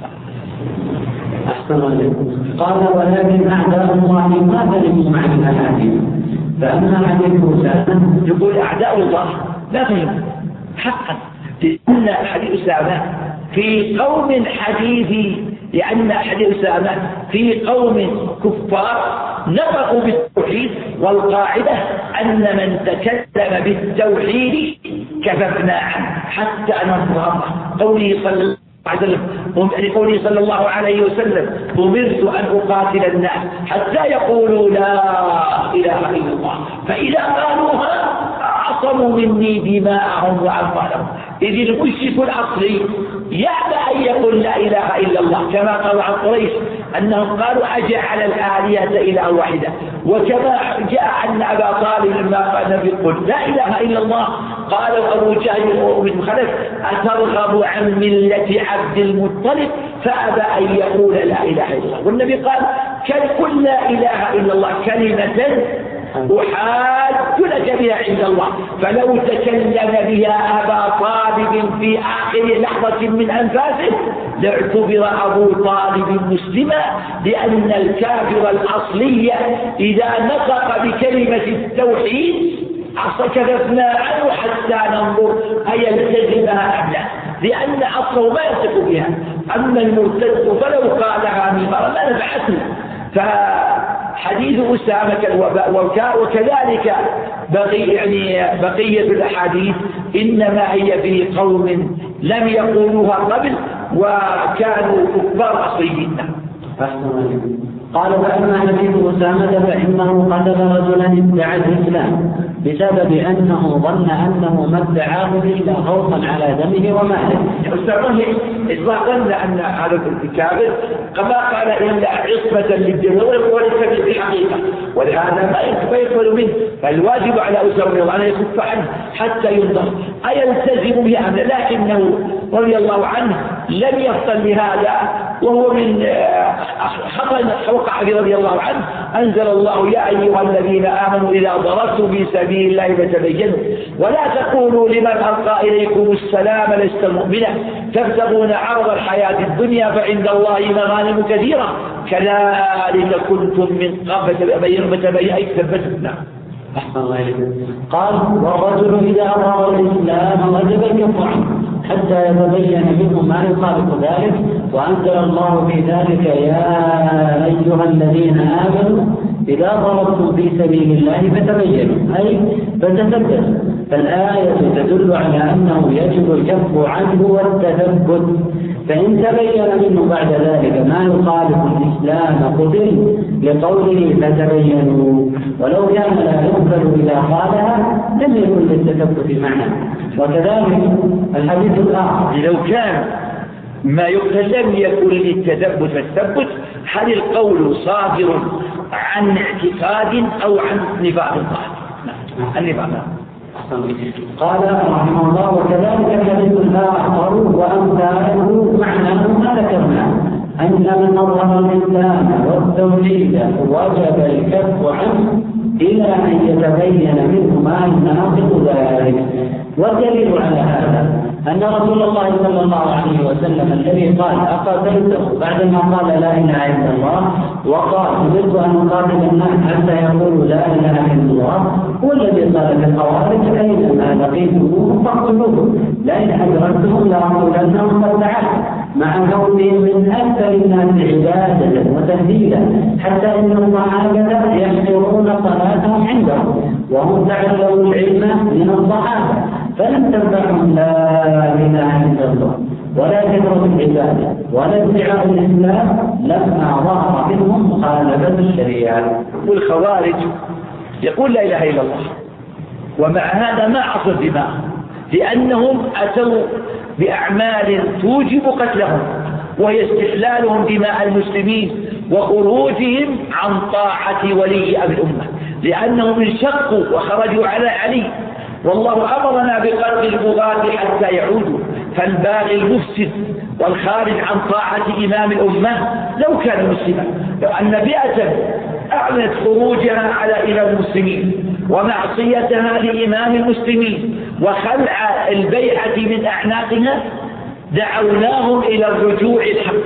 قال ولكن أعداء الله ما فهموا عن الأحاديث، فأما حديث أسامة يقول أعداء الله لا فهموا حقا، لأن حديث أسامة في قوم حديث، لأن حديث أسامة في قوم كفار نطقوا بالتوحيد، والقاعدة أن من تكلم بالتوحيد كففنا عنه حتى نظهر قوله صلى الله لقوله صلى الله عليه وسلم أمرت أن أقاتل الناس حتى يقولوا لا إله إلا الله، فإذا قالوها عصموا مني دماءهم وأموالهم. إذ المشرك الأصلي يأبى أن يقول لا إله إلا الله، كما قال عن قريش أنهم قالوا أجعل الآلهة إله واحدة، وكما جاء أن أبا طالب لما قال يقول لا إله إلا الله قالوا أبو جهل وأبو خلف أترغب عن ملة عبد المطلب، فأبى أن يقول لا إله إلا الله. والنبي قال كل لا إله إلا الله كلمة أحاج لك بها عند الله، فلو تكلم بها أبا طالب في آخر لحظة من أنفاسه لاعتبر أبو طالب مسلما، لأن الكافر الأصلي إذا نطق بكلمة التوحيد كففنا عنه حتى ننظر أيلتزمها أم لا، لأن أصله ما يثق بها. أما المرتد فلو قالها مرة ما نفعته. فحديث أسامة وكذلك بقية الأحاديث إنما هي في قوم لم يقولوها قبل وكانوا كفار أصليين. قال فأما حديث أسامة فإنه قتل رجلا ادعى الإسلام بسبب أنه ظن أنه ما ادعاه إلا خوفا على دمه وماله. أسامة إذا ظن أن هذا الكافر كما قال إلا عصمة للدم وليس بالحقيقة، ولهذا ما يقبل منه، فالواجب على أسامة أن يكف عنه حتى ينظر أيلتزم بأمره، لكنه رضي الله عنه لم يفطن لهذا، وهو من وقع رضي الله عنه أنزل الله يا أيها الذين آمنوا إذا ضربتم في سبيل الله فتبينوا ولا تقولوا لمن ألقى إليكم السلام لست مؤمنا تبتغون عرض الحياة الدنيا فعند الله مغانم كثيرة كذلك كنتم من قبل فتبينوا. قال والرجل إذا أظهر الإسلام وجب الكف عنه حتى يتبين منه ما يخالف ذلك، وأنزل الله في ذلك يا أيها الذين آمنوا إذا ضربتم في سبيل الله فتبينوا أي فتثبتوا. فالآية تدل على أنه يجب الكف عنه والتثبت، فإن تبين منه بعد ذلك ما يخالف الإسلام قتل لقوله فتبينوا، ولو كان لا يقبل إذا قالها لم يكن للتثبت معنى. وكذلك الحديث الآخر لو كان ما لم يكن للتثبت فالتثبت، هل القول صادر عن اعتقاد أو عن نفاق النفاق؟ قال رحمه الله وكذلك الحديث الآخر وأمثاله معناه ما ذكرناه أن من أظهر الإسلام والتوحيد وجب الكف عنه إلى أن يتبين منه ما يناقض ذلك. والدليل على هذا أن رسول الله صلى الله عليه وسلم الذي قال أقاتلته بعدما قال لا إله إلا الله وقال أمرت أن أقاتل الناس حتى يقولوا لا إله إلا الله هو الذي قال للخوارج أينما لقيتموهم فاقتلوهم لئن أدركتهم لأقولنهم قد تعالوا، مع كونهم من أكثر الناس عبادة وتهديدا حتى إن الصحابة يحضرون صلاتهم عندهم وهم تعلموا العلم من الصحابة فلم تنفعهم لا إله إلا الله ولا كثرة العبادة ولا ادعاء الإسلام لما ظهر منهم مخالفة الشريعة. والخوارج يقول لا إله إلا الله ومع هذا ما عصوا الدماء، لأنهم أتوا بأعمال توجب قتلهم وهي استحلالهم دماء المسلمين وخروجهم عن طاعة ولي أمر الأمة، لأنهم انشقوا وخرجوا على علي، والله أمرنا بقتل البغاة حتى يعودوا. فالباغي المفسد والخارج عن طاعة إمام الأمة لو كان مسلما، لو أن فئة أعلنت خروجها على إمام المسلمين ومعصيتها لإمام المسلمين وخلع البيعة من أعناقها دعوناهم إلى الرجوع الحق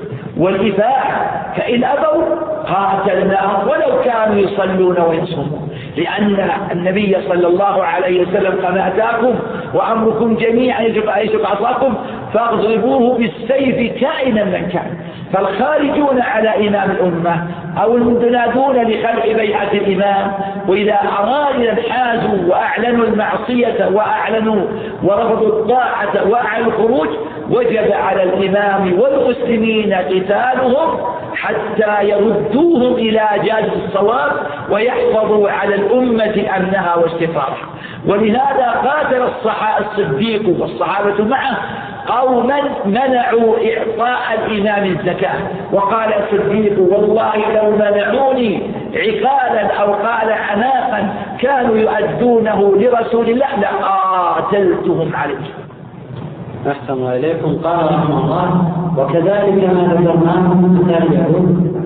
والإفاء، فإن أبوا قاتلناهم ولو كانوا يصلون ويصومون، لأن النبي صلى الله عليه وسلم كما أتاكم وأمركم جميعا يشق عصاكم فاضربوه بالسيف كائنا من كان. فالخارجون على إمام الأمة أو المتنادون لخلع بيعة الإمام وإذا أرادوا انحازوا وأعلنوا المعصية وأعلنوا ورفضوا الطاعة وأعلنوا الخروج وجب على الإمام والمسلمين قتالهم حتى يردوهم إلى جادة الصواب ويحفظوا على الأمة أمنها واستقرارها. ولهذا قاتل الصديق والصحابة معه قوما منعوا إعطاء الإمام الزكاة، وقال الصديق والله لو منعوني عقالا أو قال عناقا كانوا يؤدونه لرسول الله لقاتلتهم عليه. أحسن إليكم. قال رحمه الله: وكذلك ما ذكرناه من قتال اليهود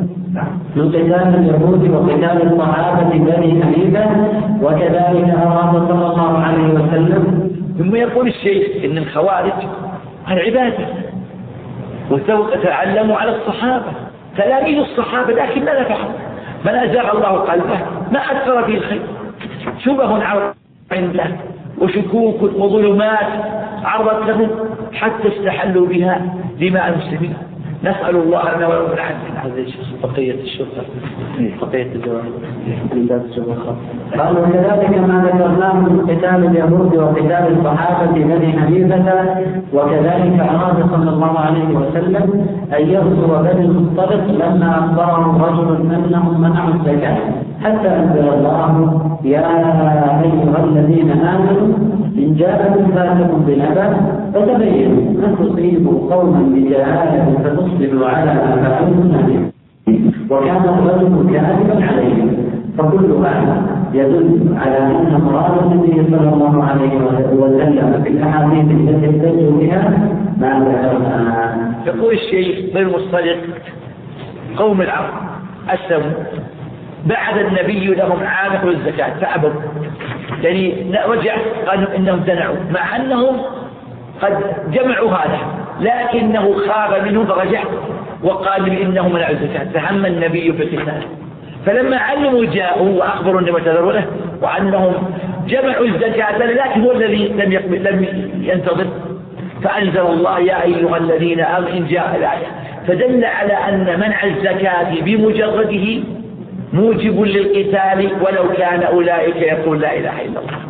وقتال الصحابة بني حنيفة، وكذلك أراد صلى الله عليه وسلم. ثم يقول الشيخ إن الخوارج العبادة وتعلموا على الصحابة تلاميذ الصحابة، لكن ماذا فعل؟ من أزاغ الله قلبه ما أكثر فيه الخير، شبه عنده وشكوك وظلمات عرضت لهم حتى استحلوا بها دماء المسلمين. نسأل الله أن ولو من عندنا بقية الشرطة بقية الجواب من باب الشبهة. قال: وكذلك ما ذكرناه من قتال اليهود وقتال الصحابة بني حنيفة، وكذلك أراد صلى الله عليه وسلم أن يغزو بني المصطلق لما أخبرهم رجل أنهم منعوا الزكاة، حتى أنزل الله: يا أيها الذين آمنوا إن جاءكم فاسق بنبأ فتبينوا أن تصيبوا قوما بجهالة فتصبحوا على ما فعلتم نادمين. وكان الرجل كاذبا عليهم، فكل هذا يدل على أن مراد النبي صلى الله عليه وسلم في الأحاديث التي احتج بها ما ذكرنا. يقول الشيخ بن المصطلق قوم العرب أسلموا بعد النبي لهم عامل الزكاة فأبوا، يعني رجع قالوا إنهم زنعوا مع أنهم قد جمعوا هذا، لكنه خاب منهم فرجع وقال إنهم منعوا الزكاة، فهم النبي بقتاله. فلما علموا جاءوا وأخبروا النبي تذروا له وأنهم جمعوا الزكاة، لكن هو الذي لم ينتظر، فأنزل الله: يا أيها الذين آمنوا إن جاء الآية، فدل على أن منع الزكاة بمجرده موجب للقتال ولو كان أولئك يقول لا إله إلا الله.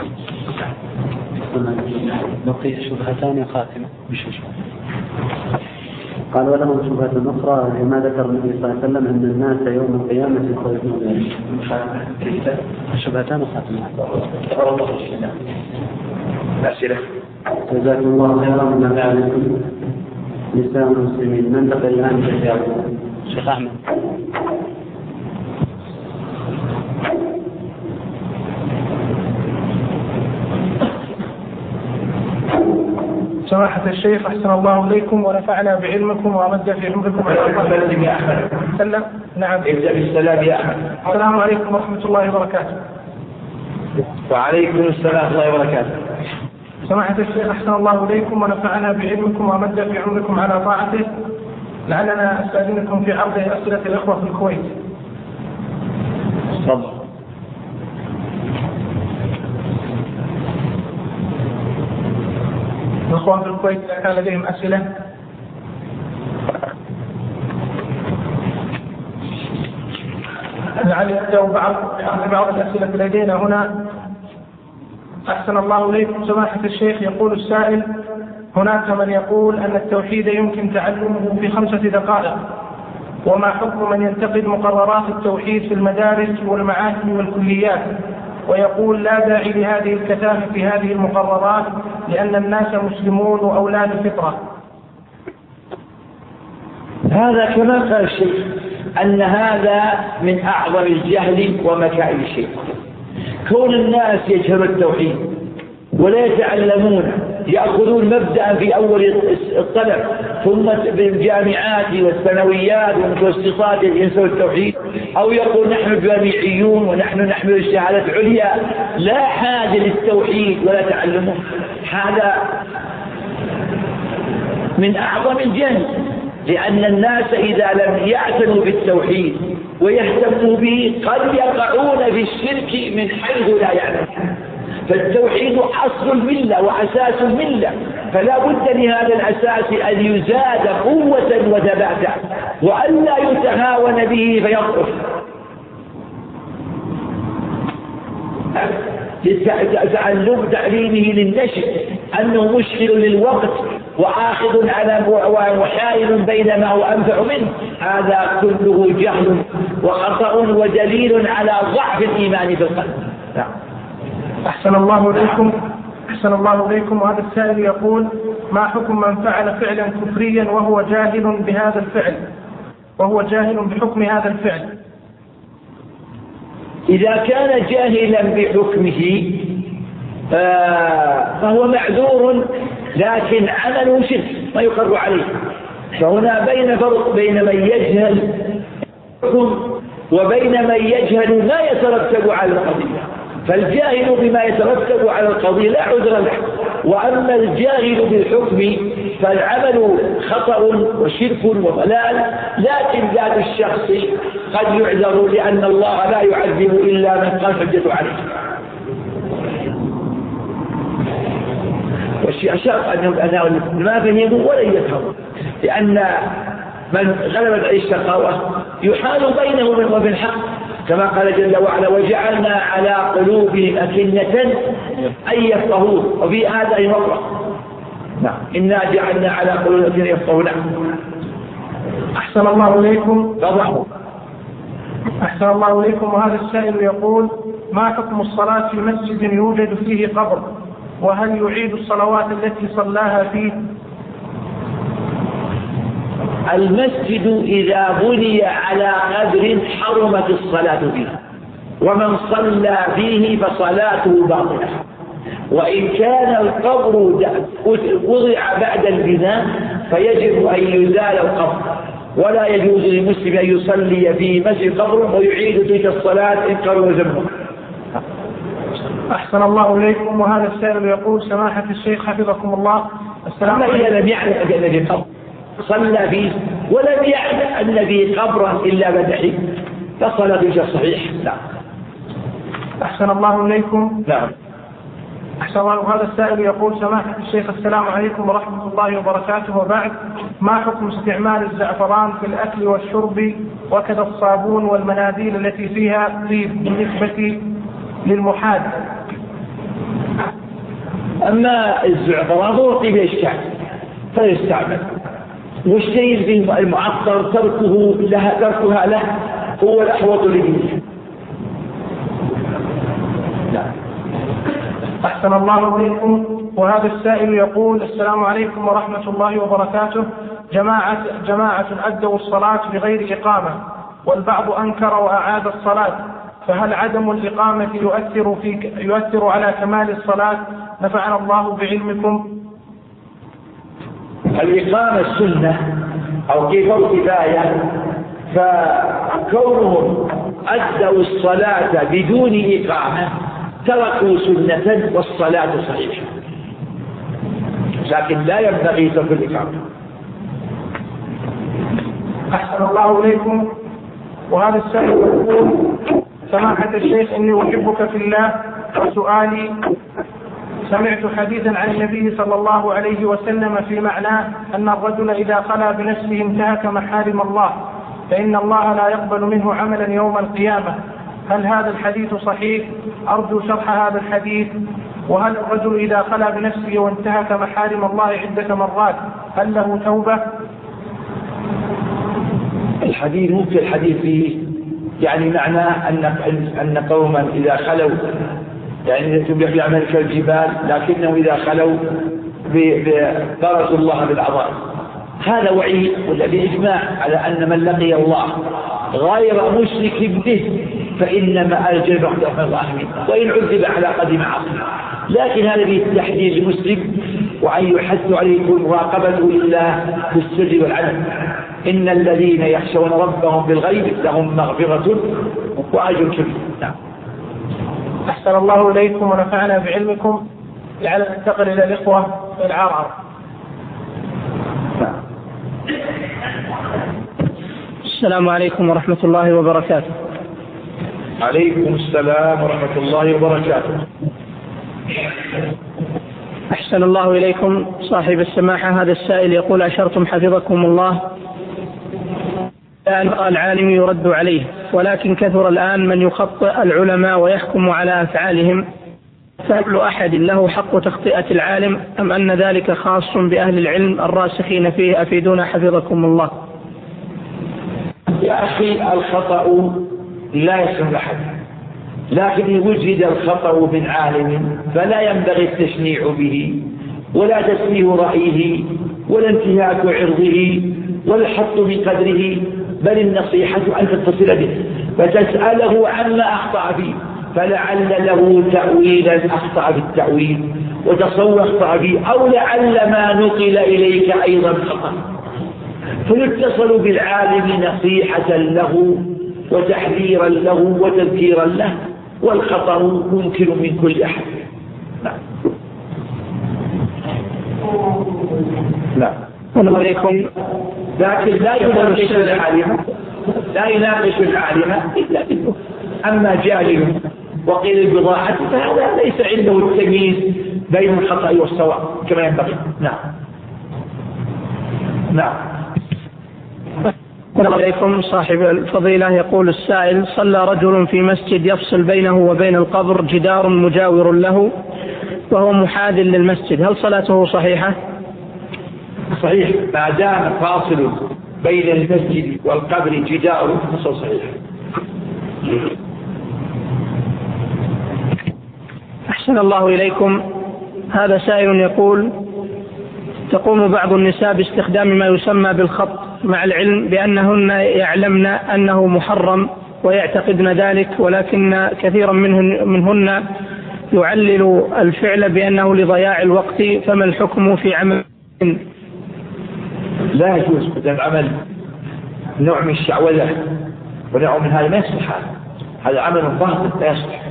بقي شبهتان خاتمة. قال: ولهم شبهة أخرى لما ذكر النبي صلى الله عليه وسلم أن الناس يوم القيامة يخرجون شبهتان خاتمة. أسئلة. جزاكم الله خيرا ما فعلتم نساء المسلمين. ننتقل الآن إلى الشيخ أحمد. سماحة الشيخ أحسن الله إليكم ونفعنا بعلمكم وأمد في عمركم. يا أحمد. سلم. نعم. ابدأ بالسلام يا أحمد. السلام عليكم ورحمة الله وبركاته. وعليكم السلام ورحمة الله وبركاته. سماحة الشيخ أحسن الله إليكم ونفعنا بعلمكم وأمد في عمركم على طاعته. لعلنا أستأذنكم في عرض أسئلة الإخوة في الكويت. تفضل. الإخوان في الكويت إذا كان لديهم أسئلة. لعلي أبدأ بعض الأسئلة لدينا هنا. أحسن الله إليكم سماحة الشيخ. يقول السائل: هناك من يقول أن التوحيد يمكن تعلمه في 5 دقائق، وما حكم من ينتقد مقررات التوحيد في المدارس والمعاهد والكليات، ويقول لا داعي لهذه الكثافة في هذه المقررات لأن الناس مسلمون وأولاد فطرة؟ هذا كما قال الشيخ أن هذا من أعظم الجهل ومكائد الشيء. كون الناس يجهلون التوحيد ولا يتعلمون، يأخذون مبدأ في أول الطلب ثم بالجامعات والثانويات والمتوسطات ينسوا التوحيد، أو يقول نحن جامعيون ونحن نحمل الشهادة العليا، لا حاجة للتوحيد ولا تعلمه. هذا من أعظم الجهل، لأن الناس إذا لم يعتنوا بالتوحيد ويهتموا به قد يقعون في الشرك من حيث لا يعلمون. فالتوحيد أصل الملة وأساس الملة، فلا بد لهذا الأساس أن يزاد قوة وثباتا وأن لا يتهاون به فيضعف. تعليمه للنشء أنه مشغل للوقت وآخذ على وحائل بين ما هو أنفع منه، هذا كله جهل وخطأ ودليل على ضعف الإيمان في القلب. أحسن الله إليكم. وهذا السائل يقول: ما حكم من فعل فعلا كفريا وهو جاهل بحكم هذا الفعل؟ إذا كان جاهلا بحكمه فهو معذور، لكن عمله شرك ما يقر عليه. فهنا بين فرق بين من يجهل الحكم وبين من يجهل ما يترتب على القضية. فالجاهل بما يترتب على القضية لا عذر له، وأما الجاهل بالحكم فالعمل خطأ وشرك وضلال، لكن ذات الشخص قد يعذر لأن الله لا يعذب إلا من قام حجة عليه. والشيء الشرط أنه ما فهموا ولن يفهموا، لأن من غلبت عليه الشقاوة يحال بينه وبين الحق، كما قال جل وعلا: وجعلنا على قلوبهم أكنة أن يفقهوه وفي آذانهم وقرا. نعم، إنا جعلنا على قلوبهم يفقهون. أحسن الله إليكم. وهذا السائل يقول: ما حكم الصلاة في مسجد يوجد فيه قبر، وهل يعيد الصلوات التي صلاها فيه؟ المسجد إذا بني على قبر حرمت الصلاة فيه، ومن صلى فيه فصلاته باطلة. وإن كان القبر وضع بعد البناء فيجب أن يزال القبر، ولا يجوز للمسلم أن يصلي في مسجد قبر ويعيد تلك الصلاة إن قرر ذنبه. أحسن الله إليكم. وهذا السائل يقول: سماحة الشيخ حفظكم الله، السلام عليكم. إذا لم يعلم أن في قبر صلى فيه ولم يعلم أن في قبرا إلا بدحي فصلاته صحيح. نعم. أحسن الله إليكم. نعم. أحسن الله. هذا السائل يقول: سماحة الشيخ السلام عليكم ورحمة الله وبركاته، وبعد، ما حكم استعمال الزعفران في الأكل والشرب وكذا الصابون والمناديل التي فيها طيب بالنسبة للمحاد؟ أما الزعفران هو طيب الشعب فيستعمل، والشيء المعطر تركها له هو الأحوط لدينه. أحسن الله إليكم. وهذا السائل يقول: السلام عليكم ورحمة الله وبركاته، جماعة أدوا الصلاة بغير إقامة، والبعض أنكر وأعاد الصلاة، فهل عدم الإقامة يؤثر على كمال الصلاة؟ نفعنا الله بعلمكم. الإقامة السنة أو كيف الكفاية، فكونهم أدوا الصلاة بدون إقامة تركوا سنة والصلاة صحيحة، لكن لا ينبغي ترك الإقامة. أحسن الله إليكم. وهذا السائل يقول: سماحة الشيخ، إني أحبك في الله، وسؤالي: سمعت حديثا عن النبي صلى الله عليه وسلم في معناه أن الرجل إذا خلا بنفسه انتهك محارم الله فإن الله لا يقبل منه عملا يوم القيامة. هل هذا الحديث صحيح؟ أرجو شرح هذا الحديث. وهل الرجل إذا خلا بنفسه وانتهك محارم الله عدة مرات هل له توبة؟ الحديث ممكن الحديث فيه يعني معناه أن قوما إذا خلوا يعني يعمل كالجبال، لكنهم إذا خلوا برزوا الله بالعظائم. هذا وعيد، والذي إجماع على أن من لقي الله غير مشرك به فإنما أرجل رحمة الله منه، وإن عذب على قدم عصره. لكن هذا به التحذير للمسلم، وأن يحث عليه مراقبته لله في السر والعلن. إن الذين يخشون ربهم بالغيب لهم مغفرة وأجر كبير. نعم. أحسن الله إليكم ونفعنا بعلمكم. لعل ننتقل إلى الإخوة في العرعر. السلام عليكم ورحمة الله وبركاته. عليكم السلام ورحمة الله وبركاته. أحسن الله إليكم صاحب السماحة. هذا السائل يقول: أشرتم حفظكم الله أن العالم يرد عليه، ولكن كثر الآن من يخطئ العلماء ويحكم على أفعالهم فكل أحد له حق تخطئة العالم أم أن ذلك خاص بأهل العلم الراسخين فيه؟ أفيدونا حفظكم الله. يا أخي الخطأ لا يسمح أحد، لكن إن وجد الخطأ من عالم فلا ينبغي التشنيع به ولا تسميه رأيه ولا انتهاك عرضه ولا الحط من قدره، بل النصيحة أن تتصل به فتسأله عما أخطأ فيه، فلعل له تأويلا أخطأ في التأويل وتصور أخطأ فيه، أو لعل ما نقل إليك أيضا خطأ، فيتصل بالعالم نصيحة له وتحذيرا له وتذكيرا له، والخطأ ممكن من كل أحد. لا لكن لا يناقش العالم إلا بالله. أما جاهل وقيل البضاعة فهذا ليس عنده التمييز بين الخطأ والصواب كما ينبغي. نعم. السلام عليكم. صاحب الفضيلة يقول السائل: صلى رجل في مسجد يفصل بينه وبين القبر جدار مجاور له وهو محاذ للمسجد، هل صلاته صحيحة؟ صحيح، ما دام فاصل بين المسجد والقبر جدار فصل صحيح. أحسن الله إليكم. هذا سائل يقول: تقوم بعض النساء باستخدام ما يسمى بالخط مع العلم بأنهن يعلمن أنه محرم ويعتقدن ذلك، ولكن كثيرا منهن يعلل الفعل بأنه لضياع الوقت، فما الحكم في عمل؟ لا يجوز هذا العمل، نوع من الشعوذة ونوع من هذا ما يصلح، هذا عمل باطل لا يصلح.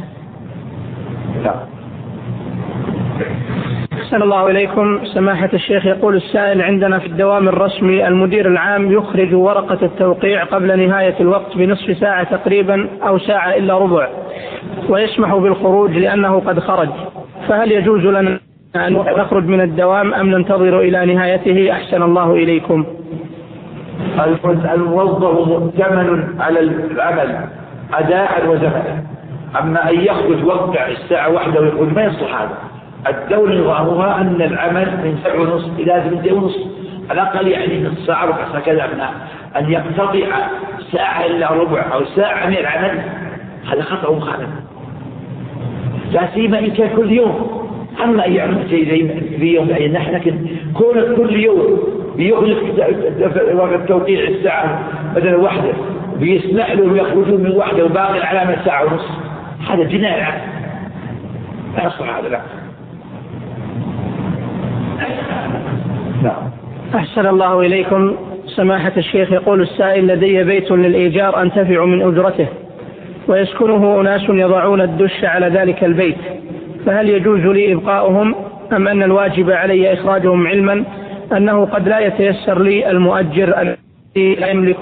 أحسن الله إليكم. سماحة الشيخ يقول السائل: عندنا في الدوام الرسمي المدير العام يخرج ورقة التوقيع قبل نهاية الوقت بنصف ساعة تقريبا أو ساعة إلا ربع، ويسمح بالخروج لأنه قد خرج، فهل يجوز لنا أن نخرج من الدوام أم ننتظر إلى نهايته؟ أحسن الله إليكم. الموظف مؤتمن على العمل أداء وزمنا، أما أن يخرج وقع الساعة 1 ويقول ما يصلح هذا. الدولة نظامها أن العمل من 7:30 إلى 8:30 على الأقل، يعني نصف ساعة ربع ساعة كذا. أن يقتطع ساعة إلا ربع أو ساعة من العمل هذا خطأ مخالف، لا سيما إن كان كل يوم. أما أن يعمل شيء في يوم أي نحن، لكن كون كل يوم بيخرج وقت توقيع الساعة بدل 1 بيسمح لهم يخرجون من 1 وباقي العلامة 1:30 ساعة، هذا جناية لا يصلح هذا. لا. أحسن الله إليكم. سماحة الشيخ يقول السائل: لدي بيت للإيجار أنتفع من أجرته ويسكنه أناس يضعون الدش على ذلك البيت، فهل يجوز لي إبقاؤهم أم أن الواجب علي إخراجهم، علما أنه قد لا يتيسر لي المؤجر الذي لا يملك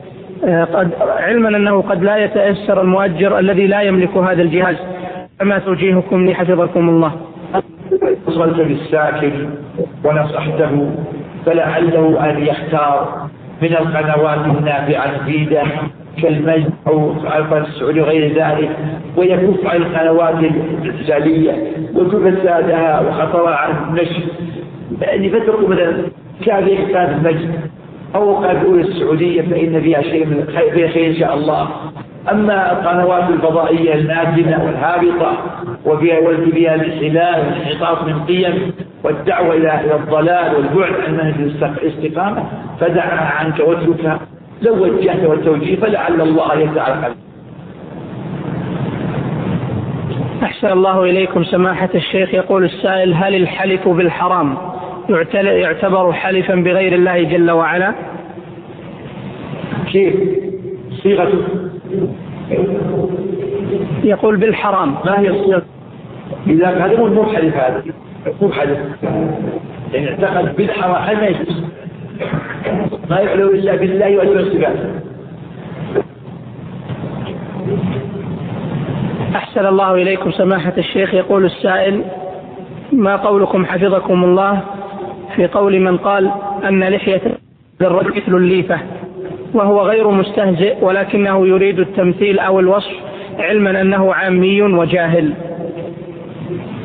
الذي لا يملك هذا الجهاز، فما توجيهكم لي حفظكم الله؟ وصلت بالساكن ونصحته فلعله أن يختار من القنوات النافعة المفيدة كالمجد أو القناة السعودية وغير ذلك، ويكف عن القنوات الإسرائيلية وتفسادها وخطرها عن النشر، يعني فترة مثلا كافية قناة المجد أو قناة السعودية فإن فيها شيء من خير إن شاء الله. أما القنوات الفضائية الناتنة والهابطة وفيها الانحلال والانحطاط من قيم والدعوة إلى الضلال والبعد عن منهج الاستقامة فدعها عنك واتركها، لو وجهت والتوجيه فلعل الله يتعالى. أحسن الله إليكم. سماحة الشيخ يقول السائل: هل الحلف بالحرام يعتبر حلفا بغير الله جل وعلا؟ كيف صيغته؟ يقول بالحرام. ما هي الصيغة؟ إذا هذا مو حلف، هذا مو حلف، يعني اعتقد بالحرام ما يجوز، ما يعلو إلا بالله وأجل صفاته. أحسن الله إليكم. سماحة الشيخ يقول السائل: ما قولكم حفظكم الله في قول من قال أن لحية الرجل مثل الليفة، وهو غير مستهزئ ولكنه يريد التمثيل أو الوصف، علما أنه عامي وجاهل؟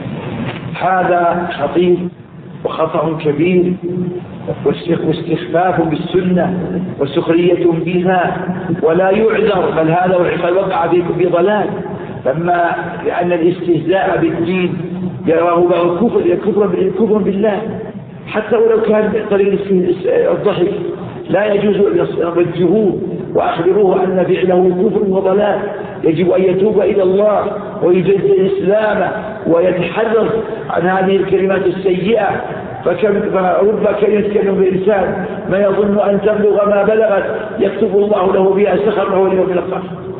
هذا خطير وخطأ كبير، واستخفاف بالسنة وسخرية بها، ولا يعذر، بل هذا وقع في ضلال. لأن الاستهزاء بالدين يراه كفر بالله، حتى ولو كان طريق الضحك لا يجوز وجهوه وأخبروه أن فعله كفر وضلال، يجب أن يتوب إلى الله ويجدد إسلامه ويتحرر عن هذه الكلمات السيئة. فرب كلمة يتكلم بالإنسان ما يظن أن تبلغ ما بلغت يكتب الله له بها سخر له اليوم الآخر.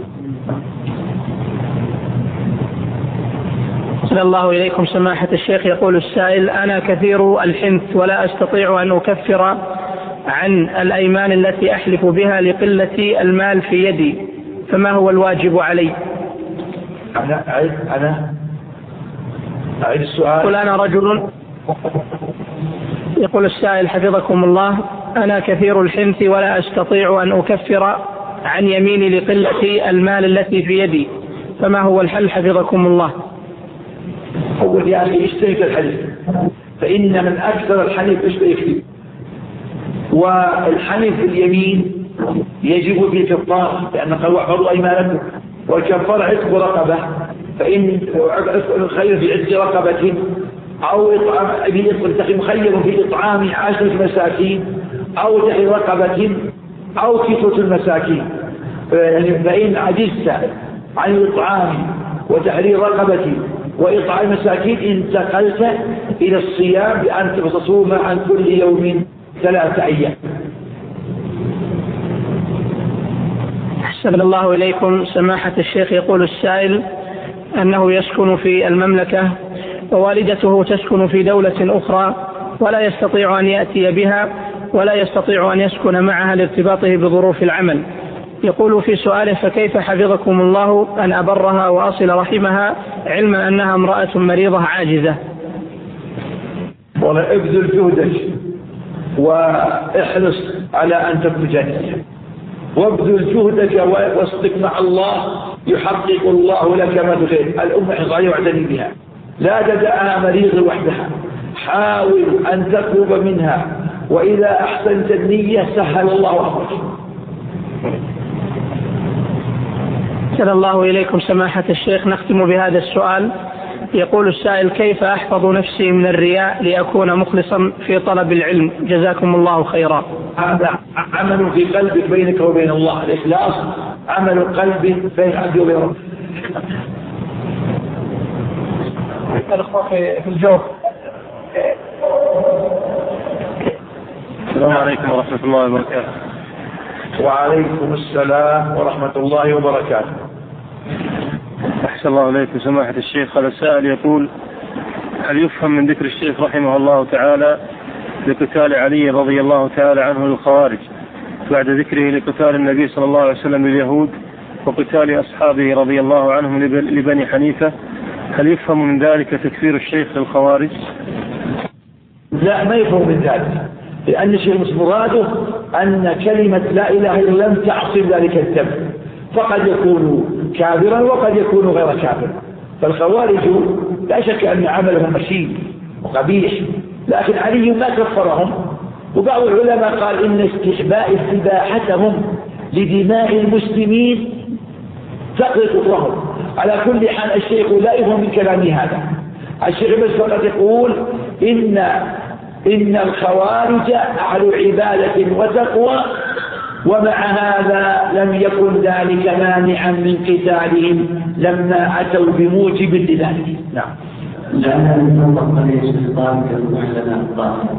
صلى الله إليكم سماحة الشيخ. يقول السائل: أنا كثير الحنث ولا أستطيع أن أكفر عن الأيمان التي أحلف بها لقلة المال في يدي، فما هو الواجب علي؟ أنا أعيد السؤال. يقول: أنا رجل. يقول السائل حفظكم الله: أنا كثير الحنث ولا أستطيع أن أكفر عن يميني لقلة المال التي في يدي، فما هو الحل حفظكم الله؟ أول يا أخي اشترك الحلف، فإن من أكثر الحلف اشترك فيه، والحلف اليمين يجب في الكفارة، لأن قالوا أيمانكم، والكفارة عتق رقبة، فإن خير في عتق رقبة أو إطعام مخير في إطعام 10 مساكين أو تحرير رقبة أو كسوة المساكين. فإن عجزت عن الإطعام وتحرير رقبة وإطعام مساكين انتقلت إلى الصيام بأن تصوم عن كل يوم 3 أيام. أحسن الله إليكم سماحة الشيخ. يقول السائل أنه يسكن في المملكة ووالدته تسكن في دولة أخرى ولا يستطيع أن يأتي بها ولا يستطيع أن يسكن معها لارتباطه بظروف العمل. يقول في سؤاله: فكيف حفظكم الله أن أبرها وأصل رحمها علما أنها امرأة مريضة عاجزة؟ ولا ابذل جهدك واحرص على أن تتجنب، وابذل جهدك واصدق مع الله يحقق الله لك ما تريد. الأمة حصانية واعتني بها، لا تدعها مريضة وحدها، حاول أن تقرب منها، وإذا أحسنت النية سهل الله أمرك. أحسن الله إليكم سماحة الشيخ. نختم بهذا السؤال. يقول السائل: كيف أحفظ نفسي من الرياء لأكون مخلصا في طلب العلم؟ جزاكم الله خيرا. هذا عمل في قلبك بينك وبين الله، الإخلاص عمل قلب بين العبد وبين ربه. الأخوة في الجوف. السلام عليكم ورحمة الله وبركاته. وعليكم السلام ورحمة الله وبركاته. أحسن الله إليكم سماحة الشيخ. هذا السائل يقول: هل يفهم من ذكر الشيخ رحمه الله تعالى لقتال علي رضي الله تعالى عنه للخوارج بعد ذكره لقتال النبي صلى الله عليه وسلم لليهود وقتال أصحابه رضي الله عنهم لبني حنيفة، هل يفهم من ذلك تكفير الشيخ للخوارج؟ لا، ما يفهم من ذلك، لأن الشيخ مراده أن كلمة لا إله إلا الله لم تعصم ذلك الدم، فقد يكون كافرا وقد يكون غير كافر. فالخوارج لا شك أن عملهم مشين وقبيح، لكن علي ما كفرهم. وبعض العلماء قال إن استباحتهم لدماء المسلمين تقضي كفرهم. على كل حال الشيخ لا يفهم من كلامه هذا. الشيخ بس فقط يقول إن الخوارج أهل عبادة وتقوى، ومع هذا لم يكن ذلك مانعا من قتالهم لما أتوا بموجب لذلك. نعم. لأنها من الله عليه السلطان كالمعلنة الطاهرة.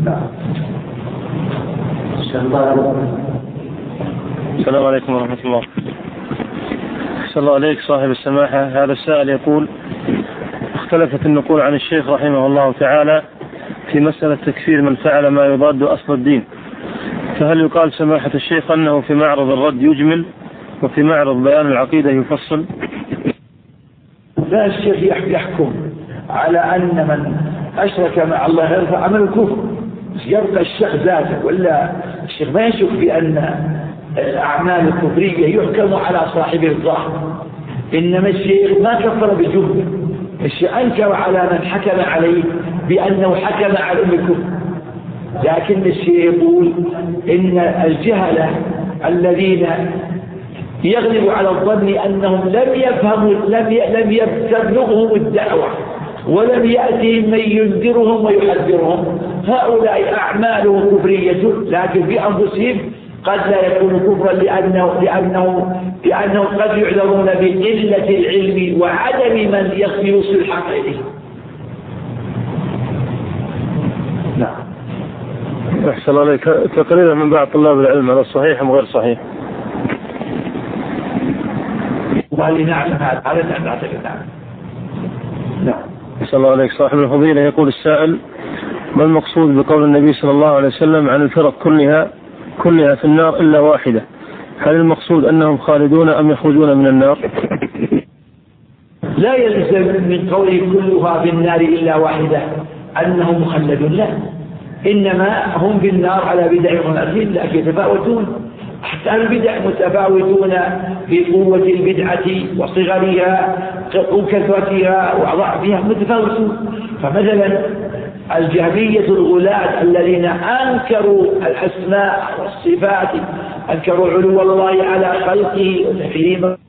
السلام عليكم ورحمة الله. أحسن الله عليك صاحب السماحة. هذا السائل يقول: اختلفت النقول عن الشيخ رحمه الله تعالى في مسألة تكفير من فعل ما يضاد أصل الدين، فهل يقال سماحة الشيخ أنه في معرض الرد يجمل وفي معرض بيان العقيدة يفصل؟ لا، الشيخ يحكم على أن من أشرك مع الله يرفع عمل الكفر، يبقى الشيخ ذاته، ولا الشيخ ما يشك بأن الأعمال الكفرية يحكم على صاحبه الظاهر، إنما الشيخ ما كفر بجملة، الشيخ أنكر على من حكم عليه بأنه حكم على الكفر، لكن الشيخ يقول إن الجهلة الذين يغلب على الظن أنهم لم يفهموا لم تبلغهم الدعوة ولم يأتهم من ينذرهم ويحذرهم، هؤلاء أعمالهم كفرية، لكن في أنفسهم قد لا يكون كفرا لأنه قد يعذرون بقلة العلم وعدم من يوصل الحق إليه. نعم. أحسن الله عليك. تقريبا من بعض طلاب العلم على الصحيح أم غير صحيح؟ نعم هذا نعتقد. نعم. أحسن الله عليك صاحب الفضيلة. يقول السائل: ما المقصود بقول النبي صلى الله عليه وسلم عن الفرق كلها في النار إلا واحدة؟ هل المقصود أنهم خالدون أم يخرجون من النار؟ لا يلزم من قوله كلها في النار إلا واحدة أنهم مخلدون، لا، إنما هم في النار على بدع ونأثير، لكن يتفاوتون. حتى البدع متفاوتون في قوة البدعة وصغرها وكثرتها وضعفها متفاوتون. فمثلا الجهمية الغلاة الذين أنكروا الأسماء والصفات، أنكروا علو الله على خلقه وتكريمه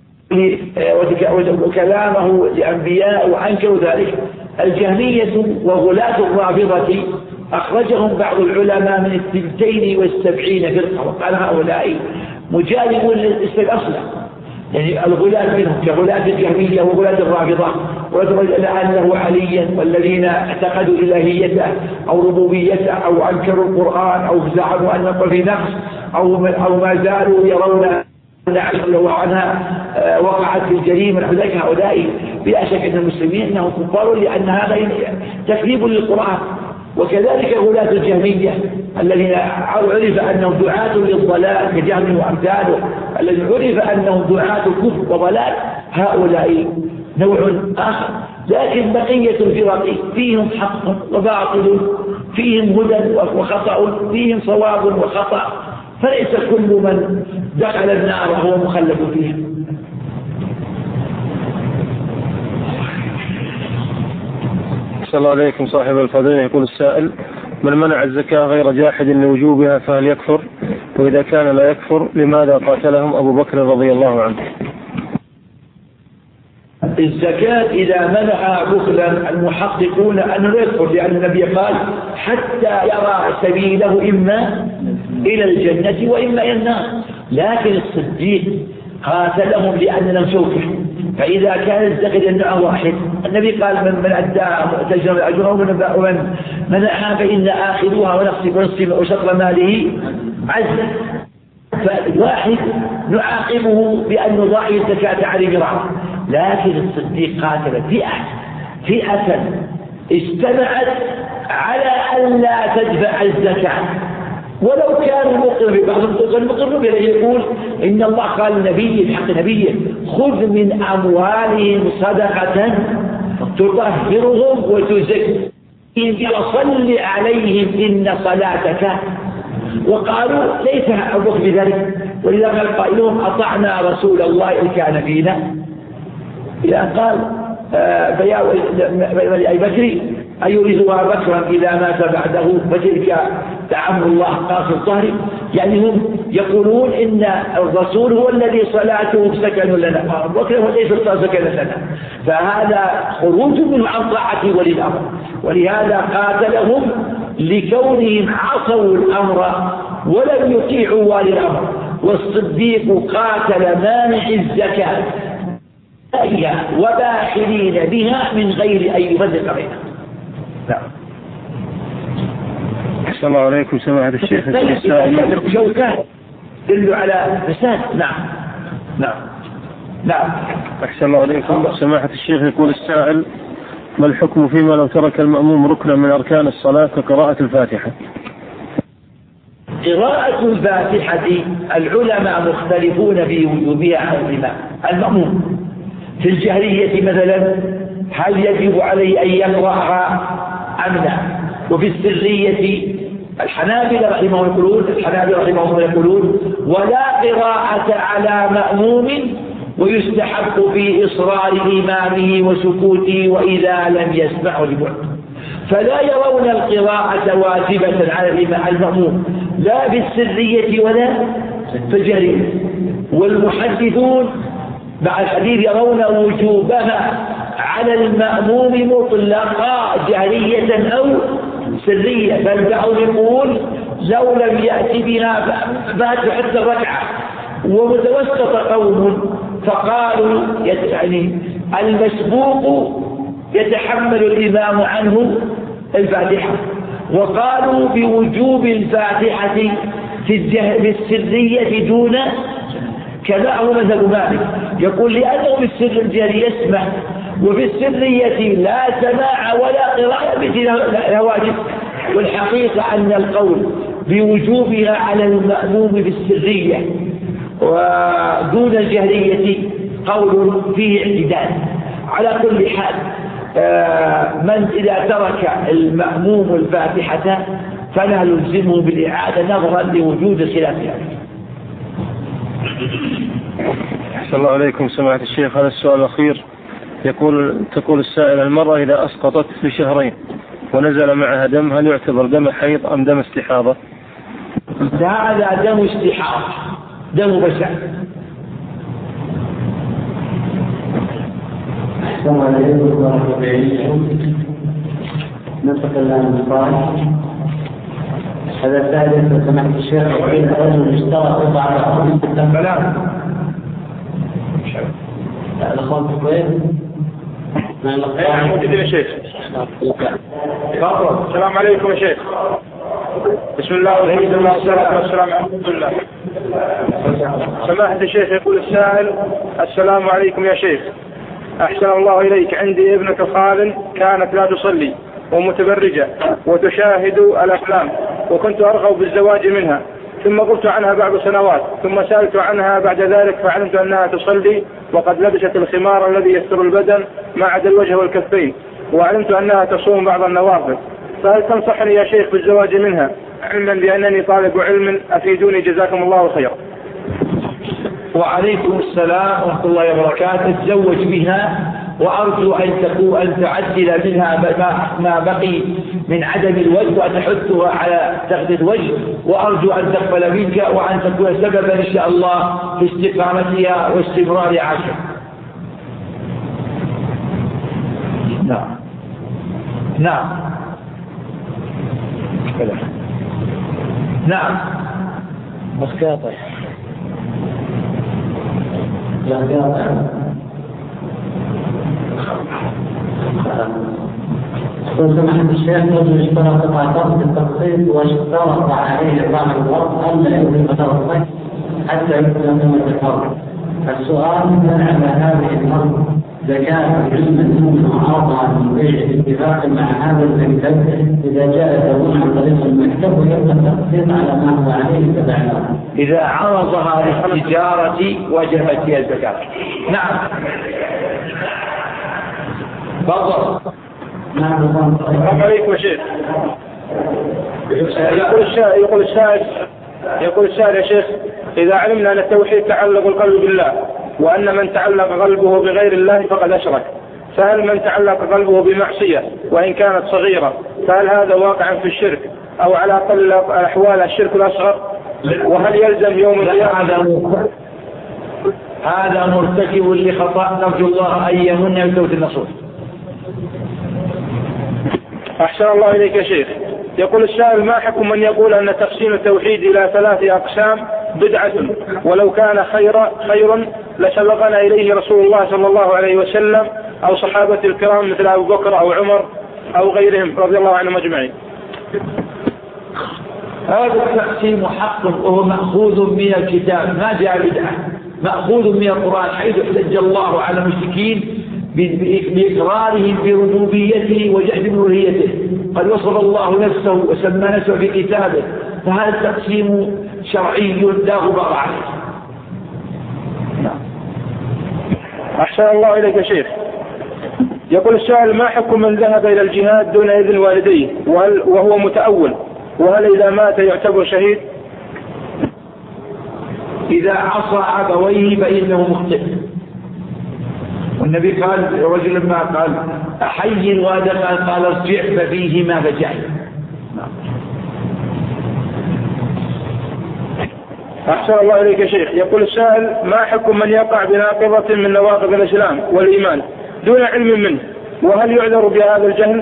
وكلامه لأنبياء وأنكروا ذلك، الجهمية وغلاة الرافضة أخرجهم بعض العلماء من 72 فرقة، وقال هؤلاء مجانبون للإسلام أصلا، يعني الغلاة منهم كغلاة الجهمية وغلاة الرافضة، ورجل أنه عليا، والذين اعتقدوا إلهيته أو ربوبيته أو أنكروا القرآن أو زعموا أنه في نقص أو ما زالوا يرون لو عنها وقعت في الجريمة. أولئك هؤلاء بلا شك أن المسلمين أنهم كفار، لأن هذا تكذيب للقرآن. وكذلك غلاة الجهمية الذين عرف أنهم دعاة للضلال كجهم وأمثاله، الذين عرف أنهم دعاة كفر وضلال، هؤلاء نوع آخر. لكن بقية الفرق فيهم حق وباطل، فيهم هدى وخطأ، فيهم صواب وخطأ، فليس كل من دخل النار هو مخلد فيها. أحسن الله عليكم صاحب الفضيلة. يقول السائل: من منع الزكاة غير جاحد لوجوبها فهل يكفر؟ وإذا كان لا يكفر لماذا قاتلهم أبو بكر رضي الله عنه؟ الزكاة إذا منع بخلا المحققون أنه لا يكفر، لأن النبي قال: حتى يرى سبيله إما إلى الجنة وإما إلى النار. لكن الصديق قاتلهم لأن لم شوكه، فإذا كان الزكاة النوع واحد، النبي قال: من أدى مؤتجر أجره ومن منعها فإن آخذوها ونصف وشطر ماله عز. فالواحد نعاقبه بأن نضاعف الزكاة على جرعه. لكن الصديق قاتل فئة اجتمعت على أن لا تدفع الزكاة، ولو كان المقر بعضهم المقر يقول إن الله قال النبي بحق نبيه: خذ من أموالهم صدقة تطهرهم وتزكيهم وصل عليهم إن صلاتك. وقالوا ليس أبوك بذلك، ولذا قال قائلهم: أطعنا رسول الله إن كان فينا، إلى أن قال أي بكر أيرثها بكرا إذا مات بعده فتلك دعم الله قاص الطهر. يعني هم يقولون إن الرسول هو الذي صلاته سكن لنا، بكر هو ليس سكن لنا، فهذا خروج منه عن طاعة ولي الأمر. ولهذا قاتلهم لكونهم عصوا الأمر ولم يطيعوا ولي الأمر. والصديق قاتل مانع الزكاة وباخلين بها من غير أن يفرق بينهم. أحسن الله عليكم سماحة الشيخ. جوزان دل على فساد. نعم. أحسن الله عليكم سماحة الشيخ. يقول السائل: ما الحكم فيما لو ترك المأموم ركنا من أركان الصلاة كقراءة الفاتحة؟ قراءة الفاتحة العلماء مختلفون في وجوبها على الإمام المأموم. في الجهرية مثلا هل يجب عليه أن يقرأها أم لا؟ وفي السرية الحنابلة رحمهم الله يقولون ولا قراءة على مأموم، ويستحب في إصرار إمامه وسكوته وإذا لم يسمع لبعد. فلا يرون القراءة واجبة على المأموم لا في السرية ولا في الجهرية. والمحدثون مع الحديث يرون وجوبها على المأموم مطلقا جهرية أو سرية، بل بعضهم يقول لو لم يأتي بها فات حتى الركعة. ومتوسط قوم فقالوا يعني المسبوق يتحمل الإمام عنه الفاتحة، وقالوا بوجوب الفاتحة في السرية دون، كما هو مذهب مالك يقول لأنه في السر الجاري يسمع وفي السرية لا سماع ولا قراءة لا واجب. والحقيقة أن القول بوجوبها على المأموم في السرية ودون الجهرية قول فيه اعتدال. على كل حال من إذا ترك المأموم الفاتحة فلا يلزمه بالإعادة نظرا لوجود خلافها. أحسن الله عليكم سماحة الشيخ. هذا السؤال الأخير تقول السائل: المرأة إذا أسقطت لشهرين ونزل معها دم هل يعتبر دم حيض أم دم استحاضة؟ هذا دم استحاضة، دم بشع. أحسن عليكم ورحمة الله. ننتقل الآن للصالح. هذا الثالث سماحة الشيخ: وإن رجل اشترى قطعة من الكلام الأخوان في الكويت موجودين يا شيخ. السلام عليكم يا شيخ. بسم الله والحمد لله والصلاة والسلام على رسول الله. سماحة الشيخ يقول السائل: السلام عليكم يا شيخ، أحسن الله إليك، عندي ابنة خال كانت لا تصلي ومتبرجة وتشاهد الأفلام، وكنت أرغب بالزواج منها، ثم قلت عنها بعض سنوات، ثم سألت عنها بعد ذلك فعلمت أنها تصلي وقد لبست الخمار الذي يستر البدن ما عدا الوجه والكفين، وعلمت أنها تصوم بعض النوافل، فهل تنصحني يا شيخ بالزواج منها علما بأنني طالب علم؟ أفيدوني جزاكم الله خيرا. وعليكم السلام ورحمة الله وبركاته. تزوج بها وأرجو أن تعدل منها ما بقي من عدم الوجه وأن تحثها على تغذية الوجه، وأرجو أن تقبل منك وأن تكون سببا إن شاء الله في استقامتها واستمرار عاشها. نعم مسكاطة سماحة الشيخ: رجل اشترى قطعة أرض بالتقسيط واشترط عليه إعطاء الأرض ألا يمكن تصرفه حتى يمكن قيمة الأرض. السؤال: هل على هذه الأرض زكاة جزء منه عرضها للبيع باتفاق مع هذا المكتب إذا جاء تبون عن طريق المكتب ويبقى التقسيط على ما هو عليه تبعا؟ إذا عرضها للتجارة وجبت فيها الزكاة. نعم. تفضل. السلام عليكم يا شيخ. يقول السائل يا شيخ: إذا علمنا أن التوحيد تعلق القلب بالله، وأن من تعلق قلبه بغير الله فقد أشرك، فهل من تعلق قلبه بمعصية وإن كانت صغيرة فهل هذا واقع في الشرك أو على أقل الأحوال الشرك الأصغر؟ وهل يلزم يوم القيامة؟ هذا مرتكب لخطأ، نرجو الله أن يمن بتوبة النصوح. أحسن الله إليك يا شيخ. يقول السائل: ما حكم من يقول أن تقسيم التوحيد إلى 3 أقسام بدعة، ولو كان خيرا لسبقنا إليه رسول الله صلى الله عليه وسلم أو صحابة الكرام مثل أبو بكر أو عمر أو غيرهم رضي الله عنهم أجمعين؟ هذا التقسيم حق وهو مأخوذ من الكتاب، ما جاء بدعة، مأخوذ من القرآن، حيث احتج الله على المشركين بإقرارهم بربوبيته وجحد ألوهيته. قد وصف الله نفسه وسمى نفسه في كتابه، فهذا التقسيم شرعي لا غبار عليه. أحسن الله إليك يا شيخ. يقول السائل: ما حكم من ذهب إلى الجهاد دون إذن والديه وهو متأول، وهل إذا مات يعتبر شهيد؟ إذا عصى أبويه فإنه مخطئ، والنبي قال رجل ما قال أحي الوالد قال ارجع ففيهما فجعل. أحسن الله إليك يا شيخ. يقول السائل: ما حكم من يقع بناقضة من نواقض الإسلام والإيمان دون علم منه، وهل يعذر بهذا الجهل؟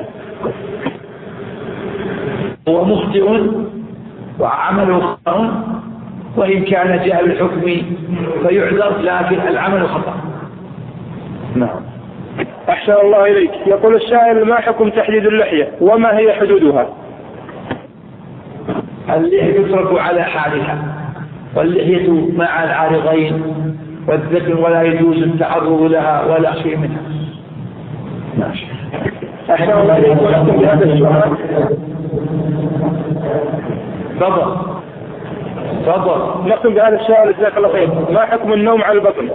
هو مخطئ وعمله خطأ، وإن كان جاء الحكم فيعذر، لكن العمل خطأ. نعم. أحسن الله إليك. يقول السائل: ما حكم تحديد اللحية وما هي حدودها؟ اللحية يترك على حالها، واللحية مع العارضين والذكر، ولا يجوز التعرض لها ولا شيء منها. ماشي. أحسن الله إليك. ونختم بهذا السؤال. تفضل. نختم بهذا السؤال جزاك الله خير. ما حكم النوم على البطن؟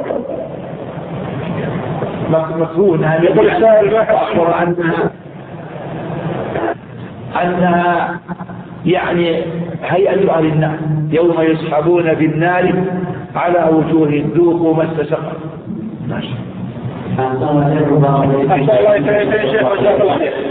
مكروه. يقول السائل: ما حكم أنها يعني هيئة أهل النار يوم يسحبون بالنار على وجوههم ذوقوا مس سقر. ماشي. أحسن الله إليك يا شيخ وجزاك الله خير.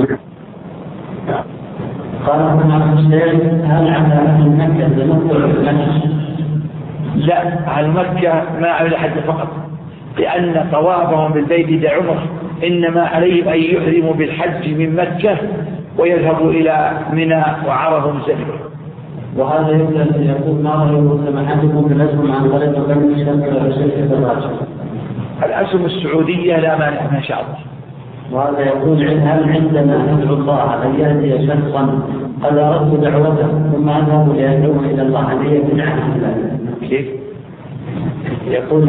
قال ابن الشيخ: هل على أهل مكة تنقل المسجد؟ لا، أهل مكة ما على حد فقط، لأن طوافهم بالبيت لعمر، إنما عليهم أن يحرموا بالحج من مكة ويذهبوا إلى منى وعرفوا مزدلفة. وهذا يمكن أن يكون ما رأيه سماحتكم بالأسهم عن طريق بنك شركة الراجل؟ الأسهم السعودية لا مانع ما شاء الله. وهذا يقول: هل عندما ندعو الله أن يهدي شخصا قد أردت دعوته ثم أذهب ليدعوه إلى الله هل هي بدعة؟ كيف؟ يقول: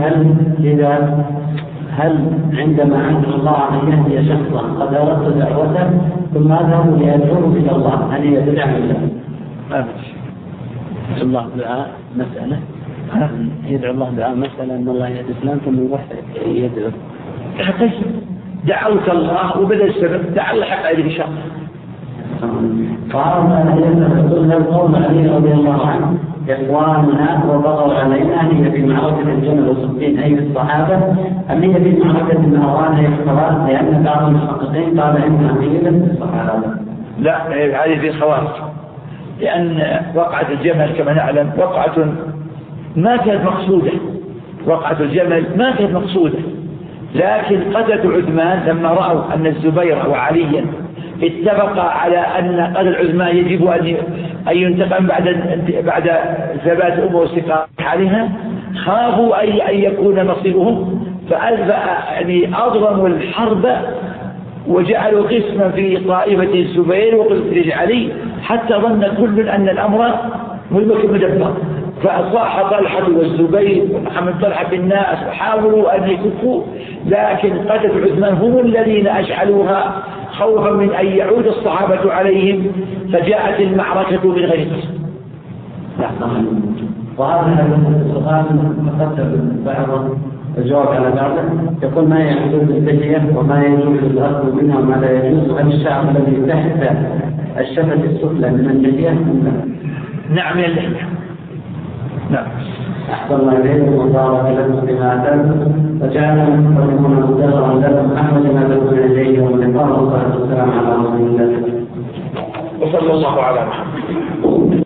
هل عندما أدعو الله أن يهدي شخصا قد أردت دعوته ثم أذهب ليدعوه إلى الله هل هي بدعة؟ يدعو الله دعاء مسألة، يدعو الله دعاء مسألة أن الله يهدي فلان ثم يروح يدعو. دعوت الله وبدأ السبب دعا حق عليه إن شاء الله. فهذا يقول القول علي رضي الله عنه: إخواننا وبغوا علينا هي في معركة الجمل والصفين أي الصحابة أم هي في معركة النهروان أي الخوارج؟ لأن بعض المحققين قال إنها هي من الصحابة. لا، هذه في الخوارج، لأن وقعة الجمل كما نعلم وقعة ما كانت مقصودة، وقعة الجمل ما كانت مقصودة، لكن قتلوا عثمان لما رأوا أن الزبير وعليا اتفقا على أن قتل عثمان يجب أن ينتقم بعد ثبات أمه واستقرار حالها، خافوا أن يكون مصيرهم أضرموا الحرب وجعلوا قسما في طائفة الزبير وقسم علي، حتى ظن كل أن الأمر مدبر، فأصاح طلحة والزبير ومحمد طلحة بالناس وحاولوا أن يكفوا، لكن قتل عثمان هم الذين أشعلوها خوفا من أن يعود الصحابة عليهم، فجاءت المعركة من غير قسم. وهذا السؤال مقدم بعض الجواب على بعضه، يقول: ما يجوز اللحية وما يجوز الأخذ منها وما لا يجوز، هل الشعر الذي تحت الشفة السفلى من اللحية؟ نعم، اللحية. نعم. أحسن الله إليكم وبارك لكم بما أتاكم وجعلنا نستخدمون مدرا لكم أحمد ما تكون إليه واللقاء والصلاة والسلام على رسول الله وصلى الله على محمد.